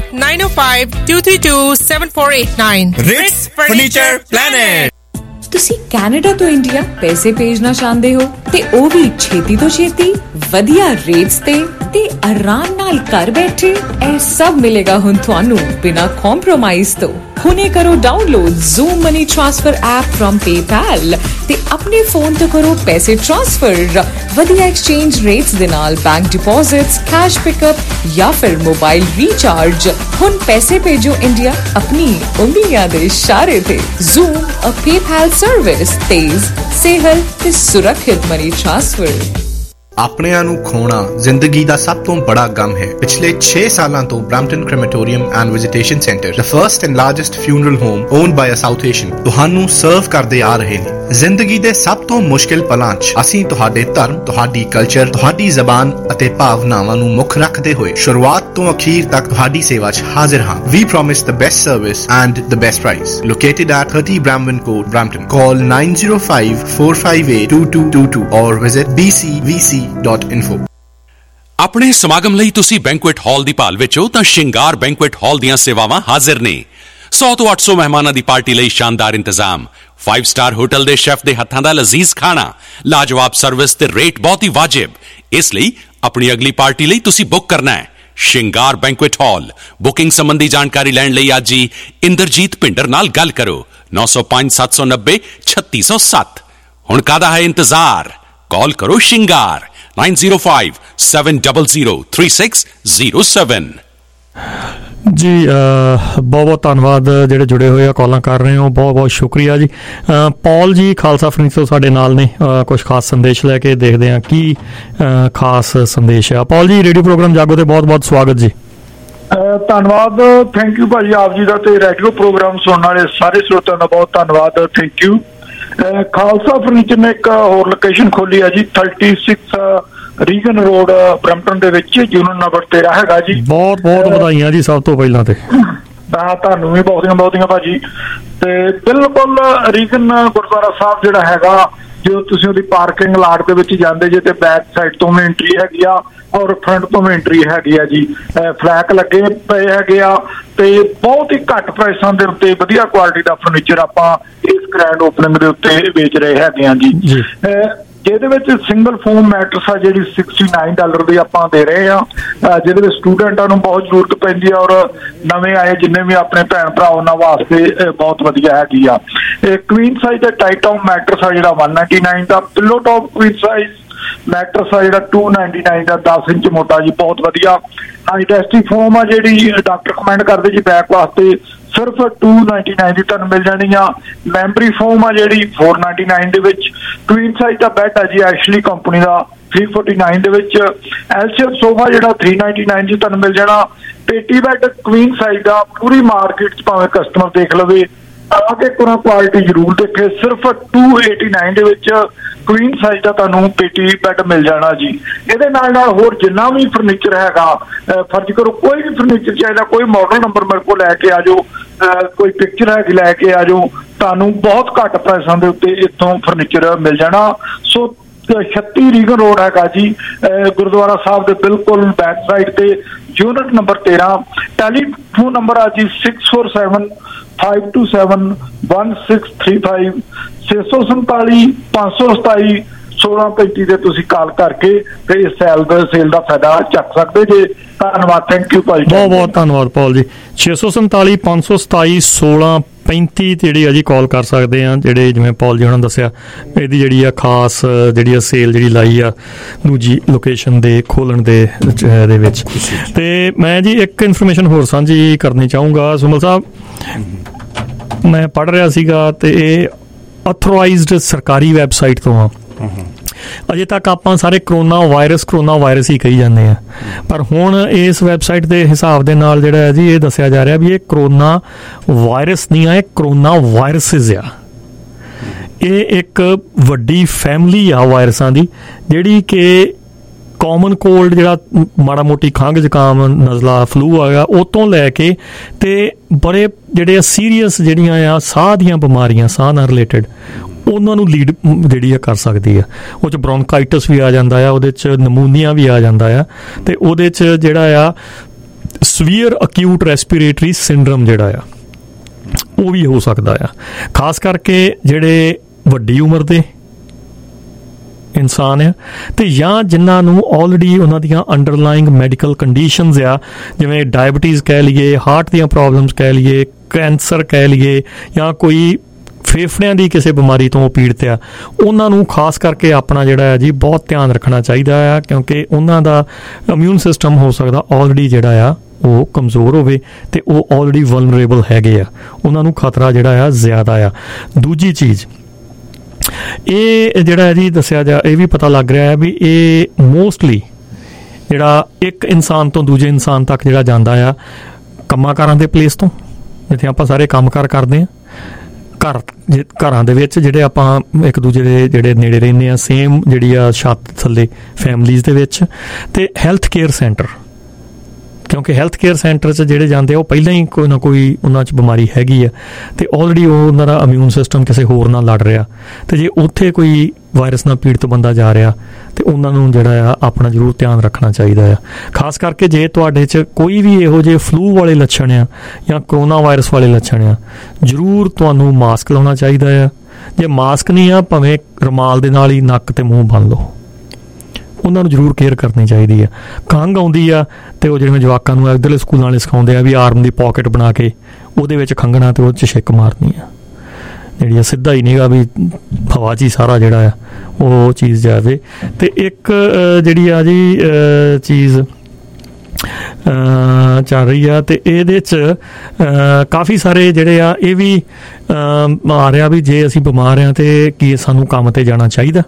905-232-7489. Ritz Furniture Planet. ਤੁਸੀਂ Canada ਤੋਂ India ਪੈਸੇ ਭੇਜਣਾ ਚਾਹੁੰਦੇ ਹੋ ਤੇ ਉਹ ਵੀ ਛੇਤੀ ਤੋਂ ਛੇਤੀ ਵਧੀਆ ਰੇਟਸ ਤੇ ਆਰਾਮ ਨਾਲ ਘਰ ਬੈਠੇ? ਇਹ ਸਭ ਮਿਲੇਗਾ ਹੁਣ ਤੁਹਾਨੂੰ ਬਿਨਾਂ ਕੰਪਰੋਮਾਈਜ਼ ਤੋਂ। ਹੁਣੇ ਕਰੋ download Zoom money transfer app from PayPal ਤੇ ਆਪਣੇ ਫੋਨ ਤੋਂ ਕਰੋ ਪੈਸੇ ਟ੍ਰਾਂਸਫਰ ਵਧੀਆ ਐਕਸਚੇਂਜ ਰੇਟਸ ਦੇ ਨਾਲ, ਬੈਂਕ ਡਿਪੋਜ਼ਿਟਸ, ਕੈਸ਼ ਪਿਕਅਪ ਜਾਂ ਫਿਰ ਮੋਬਾਈਲ ਰੀਚਾਰਜ। ਹੁਣ ਪੈਸੇ ਭੇਜੋ ਇੰਡੀਆ ਆਪਣੀ ਉਂਗਲੀਆਂ ਦੇ ਇਸ਼ਾਰੇ ਤੇ। ਜ਼ੂਮ ਅ PayPal सर्विस तेज, सेहल ते सुरक्षित मनी ट्रांसफर। ਆਪਣਿਆਂ ਨੂੰ ਖੋਣਾ ਜ਼ਿੰਦਗੀ ਦਾ ਸਭ ਤੋਂ ਬੜਾ ਗਮ ਹੈ। ਪਿਛਲੇ 6 ਸਾਲਾਂ ਤੋਂ Brampton crematorium and visitation centre, the first and largest funeral home owned by a South Asian, ਤੁਹਾਨੂੰ ਸਰਵ ਕਰਦੇ ਆ ਰਹੇ ਨੇ। ਜ਼ਿੰਦਗੀ ਦੇ ਸਭ ਤੋਂ ਮੁਸ਼ਕਿਲ ਪਲਾਂ 'ਚ ਅਸੀਂ ਤੁਹਾਡੇ ਧਰਮ, ਤੁਹਾਡੀ ਕਲਚਰ, ਤੁਹਾਡੀ ਜ਼ਬਾਨ ਅਤੇ ਭਾਵਨਾਵਾਂ ਨੂੰ ਮੁੱਖ ਰੱਖਦੇ ਹੋਏ ਸ਼ੁਰੂਆਤ ਤੋਂ ਅਖੀਰ ਤੱਕ ਤੁਹਾਡੀ ਸੇਵਾ 'ਚ ਹਾਜ਼ਰ ਹਾਂ। We promise the best service and the best price. Located at 30 Bramwin Court, Brampton. Call 905-458-2222 or visit bcvc.info. ਆਪਣੇ ਸਮਾਗਮ ਲਈ ਤੁਸੀਂ ਬੈਂਕੁਏਟ ਹਾਲ ਦੀ ਭਾਲ ਵਿੱਚ ਹੋ ਤਾਂ ਸ਼ਿੰਗਾਰ ਬੈਂਕੁਏਟ ਹਾਲ ਦੀਆਂ ਸੇਵਾਵਾਂ ਹਾਜ਼ਰ ਨੇ। 100 ਤੋਂ 800 ਮਹਿਮਾਨਾਂ ਦੀ ਪਾਰਟੀ ਲਈ ਸ਼ਾਨਦਾਰ ਇੰਤਜ਼ਾਮ, 5 ਸਟਾਰ ਹੋਟਲ ਦੇ ਸ਼ੈਫ ਦੇ ਹੱਥਾਂ ਦਾ ਲਜ਼ੀਜ਼ ਖਾਣਾ, ਲਾਜਵਾਬ ਸਰਵਿਸ ਤੇ ਰੇਟ ਬਹੁਤ ਹੀ ਵਾਜਿਬ। ਇਸ ਲਈ ਆਪਣੀ ਅਗਲੀ ਪਾਰਟੀ ਲਈ ਤੁਸੀਂ ਬੁੱਕ ਕਰਨਾ ਹੈ ਸ਼ਿੰਗਾਰ ਬੈਂਕੁਏਟ ਹਾਲ। ਬੁਕਿੰਗ ਸੰਬੰਧੀ ਜਾਣਕਾਰੀ ਲੈਣ ਲਈ ਅੱਜ ਹੀ ਇੰਦਰਜੀਤ ਭਿੰਡਰ ਨਾਲ ਗੱਲ ਕਰੋ 905-790-3607। ਹੁਣ ਕਾਹਦਾ ਹੈ ਇੰਤਜ਼ਾਰ, ਕਾਲ ਕਰੋ ਸ਼ਿੰਗਾਰ 9057003607 ਜੀ। ਬਹੁਤ ਬਹੁਤ ਧੰਨਵਾਦ ਜਿਹੜੇ ਜੁੜੇ ਹੋਏ ਆ, ਕਾਲਾਂ ਕਰ ਰਹੇ ਹੋ, ਬਹੁਤ ਬਹੁਤ ਸ਼ੁਕਰੀਆ ਜੀ। ਪੌਲ ਜੀ ਖਾਲਸਾ ਫਰਨੀਚਰ ਸਾਡੇ ਨਾਲ ਨੇ, ਕੁਝ ਖਾਸ ਸੰਦੇਸ਼ ਲੈ ਕੇ ਦੇਖਦੇ ਹਾਂ ਕੀ ਖਾਸ ਸੰਦੇਸ਼ ਆ। ਪੌਲ ਜੀ, ਰੇਡੀਓ ਪ੍ਰੋਗਰਾਮ ਜਾਗੋ ਤੇ ਬਹੁਤ ਬਹੁਤ ਸਵਾਗਤ ਜੀ। ਧੰਨਵਾਦ, ਥੈਂਕ ਯੂ ਭਾਜੀ ਆਪ ਜੀ ਦਾ, ਤੇ ਰੇਡੀਓ ਪ੍ਰੋਗਰਾਮ ਸੁਣਨ ਵਾਲੇ ਸਾਰੇ ਸਰੋਤਿਆਂ ਦਾ ਬਹੁਤ ਧੰਨਵਾਦ, ਥੈਂਕ ਯੂ। ਖਾਲਸਾ ਫਰਨੀਚਰ ਨੇ ਇੱਕ ਹੋਰ ਲੋਕੇਸ਼ਨ ਖੋਲੀ ਹੈ ਜੀ, 36 ਰੀਗਨ ਰੋਡ ਬਰੈਂਪਟਨ ਦੇ ਵਿੱਚ, ਯੂਨਿਟ ਨੰਬਰ 13 ਹੈਗਾ ਜੀ। ਬਹੁਤ ਬਹੁਤ ਵਧਾਈਆਂ ਜੀ ਸਭ ਤੋਂ ਪਹਿਲਾਂ ਤੇ। ਤੁਹਾਨੂੰ ਵੀ ਬਹੁਤੀਆਂ ਭਾਜੀ। ਤੇ ਬਿਲਕੁਲ ਰੀਗਨ ਗੁਰਦੁਆਰਾ ਸਾਹਿਬ ਜਿਹੜਾ ਹੈਗਾ, ਜਦੋਂ ਤੁਸੀਂ ਉਹਦੀ ਪਾਰਕਿੰਗ ਲਾਟ ਦੇ ਵਿੱਚ ਜਾਂਦੇ ਜੇ ਤੇ ਬੈਕ ਸਾਈਡ ਤੋਂ ਵੀ ਐਂਟਰੀ ਹੈਗੀ ਆ ਔਰ ਫਰੰਟ ਤੋਂ ਵੀ ਐਂਟਰੀ ਹੈਗੀ ਆ ਜੀ। ਫਲੈਗ ਲੱਗੇ ਪਏ ਹੈਗੇ ਆ ਤੇ ਬਹੁਤ ਹੀ ਘੱਟ ਪ੍ਰਾਈਸਾਂ ਦੇ ਉੱਤੇ ਵਧੀਆ ਕੁਆਲਿਟੀ ਦਾ ਫਰਨੀਚਰ ਆਪਾਂ ਇਸ ਗ੍ਰੈਂਡ ਓਪਨਿੰਗ ਦੇ ਉੱਤੇ ਵੇਚ ਰਹੇ ਹੈਗੇ ਆ ਜੀ। ਜਿਹਦੇ ਵਿੱਚ ਸਿੰਗਲ ਫੋਮ ਮੈਟਰਸ ਆ ਜਿਹੜੀ $69 ਦੀ ਆਪਾਂ ਦੇ ਰਹੇ ਆ, ਜਿਹਦੇ ਵਿੱਚ ਸਟੂਡੈਂਟਾਂ ਨੂੰ ਬਹੁਤ ਜ਼ਰੂਰਤ ਪੈਂਦੀ ਆ ਔਰ ਨਵੇਂ ਆਏ ਜਿੰਨੇ ਵੀ ਆਪਣੇ ਭੈਣ ਭਰਾ ਉਹਨਾਂ ਵਾਸਤੇ ਬਹੁਤ ਵਧੀਆ ਹੈਗੀ ਆ। ਕੁਈਨ ਸਾਈਜ਼ ਦਾ ਟਾਈਟਾਊਨ ਮੈਟਰਸ ਆ ਜਿਹੜਾ $199 ਦਾ, pillow top queen size mattress ਆ ਜਿਹੜਾ $299 ਦਾ, 10 ਇੰਚ ਮੋਟਾ ਜੀ, ਬਹੁਤ ਵਧੀਆ। ਹਾਈ ਡੈਂਸਿਟੀ ਫੋਮ ਆ ਜਿਹੜੀ ਡਾਕਟਰ ਕਮੈਂਡ ਕਰਦੇ ਜੀ ਬੈਕ ਵਾਸਤੇ, ਸਿਰਫ $299 ਦੀ ਤੁਹਾਨੂੰ ਮਿਲ ਜਾਣੀ ਆ। ਮੈਮਰੀ ਫੋਮ ਆ ਜਿਹੜੀ $499 ਦੇ ਵਿੱਚ। ਟਵਿਨ ਸਾਈਜ਼ ਦਾ ਬੈੱਡ ਆ ਜੀ ਐਸ਼ਲੀ ਕੰਪਨੀ ਦਾ, $349 ਦੇ ਵਿੱਚ। ਐਲਸ਼ੇਪ ਸੋਫਾ ਜਿਹੜਾ $399 ਜੀ ਤੁਹਾਨੂੰ ਮਿਲ ਜਾਣਾ। ਪੇਟੀ ਬੈੱਡ ਕੁਈਨ ਸਾਈਜ਼ ਦਾ, ਪੂਰੀ ਮਾਰਕੀਟ 'ਚ ਭਾਵੇਂ ਕਸਟਮਰ ਦੇਖ ਲਵੇ, ਆ ਕੇ ਕੋਨਾ ਕੁਆਲਿਟੀ ਜ਼ਰੂਰ ਦੇਖੇ, ਸਿਰਫ $289 ਦੇ ਵਿੱਚ ਕੁਈਨ ਸਾਈਜ਼ ਦਾ ਤੁਹਾਨੂੰ ਪੇਟੀ ਬੈੱਡ ਮਿਲ ਜਾਣਾ ਜੀ। ਇਹਦੇ ਨਾਲ ਨਾਲ ਹੋਰ ਜਿੰਨਾ ਵੀ ਫਰਨੀਚਰ ਹੈਗਾ, ਫਰਜ਼ ਕਰੋ ਕੋਈ ਵੀ ਫਰਨੀਚਰ ਚਾਹੀਦਾ, ਕੋਈ ਮਾਡਲ ਨੰਬਰ ਮੇਰੇ ਕੋਲ ਲੈ ਕੇ ਆ ਜਾਓ, ਕੋਈ ਪਿਕਚਰ ਹੈ ਕਿ ਲੈ ਕੇ ਆ ਜਾਓ, ਤੁਹਾਨੂੰ ਬਹੁਤ ਘੱਟ ਪ੍ਰਾਈਸਾਂ ਦੇ ਉੱਤੇ ਇੱਥੋਂ ਫਰਨੀਚਰ ਮਿਲ ਜਾਣਾ। ਸੋ 36 ਰੀਗਨ ਰੋਡ ਹੈਗਾ ਜੀ, ਗੁਰਦੁਆਰਾ ਸਾਹਿਬ ਦੇ ਬਿਲਕੁਲ ਬੈਕ ਸਾਈਡ ਤੇ, ਯੂਨਿਟ ਨੰਬਰ 13। ਟੈਲੀਫੋਨ ਨੰਬਰ ਆ ਜੀ 647-527-1635, 647-527-1635 ਤੇ ਤੁਸੀਂ ਕਾਲ ਕਰਕੇ ਤੇ ਇਸ ਸੇਲ ਦਾ ਫਾਇਦਾ ਚੱਕ ਸਕਦੇ ਜੇ। ਧੰਨਵਾਦ, ਥੈਂਕ ਯੂ ਭਾਈ, ਬਹੁਤ ਬਹੁਤ ਧੰਨਵਾਦ ਪੌਲ ਜੀ। 647-527-1635 ਤੇ ਜਿਹੜੀ ਆ ਜੀ ਕਾਲ ਕਰ ਸਕਦੇ ਆ। ਜਿਹੜੇ ਜਿਵੇਂ ਪੌਲ ਜੀ ਉਹਨਾਂ ਦੱਸਿਆ, ਇਹਦੀ ਜਿਹੜੀ ਆ ਖਾਸ ਜਿਹੜੀ ਆ ਸੇਲ ਜਿਹੜੀ ਲਾਈ ਆ ਦੂਜੀ ਲੋਕੇਸ਼ਨ ਦੇ ਖੋਲਣ ਦੇ ਵਿੱਚ। ਤੇ ਮੈਂ ਜੀ ਇੱਕ ਇਨਫੋਰਮੇਸ਼ਨ ਹੋਰ ਸਾਂਝੀ ਕਰਨੀ ਚਾਹੂੰਗਾ। ਸੁਮਲ ਸਾਹਿਬ, ਮੈਂ ਪੜ੍ਹ ਰਿਹਾ ਸੀਗਾ ਤੇ ਇਹ ਅਥੋਰਾਈਜ਼ਡ ਸਰਕਾਰੀ ਵੈਬਸਾਈਟ ਤੋਂ ਆ। ਅਜੇ ਤੱਕ ਆਪਾਂ ਸਾਰੇ ਕਰੋਨਾ ਵਾਇਰਸ ਹੀ ਕਹੀ ਜਾਂਦੇ ਆ, ਪਰ ਹੁਣ ਇਸ ਵੈਬਸਾਈਟ ਦੇ ਹਿਸਾਬ ਦੇ ਨਾਲ ਜਿਹੜਾ ਹੈ ਜੀ ਇਹ ਦੱਸਿਆ ਜਾ ਰਿਹਾ ਵੀ ਇਹ ਕਰੋਨਾ ਵਾਇਰਸ ਨਹੀਂ ਆ, ਇਹ ਕਰੋਨਾ ਵਾਇਰਸਿਸ ਆ। ਇਹ ਇੱਕ ਵੱਡੀ ਫੈਮਿਲੀ ਆ ਵਾਇਰਸਾਂ ਦੀ, ਜਿਹੜੀ ਕਿ ਕਾਮਨ ਕੋਲਡ ਜਿਹੜਾ ਮਾੜਾ ਮੋਟੀ ਖੰਘ ਜ਼ੁਕਾਮ ਨਜ਼ਲਾ ਫਲੂ ਹੈਗਾ ਉਹ ਤੋਂ ਲੈ ਕੇ ਤੇ ਬੜੇ ਜਿਹੜੇ ਸੀਰੀਅਸ ਜਿਹੜੀਆਂ ਆ ਸਾਹ ਦੀਆਂ ਬਿਮਾਰੀਆਂ, ਸਾਹ ਨਾਲ ਰਿਲੇਟਡ, ਉਹਨਾਂ ਨੂੰ ਲੀਡ ਜਿਹੜੀ ਆ ਕਰ ਸਕਦੀ ਆ। ਉਹ 'ਚ ਬ੍ਰੌਨਕਾਈਟਸ ਵੀ ਆ ਜਾਂਦਾ ਆ, ਉਹਦੇ 'ਚ ਨਮੂਨੀਆ ਵੀ ਆ ਜਾਂਦਾ ਆ, ਤੇ ਉਹਦੇ 'ਚ ਜਿਹੜਾ ਆ ਸਵੀਅਰ ਅਕਿਊਟ ਰੈਸਪੀਰੇਟਰੀ ਸਿੰਡਰਮ ਜਿਹੜਾ ਆ ਉਹ ਵੀ ਹੋ ਸਕਦਾ ਆ। ਖਾਸ ਕਰਕੇ ਜਿਹੜੇ ਵੱਡੀ ਉਮਰ ਦੇ ਇਨਸਾਨ ਆ ਤੇ ਜਾਂ ਜਿਨ੍ਹਾਂ ਨੂੰ ਆਲਰੇਡੀ ਉਹਨਾਂ ਦੀਆਂ ਅੰਡਰਲਾਈਂਗ ਮੈਡੀਕਲ ਕੰਡੀਸ਼ਨਸ ਆ, ਜਿਵੇਂ ਡਾਇਬਟੀਜ਼ ਕਹਿ ਲਈਏ, ਹਾਰਟ ਦੀਆਂ ਪ੍ਰੋਬਲਮਸ ਕਹਿ ਲਈਏ, ਕੈਂਸਰ ਕਹਿ ਲਈਏ, ਜਾਂ ਕੋਈ ਫੇਫੜਿਆਂ ਦੀ ਕਿਸੇ ਬਿਮਾਰੀ ਤੋਂ ਪੀੜਤ ਆ, ਉਹਨਾਂ ਨੂੰ ਖਾਸ ਕਰਕੇ ਆਪਣਾ ਜਿਹੜਾ ਹੈ ਜੀ ਬਹੁਤ ਧਿਆਨ ਰੱਖਣਾ ਚਾਹੀਦਾ ਆ, ਕਿਉਂਕਿ ਉਹਨਾਂ ਦਾ ਇਮਿਊਨ ਸਿਸਟਮ ਹੋ ਸਕਦਾ ਆਲਰੇਡੀ ਜਿਹੜਾ ਆ ਉਹ ਕਮਜ਼ੋਰ ਹੋਵੇ ਤੇ ਉਹ ਆਲਰੇਡੀ ਵਲਨਰੇਬਲ ਹੈਗੇ ਆ, ਉਹਨਾਂ ਨੂੰ ਖਤਰਾ ਜਿਹੜਾ ਆ ਜ਼ਿਆਦਾ ਆ। ਦੂਜੀ ਚੀਜ਼, ਇਹ ਜਿਹੜਾ ਜੀ ਦੱਸਿਆ ਜਾ, ਇਹ ਵੀ ਪਤਾ ਲੱਗ ਰਿਹਾ ਹੈ ਵੀ ਇਹ ਮੋਸਟਲੀ ਜਿਹੜਾ ਇੱਕ ਇਨਸਾਨ ਤੋਂ ਦੂਜੇ ਇਨਸਾਨ ਤੱਕ ਜਿਹੜਾ ਜਾਂਦਾ ਆ ਕੰਮਾਂ ਕਾਰਾਂ ਦੇ ਪਲੇਸ ਤੋਂ, ਜਿੱਥੇ ਆਪਾਂ ਸਾਰੇ ਕੰਮਕਾਰ ਕਰਦੇ ਹਾਂ, ਘਰਾਂ ਦੇ ਵਿੱਚ ਜਿਹੜੇ ਆਪਾਂ ਇੱਕ ਦੂਜੇ ਦੇ ਜਿਹੜੇ ਨੇੜੇ ਰਹਿੰਦੇ ਆ, ਸੇਮ ਜਿਹੜੀ ਆ ਛੱਤ ਥੱਲੇ ਫੈਮਲੀਜ਼ ਦੇ ਵਿੱਚ, ਤੇ ਹੈਲਥ ਕੇਅਰ ਸੈਂਟਰ, ਕਿਉਂਕਿ ਹੈਲਥ ਕੇਅਰ ਸੈਂਟਰ 'ਚ ਜਿਹੜੇ ਜਾਂਦੇ ਆ ਉਹ ਪਹਿਲਾਂ ਹੀ ਕੋਈ ਨਾ ਕੋਈ ਉਹਨਾਂ 'ਚ ਬਿਮਾਰੀ ਹੈਗੀ ਆ ਅਤੇ ਆਲਰੇਡੀ ਉਹਨਾਂ ਦਾ ਇਮਿਊਨ ਸਿਸਟਮ ਕਿਸੇ ਹੋਰ ਨਾਲ ਲੜ ਰਿਹਾ, ਅਤੇ ਜੇ ਉੱਥੇ ਕੋਈ ਵਾਇਰਸ ਨਾਲ ਪੀੜਤ ਬੰਦਾ ਜਾ ਰਿਹਾ ਅਤੇ ਉਹਨਾਂ ਨੂੰ ਜਿਹੜਾ ਆ ਆਪਣਾ ਜ਼ਰੂਰ ਧਿਆਨ ਰੱਖਣਾ ਚਾਹੀਦਾ ਆ। ਖਾਸ ਕਰਕੇ ਜੇ ਤੁਹਾਡੇ 'ਚ ਕੋਈ ਵੀ ਇਹੋ ਜਿਹੇ ਫਲੂ ਵਾਲੇ ਲੱਛਣ ਆ ਜਾਂ ਕਰੋਨਾ ਵਾਇਰਸ ਵਾਲੇ ਲੱਛਣ ਆ, ਜ਼ਰੂਰ ਤੁਹਾਨੂੰ ਮਾਸਕ ਲਾਉਣਾ ਚਾਹੀਦਾ ਆ। ਜੇ ਮਾਸਕ ਨਹੀਂ ਆ, ਭਾਵੇਂ ਰੁਮਾਲ ਦੇ ਨਾਲ ਹੀ ਨੱਕ ਅਤੇ ਮੂੰਹ ਬੰਨ੍ਹ ਲਓ, ਉਹਨਾਂ ਨੂੰ ਜ਼ਰੂਰ ਕੇਅਰ ਕਰਨੀ ਚਾਹੀਦੀ ਆ। ਖੰਘ ਆਉਂਦੀ ਆ ਅਤੇ ਉਹ ਜਿਵੇਂ ਜਵਾਕਾਂ ਨੂੰ ਇੱਧਰਲੇ ਸਕੂਲਾਂ ਵਾਲੇ ਸਿਖਾਉਂਦੇ ਆ ਵੀ ਆਰਮ ਦੀ ਪੋਕਟ ਬਣਾ ਕੇ ਉਹਦੇ ਵਿੱਚ ਖੰਘਣਾ ਅਤੇ ਉਹ 'ਚ ਛਿੱਕ ਮਾਰਨੀ ਆ, ਜਿਹੜੀ ਆ ਸਿੱਧਾ ਹੀ ਨੀਗਾ ਵੀ ਹਵਾ 'ਚ ਹੀ ਸਾਰਾ ਜਿਹੜਾ ਆ ਉਹ ਚੀਜ਼ ਜਾਵੇ। ਅਤੇ ਇੱਕ ਜਿਹੜੀ ਆ ਜੀ ਚੀਜ਼ ਚੱਲ ਰਹੀ ਆ ਅਤੇ ਇਹਦੇ 'ਚ ਕਾਫੀ ਸਾਰੇ ਜਿਹੜੇ ਆ ਇਹ ਵੀ ਆ ਰਿਹਾ ਵੀ ਜੇ ਅਸੀਂ ਬਿਮਾਰ ਹਾਂ ਅਤੇ ਕੀ ਸਾਨੂੰ ਕੰਮ 'ਤੇ ਜਾਣਾ ਚਾਹੀਦਾ।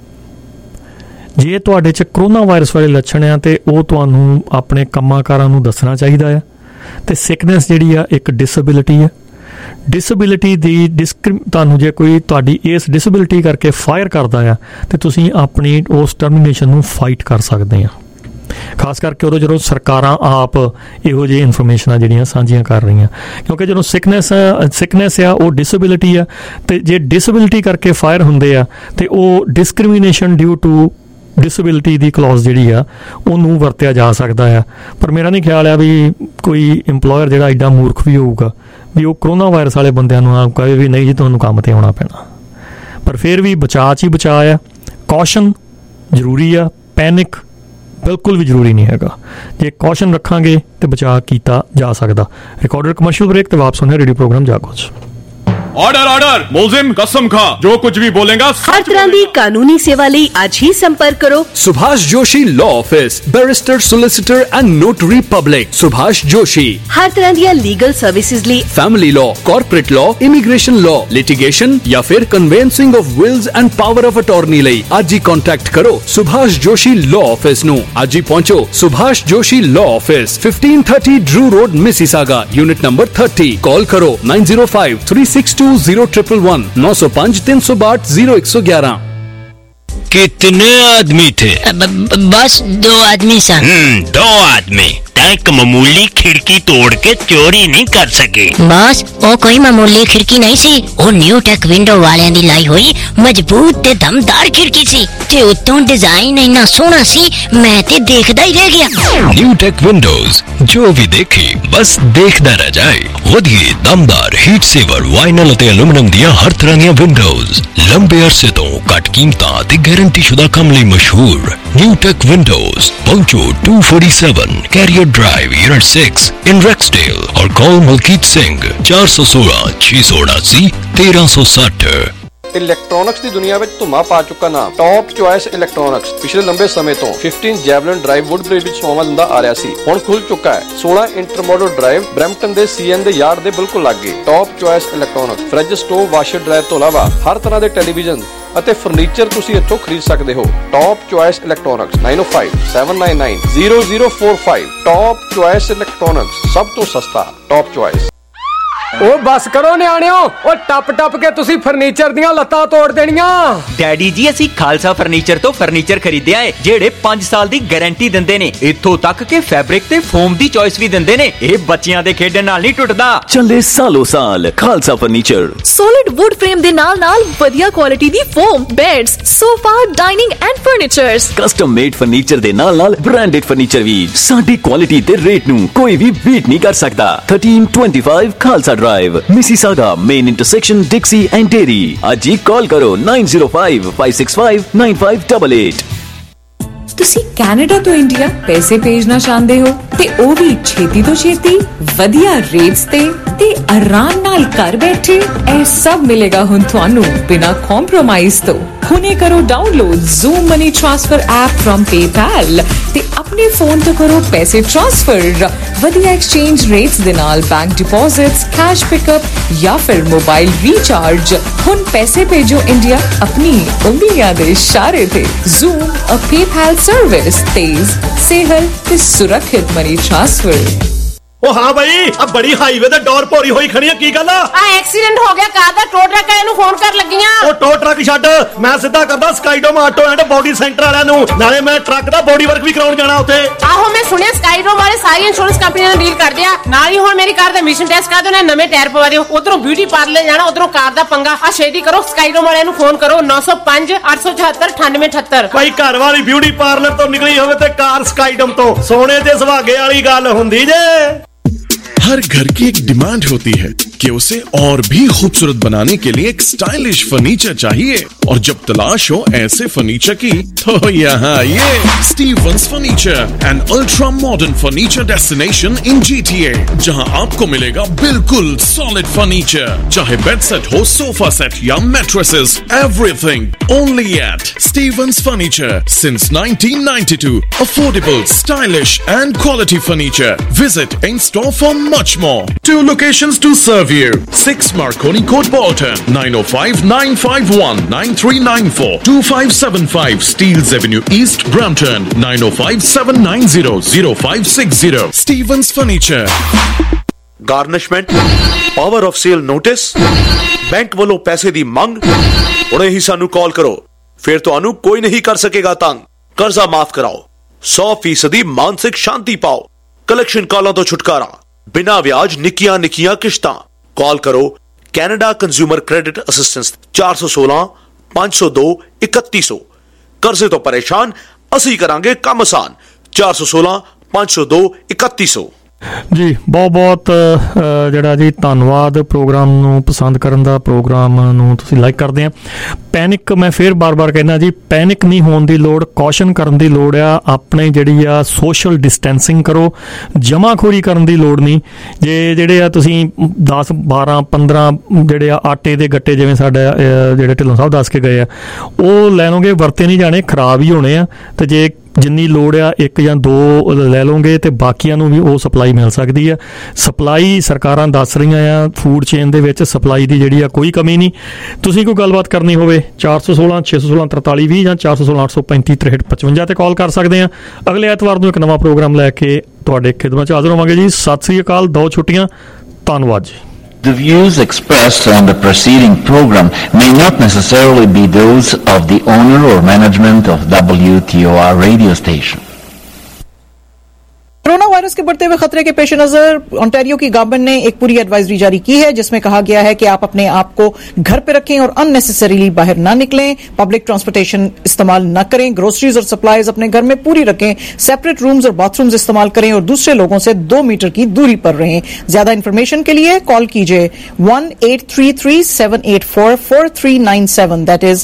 ਜੇ ਤੁਹਾਡੇ 'ਚ ਕਰੋਨਾ ਵਾਇਰਸ ਵਾਲੇ ਲੱਛਣ ਆ ਅਤੇ ਉਹ ਤੁਹਾਨੂੰ ਆਪਣੇ ਕੰਮਾਂ ਕਾਰਾਂ ਨੂੰ ਦੱਸਣਾ ਚਾਹੀਦਾ ਆ। ਅਤੇ ਸਿਕਨੈਸ ਜਿਹੜੀ ਆ ਇੱਕ ਡਿਸੇਬਿਲਿਟੀ ਆ, ਡਿਸੇਬਿਲਿਟੀ ਦੀ ਤੁਹਾਨੂੰ ਜੇ ਕੋਈ ਤੁਹਾਡੀ ਇਸ ਡਿਸੇਬਿਲਿਟੀ ਕਰਕੇ ਫਾਇਰ ਕਰਦਾ ਆ ਅਤੇ ਤੁਸੀਂ ਆਪਣੀ ਉਸ ਟਰਮੀਨੇਸ਼ਨ ਨੂੰ ਫਾਈਟ ਕਰ ਸਕਦੇ ਆ। ਖਾਸ ਕਰਕੇ ਉਦੋਂ ਜਦੋਂ ਸਰਕਾਰਾਂ ਆਪ ਇਹੋ ਜਿਹੀ ਇਨਫੋਰਮੇਸ਼ਨਾਂ ਜਿਹੜੀਆਂ ਸਾਂਝੀਆਂ ਕਰ ਰਹੀਆਂ, ਕਿਉਂਕਿ ਜਦੋਂ ਸਿਕਨੈਸ ਆ ਉਹ ਡਿਸੇਬਿਲਿਟੀ ਆ, ਅਤੇ ਜੇ ਡਿਸੇਬਿਲਿਟੀ ਕਰਕੇ ਫਾਇਰ ਹੁੰਦੇ ਆ ਅਤੇ ਉਹ ਡਿਸਕ੍ਰਿਮੀਨੇਸ਼ਨ ਡਿਊ ਟੂ ਡਿਸੇਬਿਲਿਟੀ ਦੀ ਕਲੌਜ਼ ਜਿਹੜੀ ਆ ਉਹਨੂੰ ਵਰਤਿਆ ਜਾ ਸਕਦਾ ਆ। ਪਰ ਮੇਰਾ ਨਹੀਂ ਖਿਆਲ ਆ ਵੀ ਕੋਈ ਇੰਪਲੋਇਰ ਜਿਹੜਾ ਐਡਾ ਮੂਰਖ ਵੀ ਹੋਊਗਾ ਵੀ ਉਹ ਕਰੋਨਾ ਵਾਇਰਸ ਵਾਲੇ ਬੰਦਿਆਂ ਨੂੰ ਆਪ ਕਹੇ ਵੀ ਨਹੀਂ ਜੀ ਤੁਹਾਨੂੰ ਕੰਮ 'ਤੇ ਆਉਣਾ ਪੈਣਾ। ਪਰ ਫਿਰ ਵੀ ਬਚਾਅ 'ਚ ਹੀ ਬਚਾਅ ਆ, ਕੌਸ਼ਨ ਜ਼ਰੂਰੀ ਆ, ਪੈਨਿਕ ਬਿਲਕੁਲ ਵੀ ਜ਼ਰੂਰੀ ਨਹੀਂ ਹੈਗਾ। ਜੇ ਕੌਸ਼ਨ ਰੱਖਾਂਗੇ ਤਾਂ ਬਚਾਅ ਕੀਤਾ ਜਾ ਸਕਦਾ। ਰਿਕਾर्डेड कमर्शियल ब्रेक ਤੇ ਵਾਪਸ ਹੋਣੇ radio programme Jago. Order order मुलजिम कसम खा जो कुछ भी बोलेगा हर तरह की कानूनी सेवा ਲਈ आज ही संपर्क करो Subhash Joshi law office, barrister, solicitor and notary public. Subhash Joshi हर तरह दी लीगल सर्विसेज ਲਈ family law, corporate law, immigration law, litigation या फिर conveyancing of wills and power of attorney ਲਈ आज ही कांटेक्ट करो सुभाष जोशी लॉ ऑफिस ਨੂੰ। आज ही पहुंचो Subhash Joshi law office, 1530 Drew road, Mississauga, unit number 30। Call करो 905362 0111 905 362 0111। कितने आदमी थे? बस 2 आदमी सन। 2 आदमी एक मामूली खिड़की तोड़ के चोरी नहीं कर सके। बस वो कोई मामूली खिड़की नहीं सी, वो न्यू टेक विंडो वाले दी लाई हुई मजबूत ते दमदार खिड़की सी ते उत्तों डिजाइन इतना सोहना सी मैं ते देखदा ही रह गया। न्यू टेक विंडोज जो भी देखे बस देखदा रह जाए। वधिए दमदार हीट सेवर वाइनल ते एल्यूमिनियम दियां हर तरह दियां विंडोज लंबे अरसे तो घट कीमतां ते गारंटी शुदा काम लई मशहूर न्यू टेक विंडोज। पहुंचो 247 carrier drive, unit 6 in Rexdale और कॉल मलकीत सिंह 416 678 1360। ਇਲੈਕਟ੍ਰੋਨਿਕਸ ਦੀ ਦੁਨੀਆ ਵਿੱਚ ਧੁੰਮਾ ਪਾ ਚੁੱਕਾ ਨਾਮ ਟੌਪ ਚੁਆਇਸ ਇਲੈਕਟ੍ਰੋਨਿਕਸ ਪਿਛਲੇ ਲੰਬੇ ਸਮੇਂ ਤੋਂ 15 ਜੈਵਲਿਨ ਡਰਾਈਵ ਵੁੱਡਬ੍ਰਿਜ ਵਿੱਚ ਸੇਵਾ ਦਿੰਦਾ ਆ ਰਿਹਾ ਸੀ। ਹੁਣ ਖੁੱਲ ਚੁੱਕਾ ਹੈ 16 ਇੰਟਰਮੋਡਲ ਡਰਾਈਵ ਬ੍ਰੈਂਪਟਨ ਦੇ ਸੀਐਨ ਦੇ ਯਾਰਡ ਦੇ ਬਿਲਕੁਲ ਲਾਗੇ। Top choice electronics fridge, stove, washer dryer ਤੋਂ ਇਲਾਵਾ ਹਰ ਤਰ੍ਹਾਂ ਦੇ ਟੈਲੀਵਿਜ਼ਨ ਅਤੇ ਫਰਨੀਚਰ ਤੁਸੀਂ ਇੱਥੋਂ ਖਰੀਦ ਸਕਦੇ ਹੋ। Top choice electronics 9057990045। Top choice electronics ਸਭ ਤੋਂ ਸਸਤਾ। Top choice. ਉਹ ਬਸ ਕਰੋ ਨਿਆਣਿਓ, ਉਹ ਟੱਪ ਟੱਪ ਕੇ ਤੁਸੀਂ ਫਰਨੀਚਰ ਦੀਆਂ ਲੱਤਾਂ ਤੋੜ ਦੇਣੀਆਂ। ਡੈਡੀ ਜੀ ਅਸੀਂ ਖਾਲਸਾ ਫਰਨੀਚਰ ਤੋਂ ਫਰਨੀਚਰ ਖਰੀਦਿਆ ਏ ਜਿਹੜੇ 5 ਸਾਲ ਦੀ ਗਾਰੰਟੀ ਦਿੰਦੇ ਨੇ। ਇੱਥੋਂ ਤੱਕ ਕਿ ਫੈਬਰਿਕ ਤੇ ਫੋਮ ਦੀ ਚੋਇਸ ਵੀ ਦਿੰਦੇ ਨੇ। ਇਹ ਬੱਚਿਆਂ ਦੇ ਖੇਡਣ ਨਾਲ ਨਹੀਂ ਟੁੱਟਦਾ। ਚੱਲੇ ਸਾਲੋ ਸਾਲ Khalsa furniture. Solid wood frame ਦੇ ਨਾਲ ਵਧੀਆ ਕੁਆਲਿਟੀ ਦੀ foam, beds, sofa, dining and furnitures. Custom made furniture ਦੇ ਨਾਲ ਬ੍ਰਾਂਡਡ ਫਰਨੀਚਰ ਵੀ। ਸਾਡੀ ਕੁਆਲਿਟੀ ਤੇ ਰੇਟ ਨੂੰ ਕੋਈ ਵੀ ਬੀਟ ਨਹੀਂ ਕਰ ਸਕਦਾ। 1325 Khalsa drive, Mississauga, main intersection, Dixie and Derry. आज ही कॉल करो 9055659588। ਤੁਸੀਂ ਕੈਨੇਡਾ ਤੋਂ ਇੰਡੀਆ ਪੈਸੇ ਭੇਜਣਾ ਚਾਹੁੰਦੇ ਹੋ ਤੇ ਉਹ ਵੀ ਛੇਤੀ ਤੋਂ ਛੇਤੀ ਵਧੀਆ ਰੇਟਸ ਤੇ ਆਰਾਮ ਨਾਲ ਘਰ ਬੈਠੇ ਇਹ ਸਭ ਮਿਲੇਗਾ ਹੁਣ ਤੁਹਾਨੂੰ ਬਿਨਾ ਕੰਪਰੋਮਾਈਜ਼ ਤੋਂ। ਹੁਣੇ ਕਰੋ download Zoom Money Transfer app from PayPal ਤੇ ਆਪਣੇ ਫੋਨ ਤੋਂ ਕਰੋ ਪੈਸੇ ਟ੍ਰਾਂਸਫਰ ਵਧੀਆ ਐਕਸਚੇਂਜ ਰੇਟਸ ਦੇ ਨਾਲ, ਬੈਂਕ ਡਿਪੋਜ਼ਿਟਸ, ਕੈਸ਼ ਪਿਕਅਪ ਜਾਂ ਫਿਰ ਮੋਬਾਈਲ ਰੀਚਾਰਜ। ਹੁਣ ਪੈਸੇ ਭੇਜੋ ਇੰਡੀਆ ਆਪਣੀ ਉਂਗਲੀਆਂ ਦੇ ਇਸ਼ਾਰੇ ਤੇ। Zoom a PayPal service, तेज, सेहल ते सुरक्षित मनी ट्रांसफर। ओ हाँ भाई, अब बड़ी हाईवे ते डोर भोरी होई खड़ी है, की गल आ? एक्सीडेंट हो गया कार दा, टो ट्रक वाले नु फोन कर लगियां। ओ टो ट्रक छੱਡ, मैं सिद्धा करदा Skydome auto and body centre वाਲਿਆਂ ਨੂੰ, ਨਾਲੇ ਮੈਂ ਟਰੱਕ ਦਾ ਬੋਡੀ ਵਰਕ ਵੀ ਕਰਾਉਣ ਜਾਣਾ ਉੱਥੇ। ਆਹੋ ਮੈਂ ਸੁਣਿਆ स्काईडोम ਵਾਲੇ ਸਾਰੀ ਇੰਸ਼ੋਰੈਂਸ ਕੰਪਨੀਆਂ ਨਾਲ ਡੀਲ ਕਰਦੇ ਆ, ਨਾਲ ਹੀ ਹੁਣ ਮੇਰੀ ਕਾਰ ਦਾ ਐਮਿਸ਼ਨ ਟੈਸਟ ਕਰਾ ਦਿਓ, ਨਾ ਨਵੇਂ ਟਾਇਰ ਪਵਾ ਦਿਓ। ਉਧਰੋਂ ਬਿਊਟੀ ਪਾਰਲਰ ਜਾਣਾ, ਉਧਰੋਂ ਕਾਰ ਦਾ ਪੰਗਾ। ਆ ਛੇਤੀ ਕਰੋ, स्काईडोम ਵਾਲਿਆਂ ਨੂੰ ਫੋਨ ਕਰੋ 905 874 9878। ਭਾਈ ਘਰ ਵਾਲੀ ਬਿਊਟੀ ਪਾਰਲਰ ਤੋਂ ਨਿਕਲੀ ਹੋਵੇ ਤੇ ਕਾਰ स्काईडोम ਤੋਂ, ਸੋਨੇ ਤੇ ਸੁਹਾਗੇ ਵਾਲੀ ਗੱਲ ਹੁੰਦੀ ਜੇ। हर घर की एक डिमांड होती है कि उसे और भी खूबसूरत बनाने के लिए एक स्टाइलिश फर्नीचर चाहिए, और जब तलाश हो ऐसे फर्नीचर की तो यहाँ ये Stevens furniture, an ultra modern furniture destination in GTA, जहाँ आपको मिलेगा बिल्कुल सॉलिड फर्नीचर, चाहे बेड सेट हो, सोफा सेट या mattresses, everything only at Stevens furniture since 1992. Affordable, stylish and quality furniture. Visit in store for much more. 2 locations to serve you. 6 Marconi Court, Bolton. 905-951-9394. 2575 Steeles Avenue East, Brampton. 905-790-0560. Stevens Furniture. Garnishment, power of sale notice, bank ਵੱਲੋਂ ਪੈਸੇ ਦੀ ਮੰਗ। ਹੁਣੇ ਹੀ ਸਾਨੂੰ ਕਾਲ ਕਰੋ, ਫਿਰ ਤੁਹਾਨੂੰ ਕੋਈ ਨਹੀਂ ਕਰ ਸਕੇਗਾ ਤੰਗ। ਕਰਜ਼ਾ ਮਾਫ ਕਰਾਓ, 100% ਮਾਨਸਿਕ ਸ਼ਾਂਤੀ ਪਾਓ, ਕਲੈਕਸ਼ਨ ਕਾਲਾਂ ਤੋਂ ਛੁਟਕਾਰਾ, ਬਿਨਾਂ ਵਿਆਜ ਨਿੱਕੀਆਂ ਨਿੱਕੀਆਂ ਕਿਸ਼ਤਾਂ। ਕਾਲ ਕਰੋ ਕੈਨੇਡਾ ਕੰਜ਼ਿਊਮਰ ਕ੍ਰੈਡਿਟ ਅਸਿਸਟੈਂਸ 416 502 3100। ਕਰਜ਼ੇ ਤੋਂ ਪਰੇਸ਼ਾਨ, ਅਸੀਂ ਕਰਾਂਗੇ ਕੰਮ ਆਸਾਨ। 416 502 3100। ਜੀ ਬਹੁਤ ਜਿਹੜਾ ਜੀ ਧੰਨਵਾਦ ਪ੍ਰੋਗਰਾਮ ਨੂੰ ਪਸੰਦ ਕਰਨ ਦਾ, ਪ੍ਰੋਗਰਾਮ ਨੂੰ ਤੁਸੀਂ ਲਾਈਕ ਕਰਦੇ ਆ। ਪੈਨਿਕ, ਮੈਂ ਫਿਰ ਬਾਰ-ਬਾਰ ਕਹਿੰਦਾ ਜੀ, ਪੈਨਿਕ ਨਹੀਂ ਹੋਣ ਦੀ ਲੋੜ, ਕੌਸ਼ਨ ਕਰਨ ਦੀ ਲੋੜ ਆ। ਆਪਣੇ ਜਿਹੜੀ ਆ ਸੋਸ਼ਲ ਡਿਸਟੈਂਸਿੰਗ ਕਰੋ, ਜਮਾਖੋਰੀ ਕਰਨ ਦੀ ਲੋੜ ਨਹੀਂ। ਜਿਹੜੇ ਆ ਤੁਸੀਂ 10 12 15 ਜਿਹੜੇ ਆ ਆਟੇ ਦੇ ਗੱਟੇ, ਜਿਵੇਂ ਸਾਡੇ ਜਿਹੜੇ ਢਿੱਲੋਂ ਸਾਹਿਬ ਦੱਸ ਕੇ ਗਏ ਆ, ਉਹ ਲੈ ਲਓਗੇ, ਵਰਤੇ ਨਹੀਂ ਜਾਣੇ, ਖਰਾਬ ਹੀ ਹੋਣੇ ਆ। ਤੇ ਜੇ ਜਿੰਨੀ ਲੋੜ ਆ 1 ਜਾਂ 2 ਲੈ ਲਓਗੇ ਤੇ ਬਾਕੀਆਂ ਨੂੰ ਵੀ ਉਹ ਸਪਲਾਈ ਮਿਲ ਸਕਦੀ ਆ। ਸਪਲਾਈ ਸਰਕਾਰਾਂ ਦੱਸ ਰਹੀਆਂ ਆ, ਫੂਡ ਚੇਨ ਦੇ ਵਿੱਚ ਸਪਲਾਈ ਦੀ ਜਿਹੜੀ ਆ ਕੋਈ ਕਮੀ ਨਹੀਂ। ਤੁਸੀਂ ਕੋਈ ਗੱਲਬਾਤ ਕਰਨੀ ਹੋਵੇ 416 616 43 20 ਜਾਂ 416 835 63 55 ਤੇ ਕਾਲ ਕਰ ਸਕਦੇ ਆ। ਅਗਲੇ ਐਤਵਾਰ ਨੂੰ ਇੱਕ ਨਵਾਂ ਪ੍ਰੋਗਰਾਮ ਲੈ ਕੇ ਤੁਹਾਡੇ ਖਿਦਮਤ 'ਚ ਹਾਜ਼ਰ ਹੋਵਾਂਗੇ ਜੀ। ਸਤਿ ਸ੍ਰੀ ਅਕਾਲ, 2 ਛੁੱਟੀਆਂ, ਧੰਨਵਾਦ ਜੀ। The views expressed on the preceding program may not necessarily be those of the owner or management of WTOR radio station. Coronavirus के बढ़ते हुए खतरे के पेश नजर ओंटारियो की गवर्नमेंट ने एक पूरी एडवाइजरी जारी की है, जिसमें कहा गया है कि आप अपने आप को घर पे रखें और अननेसेसरीली बाहर ना निकलें, पब्लिक ट्रांसपोर्टेशन इस्तेमाल न करें, ग्रोसरीज और सप्लाईज अपने घर में पूरी रखें, सेपरेट रूम्स और बाथरूम्स इस्तेमाल करें और दूसरे लोगों से 2 मीटर की दूरी पर रहें। ज्यादा इंफॉर्मेशन के लिए कॉल कीजिए 1-833-784-4397, दैट इज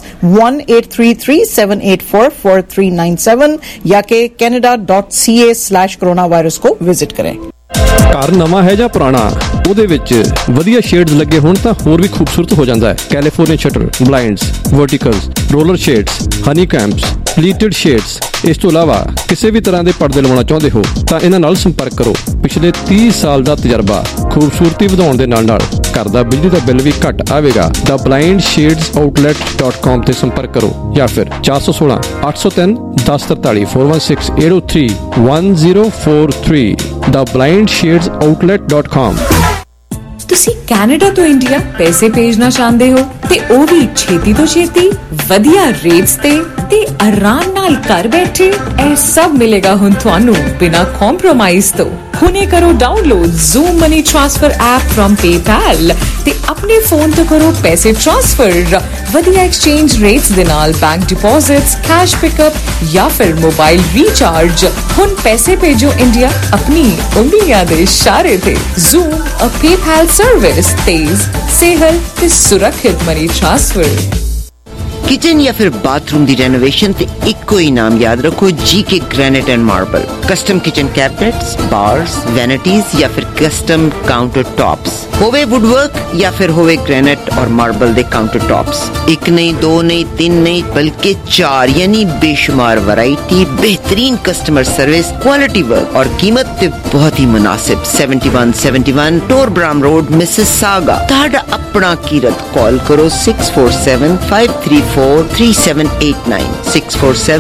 1-833-784-4397, या के canada.ca/corona वायरस को विजिट करें। ਘਰ ਨਵਾਂ ਹੈ ਜਾਂ ਪੁਰਾਣਾ, ਉਹਦੇ ਵਿੱਚ ਵਧੀਆ ਸ਼ੇਡਸ ਲੱਗੇ ਹੋਣ ਤਾਂ ਹੋਰ ਵੀ ਖੂਬਸੂਰਤ ਹੋ ਜਾਂਦਾ ਹੈ। California shutter, blinds, verticals, roller shades, honey combs, pleated shades, ਇਸ ਤੋਂ ਇਲਾਵਾ ਕਿਸੇ ਵੀ ਤਰ੍ਹਾਂ ਦੇ ਪਰਦੇ ਲਵਾਉਣਾ ਚਾਹੁੰਦੇ ਹੋ ਤਾਂ ਇਹਨਾਂ ਨਾਲ ਸੰਪਰਕ ਕਰੋ। ਪਿਛਲੇ 30 ਸਾਲ ਦਾ ਤਜਰਬਾ, ਖੂਬਸੂਰਤੀ ਵਧਾਉਣ ਦੇ ਨਾਲ ਨਾਲ ਘਰ ਦਾ ਬਿਜਲੀ ਦਾ ਬਿੱਲ ਵੀ ਘੱਟ ਆਵੇਗਾ। theblindshadesOutlet.com ਤੇ ਸੰਪਰਕ ਕਰੋ ਜਾਂ ਫਿਰ 416 803 1043 416 803 1043 theblindshadesOutlet.com। ਤੁਸੀਂ ਕੈਨੇਡਾ ਤੋਂ ਇੰਡੀਆ ਪੈਸੇ ਭੇਜਣਾ ਚਾਹੁੰਦੇ ਹੋ ਤੇ ਉਹ ਵੀ ਛੇਤੀ ਤੋਂ ਛੇਤੀ ਵਧੀਆ ਰੇਟਸ ਤੇ ਆਰਾਮ ਨਾਲ ਘਰ ਬੈਠੇ ਇਹ ਸਭ ਮਿਲੇਗਾ ਹੁਣ ਤੁਹਾਨੂੰ ਬਿਨਾ ਕੰਪਰੋਮਾਈਜ਼ ਤੋਂ। ਹੁਣੇ ਕਰੋ download Zoom Money Transfer app from PayPal ਤੇ ਆਪਣੇ ਫੋਨ ਤੋਂ ਕਰੋ ਪੈਸੇ ਟ੍ਰਾਂਸਫਰ ਵਧੀਆ ਐਕਸਚੇਂਜ ਰੇਟਸ ਦੇ ਨਾਲ, ਬੈਂਕ ਡਿਪੋਜ਼ਿਟਸ, ਕੈਸ਼ ਪਿਕਅਪ ਜਾਂ ਫਿਰ ਮੋਬਾਈਲ ਰੀਚਾਰਜ। ਹੁਣ ਪੈਸੇ ਭੇਜੋ ਇੰਡੀਆ ਆਪਣੀ ਉਂਗਲੀਆਂ ਦੇ ਇਸ਼ਾਰੇ ਤੇ। Zoom a PayPal service, तेज, सेहल ते सुरक्षित मनी ट्रांसफर। किचन या फिर बाथरूम दी रेनोवेशन ते इक्को ही नाम याद रखो, GK granite and marble. Custom kitchen cabinets, bars, vanities या फिर कस्टम काउंटर टॉप्स, होवे वुडवर्क या फिर होवे ग्रेनाइट और मार्बल दे काउंटर टॉप्स। एक नहीं, दो नहीं, तीन नहीं, बल्कि 4 यानी बेशुमार वैरायटी, बेहतरीन कस्टमर सर्विस, क्वालिटी वर्क और कीमत ते बहुत ही मुनासिब। 7171 टोरब्राम रोड, मिसिसागा। ताड़ा अपना कीरत कॉल करो 647-534-3789 647